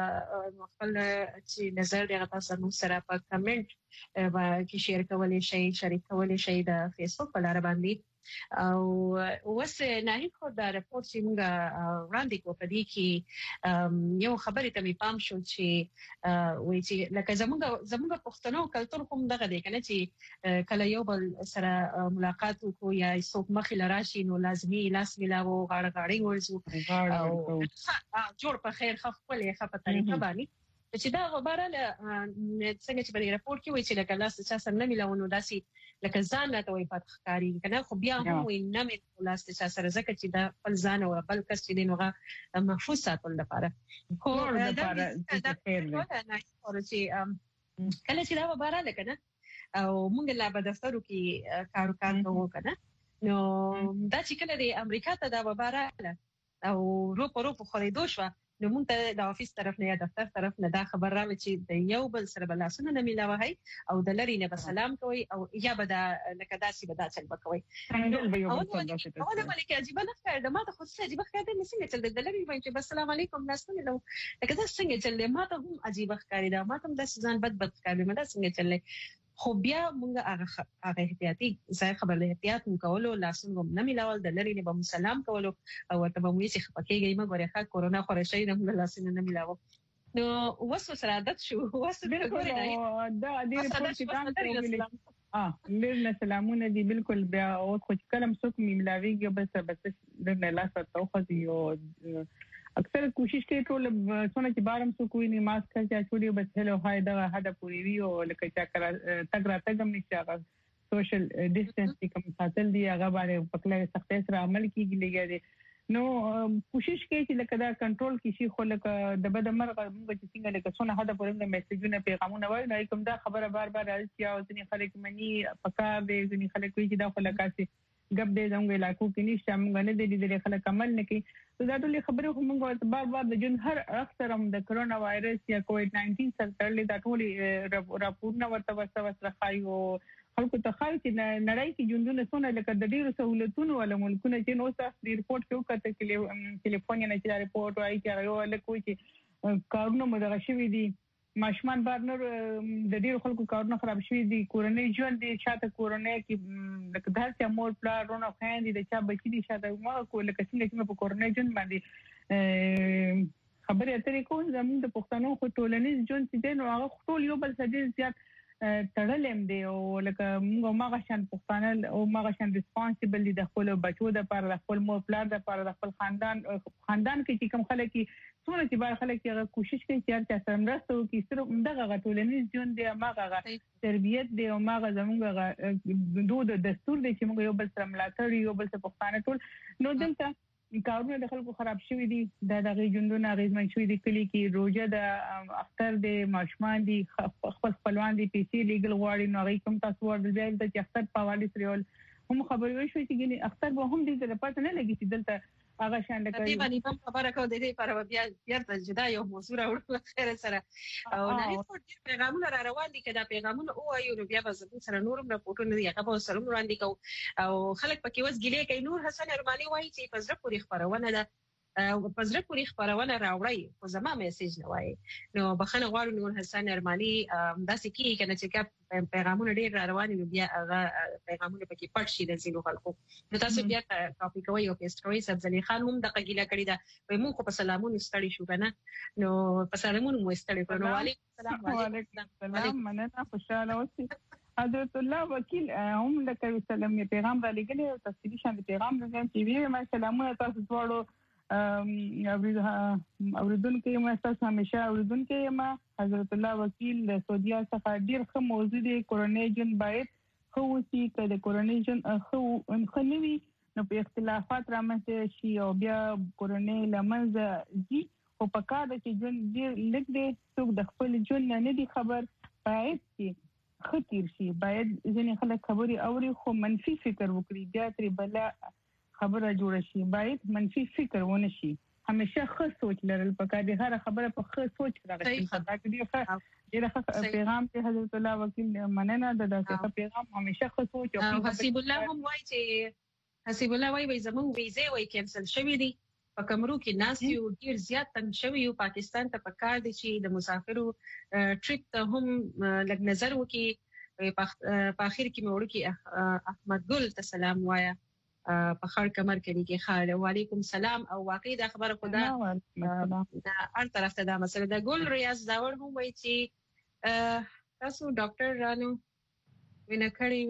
چې نظر دی هغه تاسو موږ سره په کمنټ کې شیر کولی شئ شریک کولی شئ د فیسبوک په لاره باندې او وس نه هیڅ دا راپور چې موږ وړاندې کوو په دې کې یو خبرې ته می پام شو چې وایي چې لکه زموږ پښتنو کلتور کوم دغه دی کنه چې کله یو بل سره ملاقات وکړو یا څوک مخې لراشي نو لازمي لاس ملاو غاړه ورزو او جوړ په خیر خپل یې په طریقه باندې چې دا غبره څنګه چې په راپور کې وایي چې لکه لاس چې سره نه ملاونو داسي لکه ځان راته وي پات ښکاری کنه خو بیا هم وي نه مې لاس چې سره ځکه چې دا خپل ځان او بل کس چې دینوغه محفوظ ساتل لپاره خو دا خیر دی چې کله چې دا وباره لکنه او موږ لا په دفترو کې کار کوو کنه نو دا چې کله د امریکا ته دا وباره او رو په خریدو شو نو موږ ته د افیس طرف نه یا دفتر طرف نه دا خبر راوي چې د یو بل سره بلاسونه نه ملاوي او د لری نه سلام کوي او یا به دا لکه داسي به دا چل بکوي او د ملک عجیب نه ښکار د ما ته خو څه عجیب ښکار دی څنګه چل د لری وایي چې السلام علیکم ناس نه لو لکه دا څنګه چل ما ته هم عجیب ښکاری دا ما ته د ځان بد ښکاری ما دا څنګه چل خو بیا موږ هغه احتیاطي ځای خبر احتیاط وکولو لاسونه نه ملاول د لری نه به سلام کولو او ته به موږ چې خپکیږي ما غوړې ښه کورونا خورشي نه لاسونه نه ملاو نو وسو سره عادت شو وسو بالکل دا دې ریپورت کې تاسو لرنه سلامونه دي بالکل بیا او خو کلم څوک ملاويږي بس د لاس ته خوځي او اکثر کوشش کوي ټول څونه چې بارم سو کوئی نه ماسک چې اچولي بس هلو هاي دا هدا پوری وی او لکه چې کړه تګ را تګم نشي هغه سوشل ډیسټنس کوم ساتل دی هغه باندې پکله سختۍ سره عمل کیږي لګي نو کوشش کوي چې لکه دا کنټرول کشي خو لکه د بد مرغ موږ چې څنګه لکه څونه هدا پرنګ میسجونه پیغامونه وایي نو کوم دا خبره بار راځي او ځینې خلک مني پکار دي ځینې خلک کوي چې دا خو لکه غب دې زموږ علاقو کې نشته موږ نه دي د خلک عمل نه کوي دا ټول خبره هم موږ بار د جن هر اکثر هم د کرونا وایرس یا کووډ 19 سره تړلې دا ټول راپورونه ورته وسره خایو خلکو ته خای چې نړۍ کې ژوندونه څونه لکه د ډیرو سہولتونو ول ملکونه چې نو تاسو د ریپورت کې وکړه چې ټلیفون نه چې ریپورت وایي چې یو لکه چې کارونه مدغه شوی دي ماشمان بار نور د ډیرو خلکو کارونه خراب شوی دي کورنۍ ژوند دي شاته کورنۍ کې لکه داسې مور پلار رونه خويندې د چا بچی دي شاته ما کو لکه څنګه په کورنۍ ژوند باندې خبرې اترې کوم زموږ د پښتنو خو ټولنیز ژوند چې دی نو هغه ټول یو بل سره زیات تړلم دی او لکه موږ ماغه شان پښتانه او ماغه شان ریسپانسیبل دي د خپل بچو د پر د خپل مور پلار د پر د خپل خاندان کې چې کوم خلک څونه چې بار خلک یې کوشش کوي چې هر سره مرسته وکړي سره دغه ټولنیز ژوند دی ماغه تربیت دی او ماغه زموږ دود دستور دی چې موږ یو بل سره ملاتړ یو بل سره پښتانه ټول نو دلته کارونه د خلکو خراب شوی دي د دغه ژوندونه غیزمن شوی دي کلی کې روزه د اختر د ماشومان دي خپلوان دي پیسې لیګل غواړي نو هغه کوم تاسو ورته ځای د اختر په حواله سره هم خبرې وشوي چې ګنې اختر به هم دې د پاتې نه لګي چې دلته هغه شان د کوي باندې هم خبره کوي د دې پر بیا ته جدا یو موضوع راوړل خیر سره او نه هیڅ پیغامونه را روان دي کدا پیغامونه او ایو نو بیا به زموږ سره نورم راپورټونه دی هغه به سره وړاندې کو او خلک پکې وس ګلې کوي نور حسن ارماني وایي چې پزره پوری خبرونه ده پزره پوری خبرونه راوړی خو زما میسج نه وایي نو بخنه غواړو نور حسن ارماني داسې کی کنه چې پیغامونه ډیر را روان دي بیا هغه پیغامونه پکې پټ شي د زینو خلکو نو تاسو بیا کاپی کوئ او پیسټ کوئ سبزلي خان هم د قګیله کړی دا وای مونږ په سلامونو ستړي شو کنه نو په سلامونو مو ستړي کړو وعلیکم السلام مننه خوشاله اوسئ حضرت الله وکیل هم لکه سلام پیغام را لګلې او تفصیلی شان پیغام راځم چې وی ما سلامونه تاسو ټول اوریدونکو ما تاسو همیشه اوریدونکو ما حضرت الله وکیل د سعودي څخه ډیر ښه موضوع دی کورونی جن باید خو وسی کله کورونی جن خو خنوي نو په اختلافات رامنځته شي او بیا کورونی لمنځه دي او په کار چې جن ډیر لږ دی څوک د خپل جن نه دي خبر باید چې خطر شي باید ځینې خلک خبري اوري خو منفي فکر وکړي بیا تر بل خبره جوړ شي باید منفي فکر ونه شي همیشه ښه سوچ لرل پکار دي هر خبره په ښه سوچ راغلي خطا کړي ښه پیغام ته حضرت الله وکیل مننه د داسې پیغام همیشه ښه سوچ او حسیب الله هم وایي چې حسیب الله وایي زموږ ویزه وایي کینسل شوې دي په کمرو کې ناس یو ډیر زیات تنګ شوی یو پاکستان ته پکار دي چې د مسافرو ټریپ ته هم لږ نظر وکړي په اخر کې مې وړي احمد ګل ته سلام وایا په خړ کمر کې خاله وعلیکم السلام او واقعي دا خبره خدا دا هر طرف ته دا مسله د ګل ریاض داور هم وایي چې تاسو ډاکټر رانو وینا کړی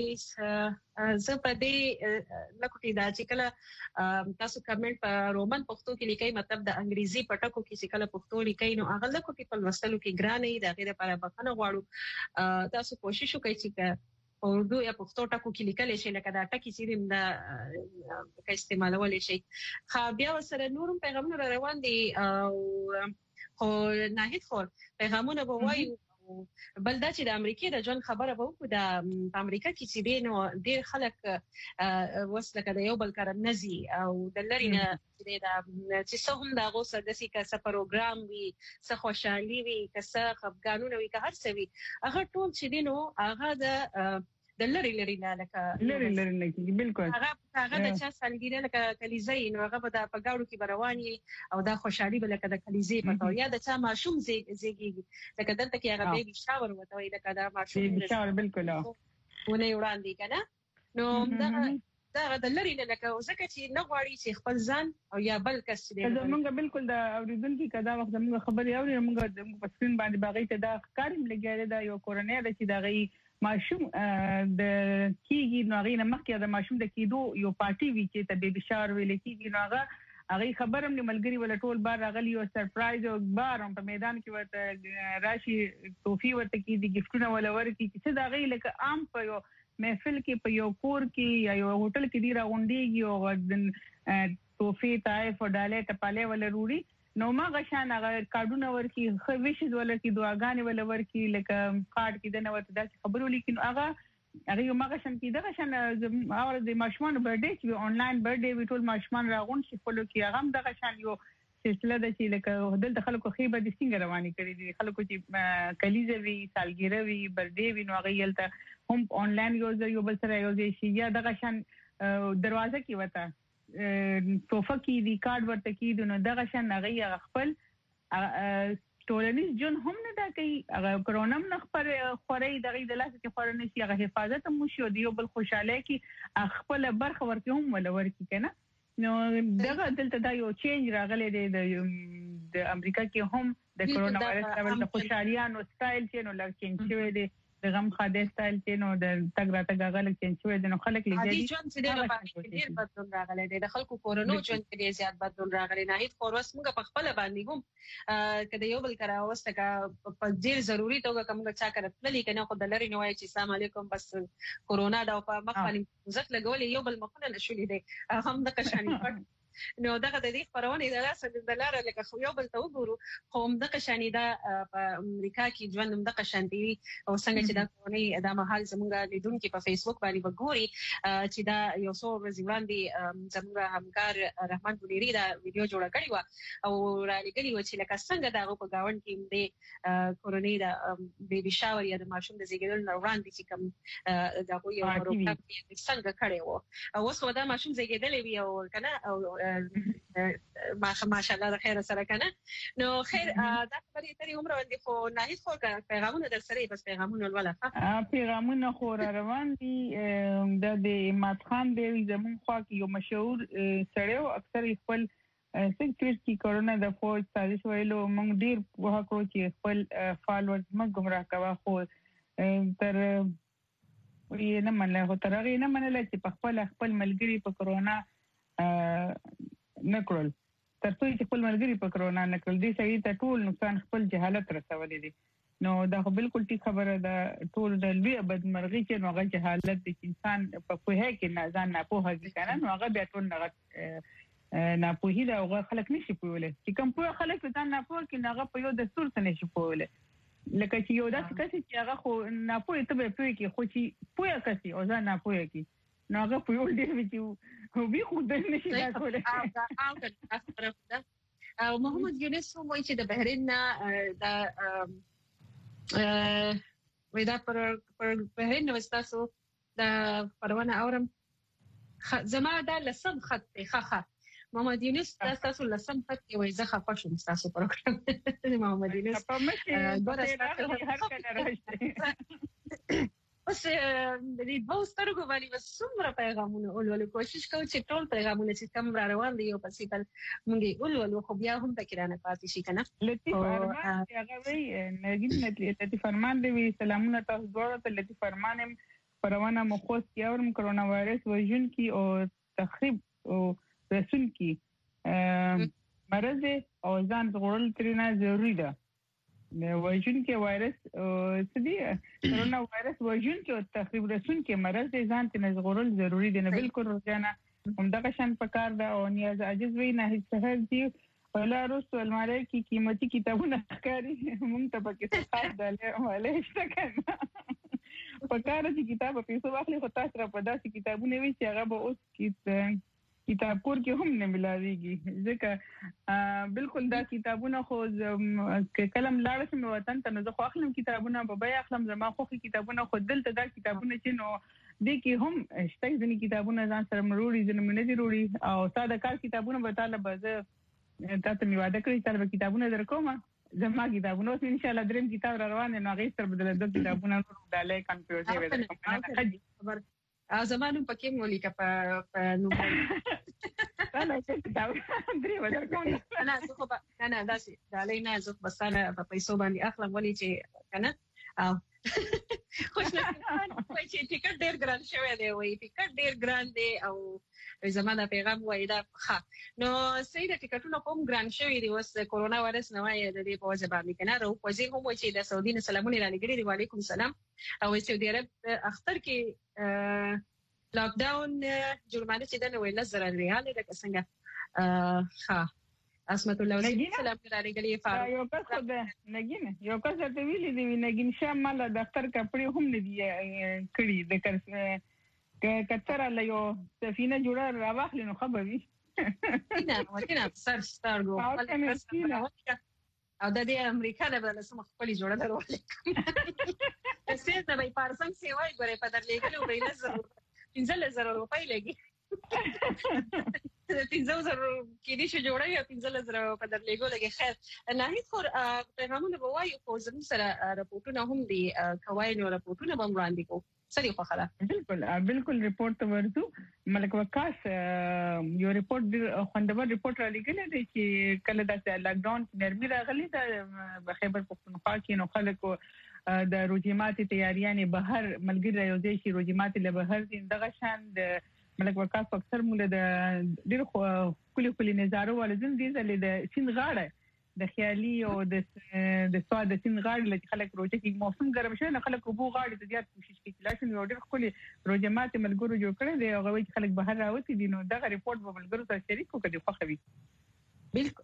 وی زه په دې لکوټی دا چې کله تاسو کمنټ په رومن پښتو کې لیکي مطلب د انګریزي پټکو کې چې کله پښتو لیکي نو هغه لکوټی په لوستلو کې ګرانه دا غیر لپاره بخنه غواړو تاسو کوشش وکړئ چې اردو یا پښتو ټکو کې لیکل شي لکه دا ټکی چې د استعمالول شي خو بیا سره نورم پیغامونه روان دي او خو نه خو پیغامونه به وایي بل دا چې د امریکای د ژوند خبره به وکړو د امریکا کې چې دین ډیر خلک وسله د یو بل کارم نزي او د لری نه چې څه هم دا غوسه د سې کا پروګرام وي څه خوشحالي وي که څه خفګانونه وي که هر څه وي هغه ټول چې دینو هغه د لری نه لکه لری نه کیږي بالکل هغه د چا سالګیره لکه کلیزې نو هغه به د پګاړو کې برواني او دا خوشحالي به لکه د کلیزې په تور یا د چا ماشوم زیږي لکه دلته کې هغه بیبي شاور وته وي لکه دا ماشوم بیبي شاور بالکل ونه وړاندې کنه نو دا د لری نه لکه ځکه چې نه غواړي چې خپل ځان او یا بل کس دې زمونږ بالکل دا اوریدونکو کدا وخت زمونږ خبري اوري موږ په سکرین باندې باغی ته دا کارم لګیاله دا یو کورونی د چې دا غي ماشوم د کیږي نو غي نه مخکې د ماشوم د کیدو یو پارټي وی چې ته بیبي شاور ویل کیږي نو هغه خبرم نه ملګری ولا ټول بار راغلی او سرپرایز او بارم په میدان کې ورته راشي توفی ورته کی دي گیفټونه ولا ورکی چې دا غي لکه عام په یو محفل کې په یو کور کې یا یو هوټل کې دی راغونډيږي او توفی طائف او ډاله ټپاله ولا روړي نو ما غشان هغه کارډونه ورکی خو ویشز ولا کی دعاګانې ولا ورکی لکه کارت کې دنه ورته دا خبرو لیکن هغه یو ما غشان کې دا غشان اور د ماشومان برډے چې آنلاین برډے وی ټول ماشومان راغون شي خپل کې هغه دا غشان یو سلسله د چې لکه دلته خلکو خيبه د څنګه رواني کړی دي خلکو چې کلیزه وی سالګیره وی برډے وی نو هغه یلته هم آنلاین یو بل سره یو شي یا د غشان دروازه کې وته توفه کې دی کارت ورته کې نو دغه شان هغه خپل ټولنیز جون هم نه دا کوي هغه کرونا نه خوري دغه د لاس کې خورنه شي هغه حفاظت مو شو دی بل خوشاله کې خپل برخه ورته هم ولا ورکی کنه نو دغه دلته دا یو چینج راغلی دی د امریکا کې هم د کرونا وایرس د خوشاليانو سټایل چې نو لږ چینج شوی دی د غم خاده سټایل چې نو د تګ را تګ غلط چینج شوی دی نو خلک لګي دي ژوند چې ډېر بدلون راغلی دی د خلکو کورونو ژوند کې ډېر زیات بدلون راغلی نه هیڅ خورس موږ په خپل باندې هم کله یو بل کرا واسطه کا په ډېر ضروری توګه کومه چا کړل لیکنه خو د لری نه وای چې السلام علیکم بس کورونا دا په مخ باندې ځکه لګولې یو بل مخونه نشولې دی هم د قشانی نو دغه د دې خبرونه د لاسه د لاره لکه خو یو بل ته وګورو خو دغه شانې دا په امریکا کې ژوند دغه شانتي او څنګه چې دا کورنۍ د مهال زموږ لیدونکو په فیسبوک باندې وګوري چې دا یو څو ورځې وړاندې زموږ همکار رحمان ګونیری دا ویډیو جوړه کړې و او را لګلې و چې لکه څنګه دا په گاوند کې د کورنۍ د بیبي شاور یا د ماشوم د زیږیدل نه وړاندې چې کوم دا یو پروګرام څنګه کړی و او اوس دا ماشوم زیږیدل وی او کنه او ماشاءالله د خیر سره کنه نو خیر دا خبرې ترې عمر باندې خو نه هیڅ خو پیغامونه در سره بس پیغامونه ولا پیغامونه خو روان دي د مات خان دی زمون خو کې یو مشهور سړیو اکثر خپل سکتور کې کورونا د فوج سازش ویلو موږ ډیر وه کو چې خپل فالوورز موږ گمراه کوا خو تر وی نه منله خو تر هغه نه منله چې خپل ملګری په کورونا نکړل تر څو چې خپل ملګری په کورونا نکړل دي سړي ته ټول نقصان خپل جهالت رسولې دي نو دا بالکل ټیک خبره ده ټول د لوی بدمرغي چې نوغه جهالت د انسان په کوه کې نه ځان نه په هغه کنه نو هغه بیا ټول نه په هیله او خلک نشي پوهولای چې کوم په خلک ځان نه پوه کې هغه په یو دستور څه نشي پوهولای لکه چې یو داسې کس چې هغه خو نه پوهه ته به پوهه کې خو چې پوهه کسي او ځان نه پوهه کې نو هغه په یو ډیر چې وی خو د نشي دا کولای او محمد یونس وایي چې د بحرین دا پر بحرین نو تاسو د پروانه اورم زما دا لسم خط ښه محمد یونس تاسو لسم خط کې وای زه خپه شوم تاسو پروګرام محمد یونس په مشه هر کله راشي اوس د دې دوه سترګو باندې بس څومره پیغامونه اولول کوشش کوو چې ټول پیغامونه چې کوم را روان دي او پسې بل مونږ اولول خو بیا هم پکې رانه پاتې شي کنه لطیف فرمان هغه وی نګین لطیف فرمان دی سلامونه تاسو دوه ته لطیف فرمان پروانه مخوس کې اورم کرونا وایرس وژن کی او تخریب او رسون کی مرض او ځان غوړل ترنه ضروری ده وژن کې وایرس سدي کرونا وایرس وژن کې او تخریب رسون کې مرض ځان ته غوړل ضروری دي نه بالکل روزانه همدغه شان پکار ده او نیاز عاجز وی نه هیڅ سهل دي ولا رسو الماره کې قیمتي کتابونه ښکاري مونږ ته پکې څه ده ولا شته کنه پکاره چې کتاب په پیسو واخلي خو تاسو را په داسې کتابونه وی چې هغه به اوس کتاب کور کې هم نه ملاويږي ځکه بالکل دا کتابونه خو کلم لاړ شم وطن ته نو خو اخلم کتابونه په بیا اخلم زما خو کتابونه خو دلته دا کتابونه چې نو د کې هم شته ځینې کتابونه ځان سره مروړي ځینې نه دي وروړي او ساده کار کتابونه به تعالی به تاسو می واده کړی تر کتابونه درکوم زما کتابونه اوس ان شاء الله دریم کتاب را روان دی نو هغه سره بدل د کتابونه ډالې کمپیوټر وې خبر زمانو پکې مولي کا په نو انا کتاب درې وځه کوم انا زه خو انا داسي ډالې نه زه بس انا په پیسو باندې اخلم ولې چې کنه او خوشنصیبان وای چې ټیکټ ډیر ګران شوی دی وای ټیکټ ډیر ګران دی او زمانه پیغام وای دا ښه نو سید ټیکټونه کوم ګران شوی دی اوس کورونا وایرس نه وای د دې په وجه باندې کنه راو په ځین هم چې د سعودي نه سلامونه را لګړي دی وعلیکم السلام او سعودي عرب اختر کې لاک ډاون جرمانه چې د 9000 ریال د څنګه ښه اسمت الله سلام کراري غلي فاروق یو کس خو نګین یو کس ته ویلي دی نګین شامل د دفتر کپڑے هم نه دی کړی د کتر له یو سفینه جوړه راوخلی نو خبر وي نه سر ستارګو او د دې امریکا نه بل سم خپل جوړه درولې څه ته به پارسم سیوای غره په درلېګلو ویل 15000 روپۍ لګي 15000 کې دې شو جوړه یا 15000 په درلېګو لګي خیر نه هیڅ خور پیغامونه به وایي خو زموږ سره راپورټونه هم دي کوي نو راپورټونه به وړاندې کوو سړي خو خلا بالکل ریپورت ورته ملک وکاس یو ریپورت خوندور ریپورت را لګل دی چې کله د لاک ډاون نرمي راغلي د خیبر پختونخوا کې نو خلکو د روجماتي تیاریانه بهر ملګری راځي چې روجماتي له بهر دغه شان د ملک وکاس اکثر مولا د ډیر کلی نظارو ولزم دي زله د سین غاړه د خیالي او د سواد د سین غاړي لکه خلک روزه کې موسم ګرم شي نه خلک وبو غاړي ته زیات کوشش کوي لکه یو ډېر خپل روزه ماته ملګرو جوړ کړي دی هغه چې خلک بهر راوتی دي نو دغه ریپورت به ملګرو سره شریک وکړي خو خوي بالکل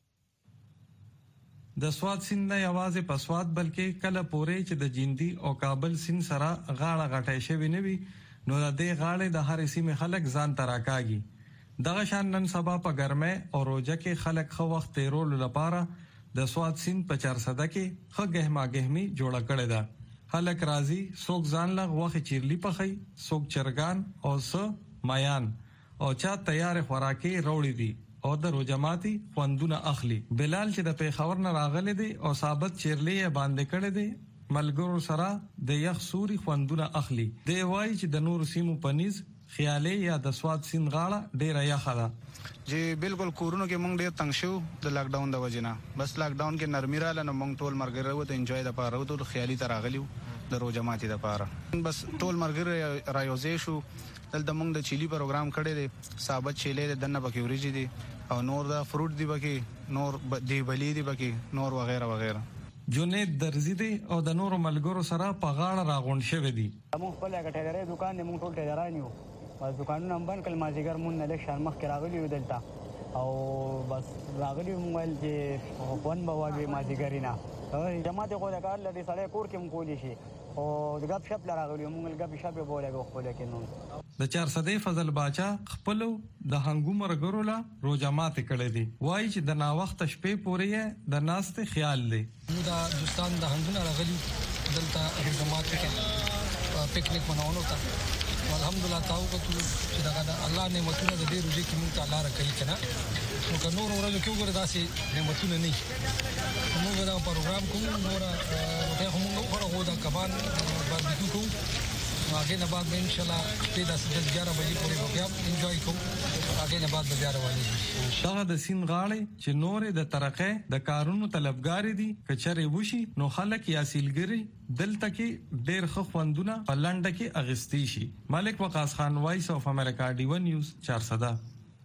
د سواد سیند نه یوازې په سواد بلکې کله پورې چې د جیندي او کابل سیند سره غاړه غټه شوی نه وي نو د دې غاړې د هر سیمه خلک ځان تراکاږي دغه شان نن سبا په ګرمه او روزه کې خلک خو وخت تیرول لپاره د سواد سیند په 400 کې خګه ما گهمي جوړه کړې ده خلک راضي څوک ځان لغ وخت چیرلی پخې څوک چرګان او س مایان او چا تیار خوراکي روړې دي او د روجماتي خوندونه اخلي بلال چې د پیښور نه راغلي دي او ثابت چیرلې باندې کړي دي ملګرو سره د یخ سوري خوندونه اخلي دی وای چې د نور سیمو پنيز خیالي یا د سواد سین غاړه ډیره یخه ده جی بالکل کورونو کې مونږ ډیر تنگ شو د لاک ډاون د وجنه بس لاک ډاون کې نرمي را لنه مونږ ټول مرګره وته انجوای د پاره وته خیالي تر راغلیو د روجماتي د پاره بس ټول مرګره رايوزې شو دلته مونږ د چيلي پروګرام کړی دی ثابت چيلې دنه پکې وريجي دي او نور دا فروټ دی پکې نور دی بلی دی پکې نور وغیرہ وغیرہ جنید درزی دی او د نور ملګرو سره په غاړه راغونډ شوی دی مونږ خپل غټه دکان نه مونږ ټول ټیلران یو بس دکانونه هم بند کړل مازیګر مونږ نه لښ شرمخ کې راغلی یو دلته او بس راغلی موبایل چې فون به واګي مازیګرینا جماعت خو د کار لدی سړی کور کې مونږ کولی شي او د غب شپ لراغلی مونږ غب شپ بوله خپل کې نو د 400 فضل باچا خپل د هنګو مرګرو لا روجمات کړي دي وای چې د نا وخت شپې پورې د ناست خیال دی دا دوستان د هنګو راغلی دلته جماعت کې پکنیک مناونو ته الحمدلله تاسو چې دا الله نعمتونه د دې روزي کې مونږ ته الله راکړي کنه نو که نور ورځو کې وګورئ داسې نعمتونه نه موږ دا پروګرام کوو نور ته هم غوړو دا کبان باربیکیو کوو आगे न बाद में इंशाल्लाह 10-11 बजे पूरे हो गया एंजॉय को आगे न बाद बजार वाली شغه د سین غاړې چې نور د ترقه د کارونو طلبګاری دي کچره وشي نو خلک یا سیلګری دلته کې ډېر خوندونه پلانډه کې اغستی شي ملک وقاص خان وایس اف امریکا ډی 1 نیوز 400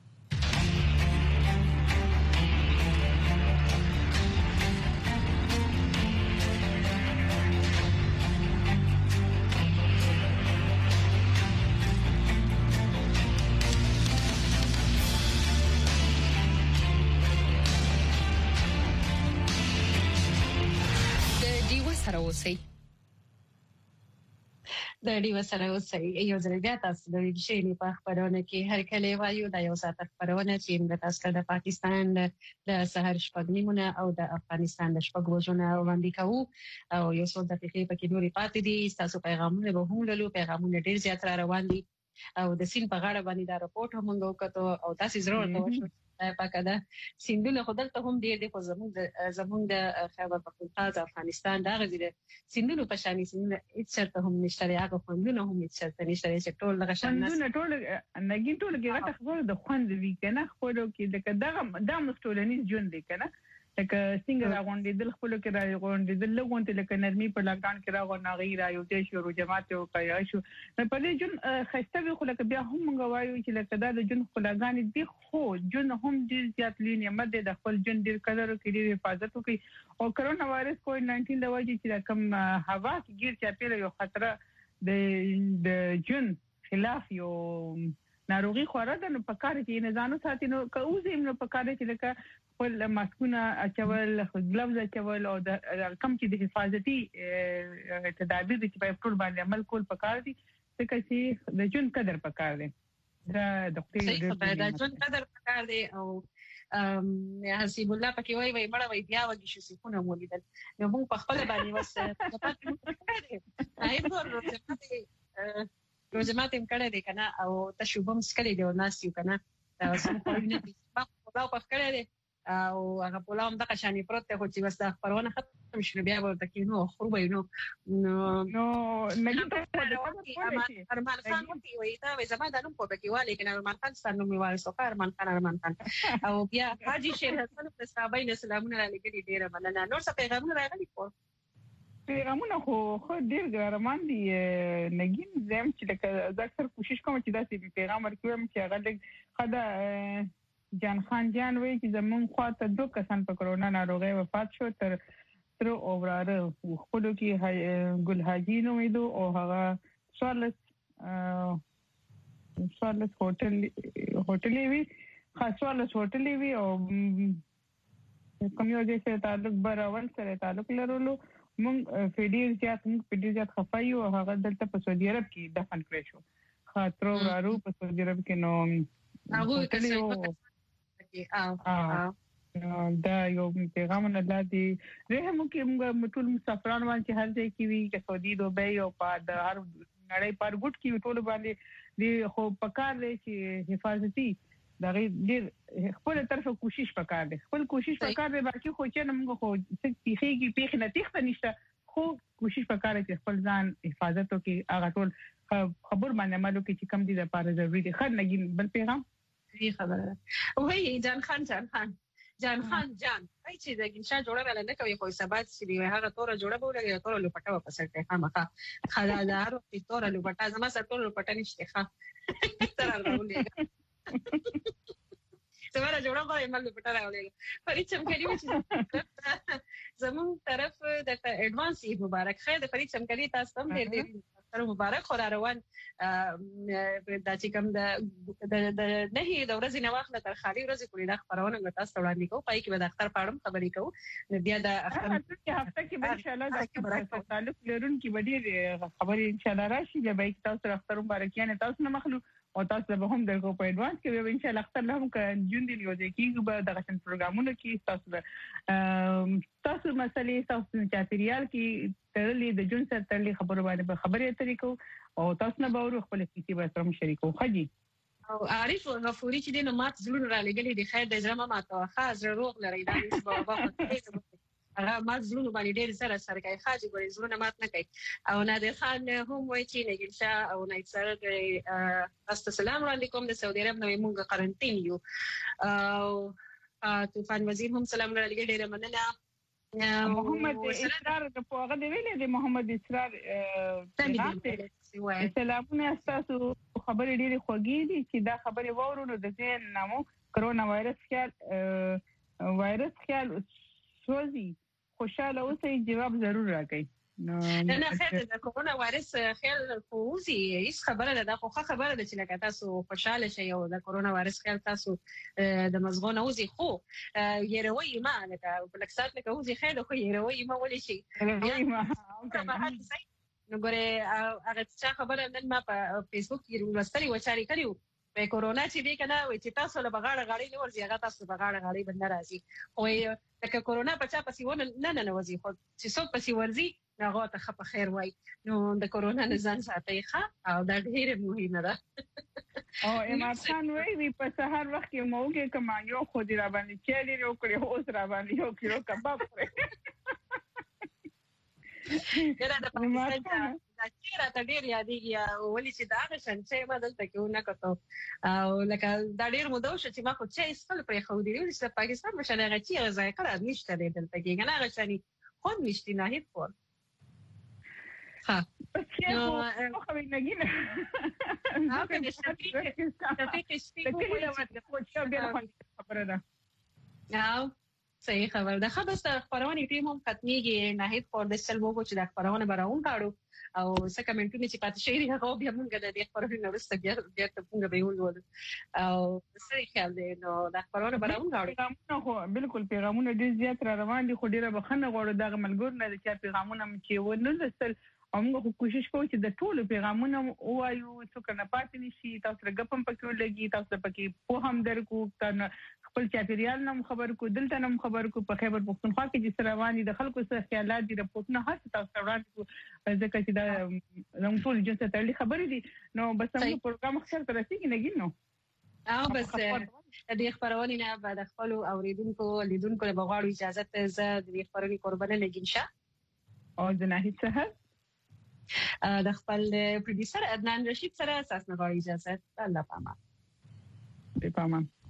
د ډیو سره اوسئ یو ځل بیا تاسو د ویډیو په خبرونه کې هر کله وایو د یو ساعت خبرونه چې د تاسو د پاکستان د سحر شپږ نیمونه او د افغانستان د شپږ وژونه وړاندې کوو او یو څو دقیقې پکې نورې پاتې دي تاسو پیغامونه به هم لولو پیغامونه ډیر زیات را روان دي او د سین په غاړه باندې دا رپورت هم وکړو او تاسو ضرور کوئ پاکه ده سیندونه خو دلته هم ډیر دي خو زموږ د خیبر پختونخوا د افغانستان دا غزي د سیندونو په شان سیندونه هیڅ چرته هم نشته هغه خوندونه هم هیڅ چرته نشته چې ټول لږه شان نه ټول نګین ټول کې راته خبره د خوند وی کنه خو کې د مستولنی ژوند دی کنه لکه څنګه راغونډې دل خپل کې راغونډې دل لګونته لکه نرمي په لاکډاون کې راغونډې رايو دې شو جماعت او کیا شو په دې جون خسته خو لکه بیا هم غوايو چې لکه دا د جون خلاګان دي خو جون هم دې زیات لینې مده د خپل جون ډیر قدر کوي حفاظت کوي او کرونا وایرس کووډ 19 د وجې چې کوم هوا کې ګیر چاپیره یو خطر د جون خلاف یو ناروغي خوره د په کار کې نه ځانو ساتي نو کوزیم نو په کار کې لکه خپل ماسکونه اچول ګلوز اچول او د کم کې د حفاظتي تدابیر چې په ټول باندې عمل کول په کار دي څنګه چې د جون قدر په کار دي دا د خپل د جون قدر په کار دي او حسیب الله پکې وای مړه وای بیا وږي شو سکونه مولیدل نو موږ په خپل باندې وسه ایبور روزمات هم کړه دې کنه او تشوبم سکلې دی او ناس یو کنه دا سم کوینه دي په کړه دې او هغه په لام د قشانی پروت خو چې وسه خبرونه ختم شنو بیا ورته کې نو خروبې نو نګي ارمان خان وی دا وې زما د نوم په کې والی کنه ارمان خان ستنو می وای سو ارمان خان او بیا حاجی شیر حسن په صاحبین سلامونه علیکم ډیره مننه نور څه پیغامونه راغلي کو پیغامونه خو ډیر ګرمان دي نګین زم چې اکثر کوشش کوم چې دا پیغام ورکوم چې هغه خدا جان خان جان وایي چې زمون خواته 2 کسان په کرونا ناروغي وفات شو تر او وراره خپل کې ګل حاجی نو ویدو او هغه سوالس هوټل وی خاصوالس هوټل وی او کوم یو ځای سره تعلق براول سره تعلق لرلو مونږ فډیر زیات خفایو او هغه دلته په سعودي عرب کې دفن کړی شو خاطر ورارو په سعودي عرب کې نو هغه کله دا یو پیغام نه لادي رحم کې موږ ټول مسافرانو باندې هر ځای کې وی چې سعودي دوبۍ او په هر نړۍ پر ګډ کې ټول باندې دی خو پکار دی چې حفاظتي دا ډېر خپل طرفه کوشش پکار دی خپل کوشش پکار دی باقي خو چې موږ خو څه پیخي پیخ نه تخته نشته خو کوشش پکار دی چې خپل ځان حفاظت وکړي هغه ټول خبر باندې عملو کې چې کم دي لپاره ضروري دي خر نګین بل پیغام صحیح خبره وای جان خان ay چې د ګنشا جوړه ولا نه کوي خو حسابات سړي هغه توره جوړه بوله توره لپټه په سرته خامخا خدادار او توره لپټه زما سره توره لپټه نشته ښه تر راولې سمره جوړه به مل لپټه راولې فرید چمکلی چې زمون طرف د اډوانس مبارک خیر د فرید چمکلی تاسو هم ډېر سره مبارک خو روان د چې کوم د نه د ورځې نه واخله تر خالي ورځې پورې د خبرونه غوښتل وړاندې کوو پای کې به د اختر پاړم خبرې کوو بیا د اختر هفته کې ان شاء الله د تعلق لرونکي وړي خبرې ان شاء الله راشي د بایک تاسو اختر مبارکیان تاسو نه مخلو او تاسو به هم درکو په اډوانس کې ان شاء الله اختر هم جون دی یو ځکه به د غشن پروګرامونو کې تاسو مسلې تاسو چاپیریال کې ترلې د جون سره ترلې خبرو باندې خبرې طریقو او تاسو نه باور خپل کیسې به سره شریکو خجی او عارف غفوري چې دینه مات زلون را لګلې د خیر د زما ماته خاص روغ لري دا بابا هغه مات زلون باندې ډېر سره کوي خاص ګوري زلون مات نه کوي او نادر خان هم وایي چې نګلشا او نایسر السلام علیکم د سعودي عرب نو موږ قرنټین یو او طوفان وزیر هم سلام علیکم ډېر مننه محمد اسرار د پوغه دی ویلې د محمد اسرار سلامونه تاسو خبرې ډېرې خوږې دي چې دا خبرې وورونو د ځین نامو کرونا وایرس خیال سوزي خوشاله اوسئ جواب ضرور راکړئ نه خیر د کرونا وایرس خیال کوزي هیڅ خبره ده خو خبره ده چې لکه تاسو خوشاله شئ او د کرونا وایرس خیال تاسو د مزغون اوزي خو يروي ما لکه بلکسات لکه اوزي خیر خو يروي ما ولې شي نو ګوره هغه څه خبره نن ما په فیسبوک کې ورستري و چاري کړیو په کورونا چې دی کنه و چې تاسو له بغاړه غاړي نه ورځي هغه تاسو بغاړه غاړي بند راځي او لکه کورونا په چا پسې ونه نه وځي خو چې څوک پسې ورځي هغه ته خپ خیر وای نو د کورونا نه ځان ساتي ښه او دا ډېر مهمه ده او امام خان وی په سحر وخت کې موګه کما یو خو دی را باندې چې لري او کړي اوس را باندې یو کیلو کباب خوري ګره د پاکستان دا چیرې ته ډېر یادېږي او ولې چې دا غشن چې ما دلته کې ونه کتو او لکه دا ډېر مودو چې ما خو چې سپل پرې خو دی چې پاکستان مشانه غچي غځای کړه نشته دلته کې نه غشني خود نشتی نه هیڅ فور ها نو خو نګینه ها که خبره ده صحیح خبر ده خبر است خبرونه ټیم هم ختميږي نه هیڅ فور د سلمو چې د خبرونه براون کاړو او څه کمنټونه چې پاتې شي هغه بیا موږ د دې خبرونه ورسته بیا ته موږ به ویل او صحیح خیال دی نو د خبرونه براون کاړو خو بالکل پیغامونه ډیر زیات را روان دي خو ډیره بخنه غوړو دغه ملګر نه چې پیغامونه چې ونه لسل موږ کوشش کوو چې د ټولو پیغامونه وایو څوک نه پاتې نشي تاسو رګپم پکې لګي تاسو پکې په هم درکو کنه خپل چاپیریال نم خبر کو دلته نم خبر کو په خیبر پختونخوا کې چې رواني د خلکو سره خیالات دي رپورټونه هر څه وړاندې کو ځکه چې دا زموږ ټول جنس ته خبرې دي نو بس موږ پروګرام خپل تر رسیدي نګینو او بس د خبرونه نه بعد خپل اوریدونکو لیدونکو له بغواړو اجازه ته زه د خبرونې قربانه لګینشه او د ناهید سهر د خپل پروډوسر عدنان رشید سره اساس نه غواړي اجازه الله پامان